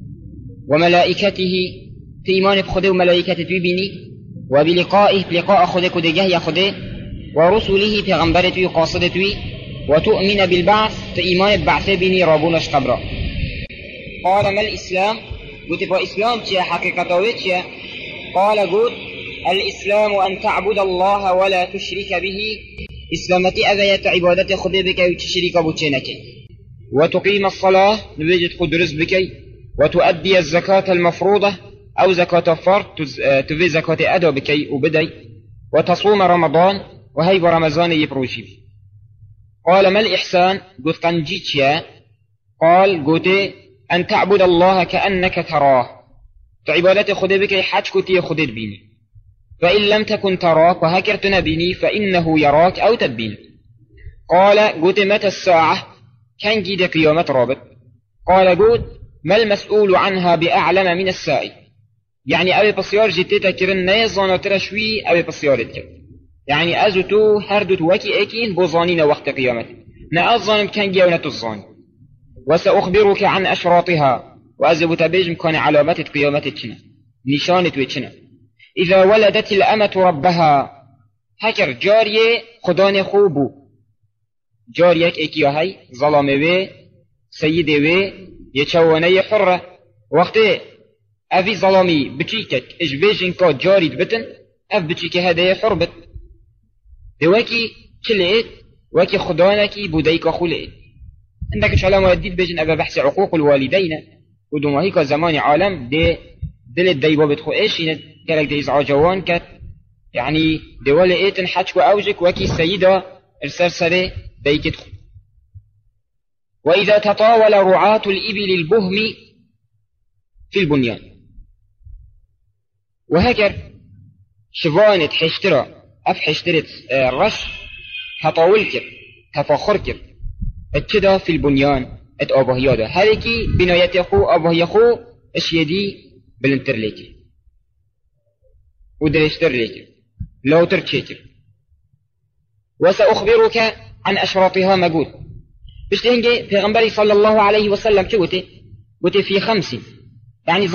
وملائكته في إيمان بخده وملائكته تبيني وبلقائه بلقاء خده كده يا خده ورسله في غنبرته قاصدته وتؤمن بالبعث في إيمان ببعثه بني رابونش قبرا قال ما الإسلام قلت فإسلام تيا حقيقته تيا قال قلت الإسلام أن تعبد الله ولا تشرك به إسلامتي أذيت عبادة خذبك وتشرك بوتشينك وتقيم الصلاة نبيجت قدرس بك وتؤدي الزكاة المفروضة أو زكاة فرض تفي زكاة أدو بك وبدي وتصوم رمضان وهي برمضان يبروشي قال ما الإحسان قلت قنجيتيا قال قلت أن تعبد الله كأنك تراه فعبادة خذبك حج كتي خذت بيني فإن لم تكن تراك وهكرتنا بيني فإنه يراك أو تدبين قال قلت متى الساعة كان جيد قيامة رابط قال قلت ما المسؤول عنها بأعلم من السائل يعني أبي بصيار جيتتا كرن نيزان ترشوي أبي بصيار كر يعني أزوتو هردوت وكي أكين بوظانين وقت قيامته نأظن كان جيونة الظان وسأخبرك عن أشراطها وأزبو تبيجم كان علامات قيامة تشنا نشانة وتشنا إذا ولدت الأمة ربها هكر جارية خدان خوبو جاريك اكيا هاي ظلامه وي سيده وي يچوانه حرة وقت افي ظلامي بچيكك اش بيجن كا جاريد بتن اف بچيك هده حر بت دواكي چلئت وكي خدانكي بوديك خلئت عندك إن شاء الله مؤديد بيجن أبا بحث عقوق الوالدين ودوما هيك زمان عالم دل الدايبا بتخو إيش كالك دي إزعاج جوان كت يعني دولة إيتن حجك وأوجك وكي السيدة السرسرة ديك تخو. وإذا تطاول رعاة الإبل البهم في البنيان وهكر شفانت حشترة أف حشترة رش هطاولكر هفاخركر اتشدا في البنيان ات أبهيادا هذيكي بناية يخو أبهيخو اشيدي بلنتر ليكي ودريشتر ليكي لو تركيكي. وسأخبرك عن أشراطها مقول بشتهنجي في غنبري صلى الله عليه وسلم شوتي قلت في 5 يعني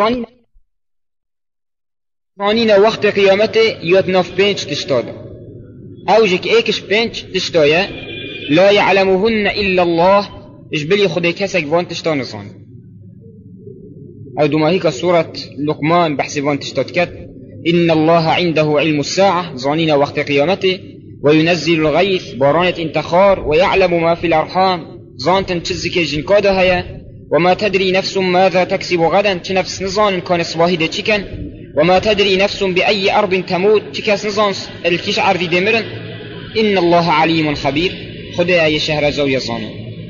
ظانينا وقت قيامته يتنف بينش تشتاد أوجك إيكش بينش تشتايا لا يعلمهن إلا الله إجبلي خدي كسك فان تشتان ظان أو دوما هيك سورة لقمان بحث فان تشتاد كت إن الله عنده علم الساعة ظانينا وقت قيامته وينزل الغيث بارانة انتخار ويعلم ما في الأرحام ظانتن تشزك جنكادا هيا وما تدري نفس ماذا تكسب غدا تنفس نظان كان صواهد تشكن وما تدري نفس بأي أرض تموت تكاس نظان الكيش عرضي دمرن إن الله عليم خبير خدي أي شهر زوية ظانو.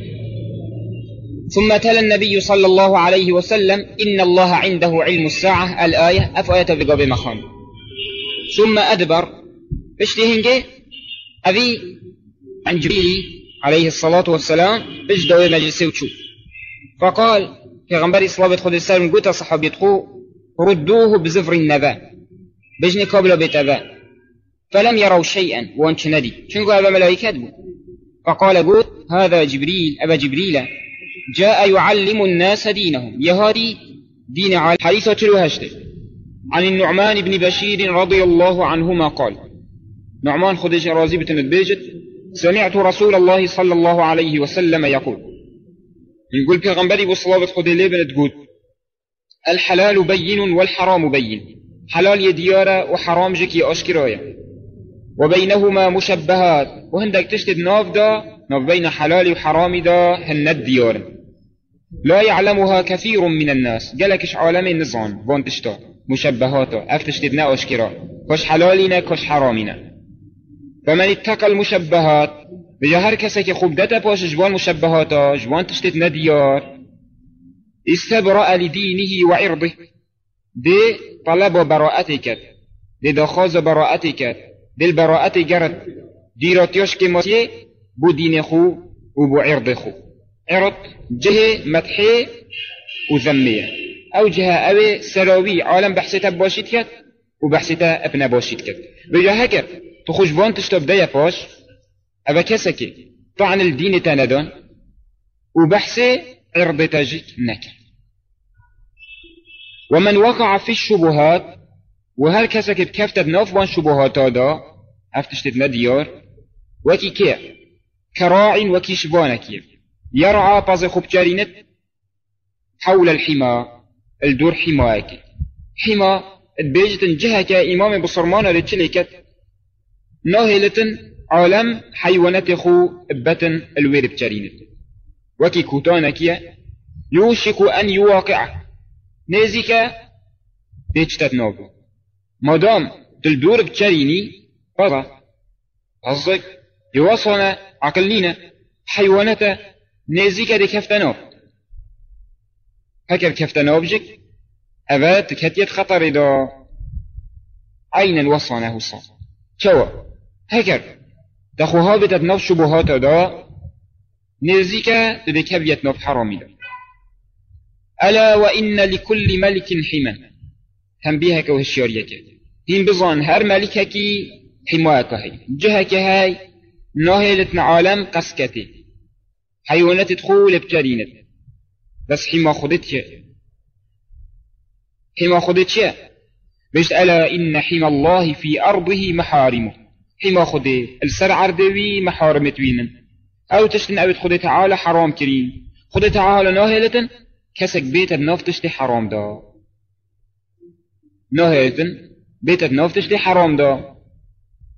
ثم تلا النبي صلى الله عليه وسلم إن الله عنده علم الساعة الآية أفآية بقاب مخان. ثم أدبر بشتهنجي أبي عن جبريل عليه الصلاة والسلام بجدوي مجلسي وشوف فقال في غنبري صلابة خد السلام قلت صحابي تقو ردوه بزفر النبا بجني قبل بيتبا فلم يروا شيئا وانش ندي شنو أبا ملائكات بو فقال قلت هذا جبريل أبا جبريل جاء يعلم الناس دينهم يهادي دين على حديثة الوهشت عن النعمان بن بشير رضي الله عنهما قال نعمان خدش رازي بتنبيجت سمعت رسول الله صلى الله عليه وسلم يقول في غنبري بصلابة خدي ليبن تقول الحلال بين والحرام بين حلال يديارة وحرام جك يأشكرايا وبينهما مشبهات وهندك تشتد ناف بين حلال وحرام دا هند ديار لا يعلمها كثير من الناس قالكش عالم النظام بانتشتا مشبهاتا افتشتدنا أشكرا كش حلالنا كش حرامنا فمن اتقى المشبهات بجا هر کسی که خوب دتا باش جوان مشبهاتا جوان تشتت ندیار استبرأ لدينه وعرضه دي طلب براءتك دي دخاز براءتك دي البراءة جرت دي راتيوش كماسي بو دين خو وبو عرض خو عرض جهة مدحي وذمية او جهة اوي سراوي عالم بحثتا باشيت كت وبحثتا ابن باشيت كت بجا هكر تخوش بان تشتب دايا باش أبا كسكي طعن الدين تاندون وبحثي عرض تجيك نكر. ومن وقع في الشبهات وهل كسكي بكفتد نوفوان شبهات هذا هفتشتد نديار وكي كير كراع وكي شبانكي يرعى باز خبجارينت حول الحما الدور حماك حما البيجة جهة إمام بصرمان رتشلكت ناهلة عالم حيوانات خو بطن الوير بجارينت وكي كوتانكيا يوشك أن يواقع نازك بيجتت نوبو مادام تلدور بجاريني فضا قصدك يوصلنا عقلينا حيوانات نازك دي كفتنوب هكذا كفتنوبجك أبات كتيت خطر دا عينا وصلناه الصام شوى هكذا دخوها بتتنف شبهات دا نزيك تدكب يتنف حرامي دا ألا وإن لكل ملك حما تنبيهك وهشياريك هين بظن هر ملكك حماك هاي جهك هاي ناهلة عالم قسكتي حيوانات تدخل بجارينت بس حما خدتك بيشت ألا إن حما الله في أرضه محارمه حما خدي السر عردوي محارم توينن او تشتن اوت خدي تعالى حرام كرين خدي تعالى ناهلة كسك بيت الناف تشتي حرام دا ناهلة بيت الناف تشتي حرام دا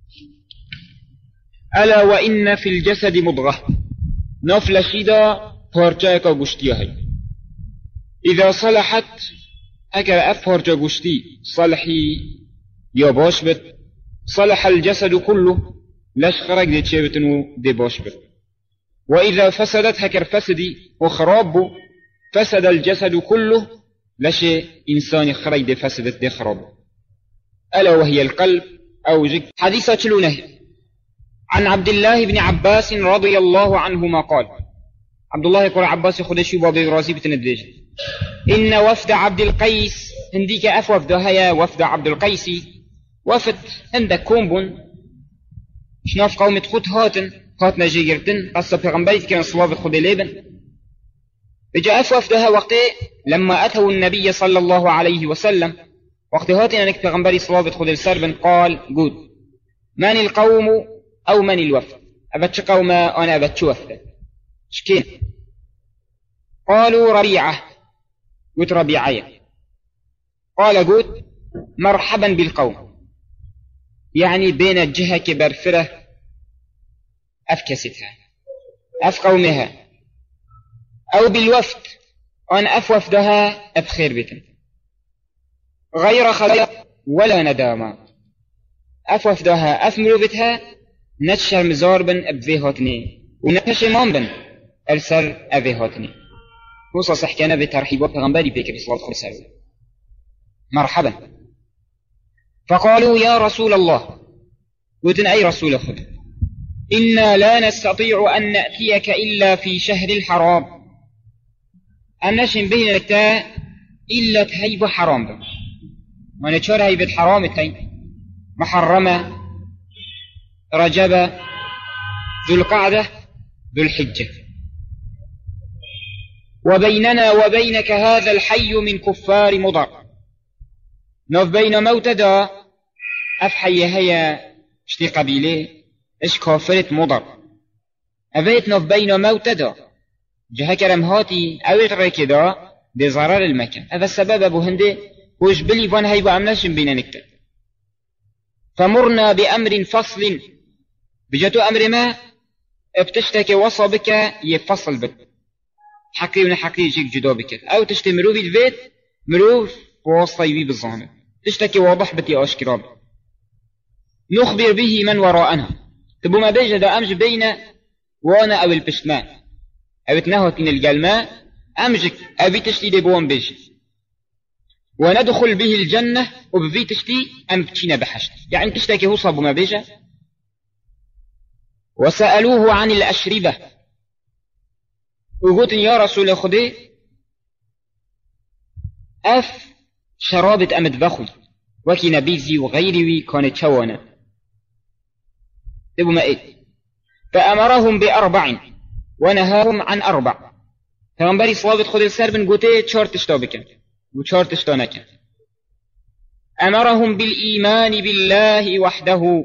ألا وإن في الجسد مضغة ناف لشيدا پارچه که گوشتی هی اذا صلحت اگر اف پارچه گوشتی صلحی یا باش بد صلح الجسد كله لش خرج دي تشيبتنو دي باش بد وإذا فسدت هكر فسدي وخراب بو فسد الجسد كله لش إنسان خرج دي فسدت دي خراب ألا وهي القلب أو جك حديثة شلونه عن عبد الله بن عباس رضي الله عنهما قال عبد الله يقول عباس خدشي بابي رازي بتندج إن وفد عبد القيس هنديك أف وفد هيا وفد عبد القيس وفد عندك كومبون شناف قومة خود هاتنا جيجرتن قصة پیغمبريت كان صلابة خود ليبن بجاء أف وفدها وقت لما أتوا النبي صلى الله عليه وسلم وقت هاتنا نك پیغمبري صلابة خود السربن قال قود من القوم أو من الوفد أبتش قوما أنا أبتش وفد شكين قالوا ربيعة قلت ربيعية قال قلت مرحبا بالقوم يعني بين الجهة كبرفرة أفكستها أف قومها أو بالوفد أن أف وفدها أبخير بتن غير خلق ولا ندامة أف وفدها أف مروبتها نتشر مزاربن أبفيهاتني ونتشر مامبن السر أبفيهاتني وصا صحكنا بترحيبات غنبالي بيك بصلاة خلصة مرحبا فقالوا يا رسول الله ودن أي رسول خد إنا لا نستطيع أن نأتيك إلا في شهر الحرام أنشن بين لكتا إلا تهيب حرام بك ونشار هيب الحرام التين محرمة رجب ذو القعدة ذو الحجة وبيننا وبينك هذا الحي من كفار مضر نوف بين موتدا أفحي هيا اشتي قبيله اش كافرت مضر أبيت نوف بين موتدا جهة كرمهاتي أويت ركدا دي ضرر المكان هذا السبب أبو هندي وش بلي فان هيبو أمناش بينا نكتر فمرنا بأمر فصل بجتو أمر ما ابتشتكي وصبك يفصل بك حقي ونحقي يجيك جدا بك أو تشتي مروفي البيت مروف ووصيبي بالظاهر تشتكي واضح بتي أشكراب نخبر به من وراءنا تبو ما بيجد أمج بين وانا أو البشتمان أو تنهوتين الجلماء أمجك أبي تشتي دبوان بيجي وندخل به الجنة وبفي تشتي أم بتشينا بحشت يعني تشتكي هو صابو ما بيجا وسألوه عن الأشربة وقلت يا رسول خدي أف شرابة أمد بخوي وكي نبيزي وغيري كانت شوانا تبو ما إيه فأمرهم بأربع ونهاهم عن أربع فمنبري صلابة خدي السربن قلت تشار تشتابك وتشار تشتانك أمرهم بالإيمان بالله وحده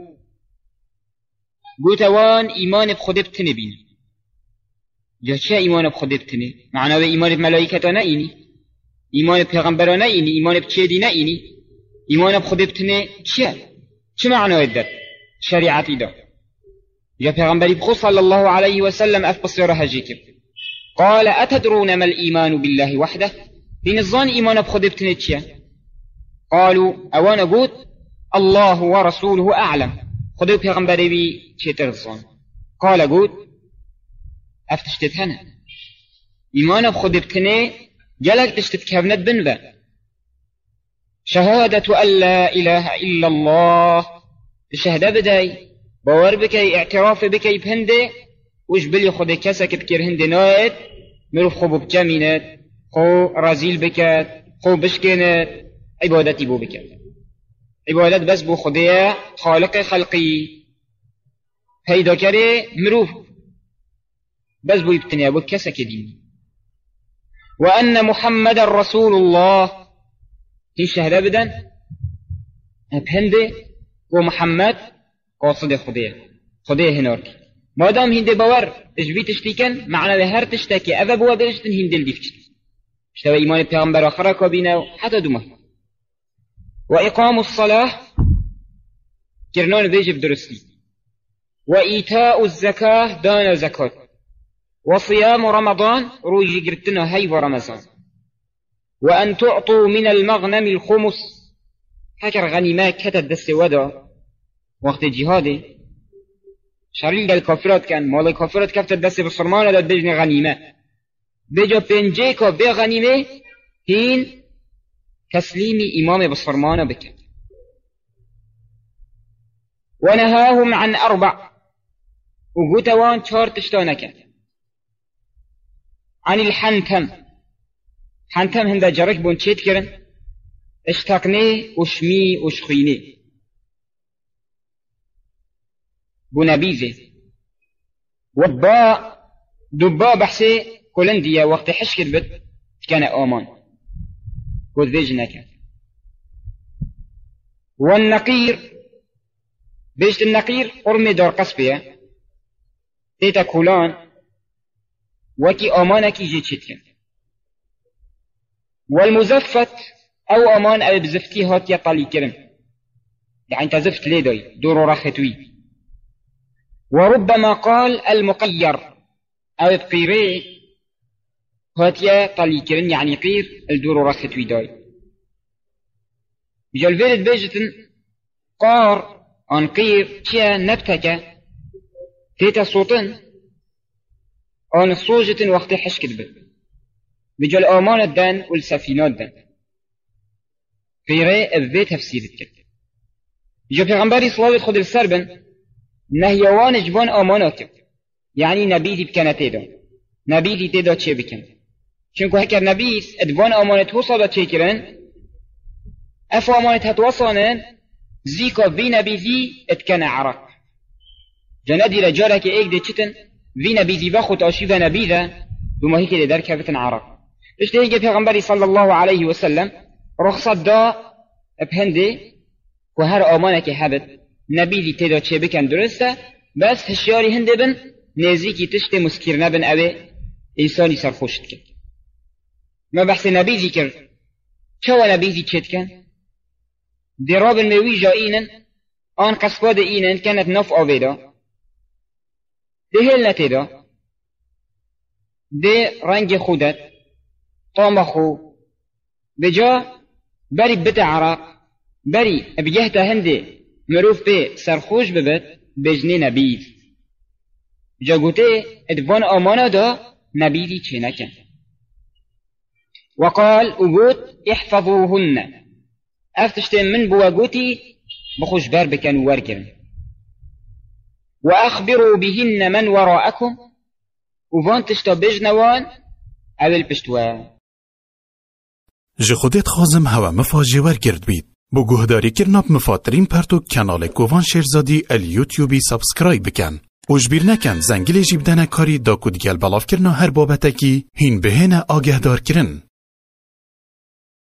قلت وان إيمان بخدي بتنبين جهة إيمان بخدي بتني معنى إيمان بملائكة نائني إيمان بيغمبر نائني إيمان بتشيدي نائني إيمان بخدي بتني چه معنى يدد شريعتي دا جاء بيغمبري بخو صلى الله عليه وسلم أفبصيرها جيكب قال أتدرون ما الإيمان بالله وحده لين الظان إيمان بخدي بتني چه قالوا أوانا قلت الله ورسوله أعلم خدوا بيغمبري بي چه الظان قال قلت أفتشتتهنا إيمان بخدي بتني جلك تشتتكهبنت بنبا شهادة أن لا إله إلا الله الشهادة بداي باور بكي اعتراف بكي بهندي وش بلي خدي كسك بكير هندي نايت مروف خبو بجامينات خو رازيل بكات خو بشكينات عبادتي بو بكات عبادت بس بو خديا خالق خلقي هيدا كري مروف بس بو يبتني ابو كسك ديني وأن محمد رسول الله هي الشهادة بدن بهندي ومحمد قاصد خديه هنارك ما دام هندي باور اجبي تشتيكن معنى لهر تشتكي أذا بوا برشتن هندل ديفتش اشتوى إيمان پیغمبر آخر كابينه حتى دومه وإقام الصلاة كرنان بيجب درسلي وإيتاء الزكاة دان زكاة وصيام رمضان روجي قرتنا هاي ورمضان، وأن تعطوا من المغنم الخمس حكر غنيمات كتد دست ودا وقت جهادي شريل الكافرات كان مال الكافرات كفت دست بصرمان داد بجن غنيمة بجا بنجيكا بغنيمة هين تسليمي إمام بصرمان بكن. ونهاهم عن 4 وقوتوان 4 تشتانكا عن الحنتم. حنتم هنده جرك بون چيت کرن اشتاقني وشمي وشخيني بونابيزي وباء دباء بحسي كولنديا وقت حشكت بد كان آمان كذجنك. والنقير بيشت النقير قرمي دار قصبية تيتا كولان وكي آمانكي جي چيتكن. والمزفت او امان او بزفتي هاتيا طالي كرن يعني تزفت ليدوي دورو رختوي. وربما قال المقير او بقيري هاتيا طالي كرن يعني قير الدورو رختوي داي. بجال فيرد بيجتن قار ان قير كيا نبتك تيتا صوتن ان صوجتن وقت حشكت بد بجال آمان الدن والسفينات دن قيري الذي تفسيرت كد. بجال پیغمبری صلاوات خود السربن نهيوان جبان آمانات كد يعني نبيدي بكانت ايدا نبيدي تيدا چه بكن چونكو هكر نبيس ادبان آمانت وصادا چه کرن اف آمانت هتوصانن زيكا في نبيزي اتكن عرق جندي رجالك ايك دي چتن في نبيزي باخد آشيفة نبيذا دوما هيك دي در كفتن عرق. اشتهيجي پیغمبری صلى الله عليه وسلم رخصت دا بهندي وهر آمانك حبت نبيدي تيدا چه بكن درسته بس هشياري هنده بن نزيكي تشت مسكير نبن اوه انساني سرخوشت كن. ما بحث نبيدي كر چوا نبيدي چت كن دي رابن موي جا اينن آن قصباد اينن كانت نف آويدا دي هل نتيدا دي رنگ خودت طامخو بجا بري بتا عراق بري بجهتا هندي مروف بي سرخوش ببت بجني نبيذ جا قوتي ادبان آمانا دا نبيذي چه نكن. وقال اقوت احفظوهن افتشتين من بوا قوتي بخوش بار بكن وركن. واخبروا بهن من وراءكم وفان تشتا بجنوان اول پشتوان. جه خودت خازم هوا مفاجه ورگرد بید. بو گهداری کرناب مفاترین پرتو کانال کووان شیرزادی الیوتیوبی سابسکرایب بکن. اوش بیر نکن زنگل جیب دنه کاری دا کدگل بلاف کرنا هر بابتکی هین بهنه آگهدار کرن.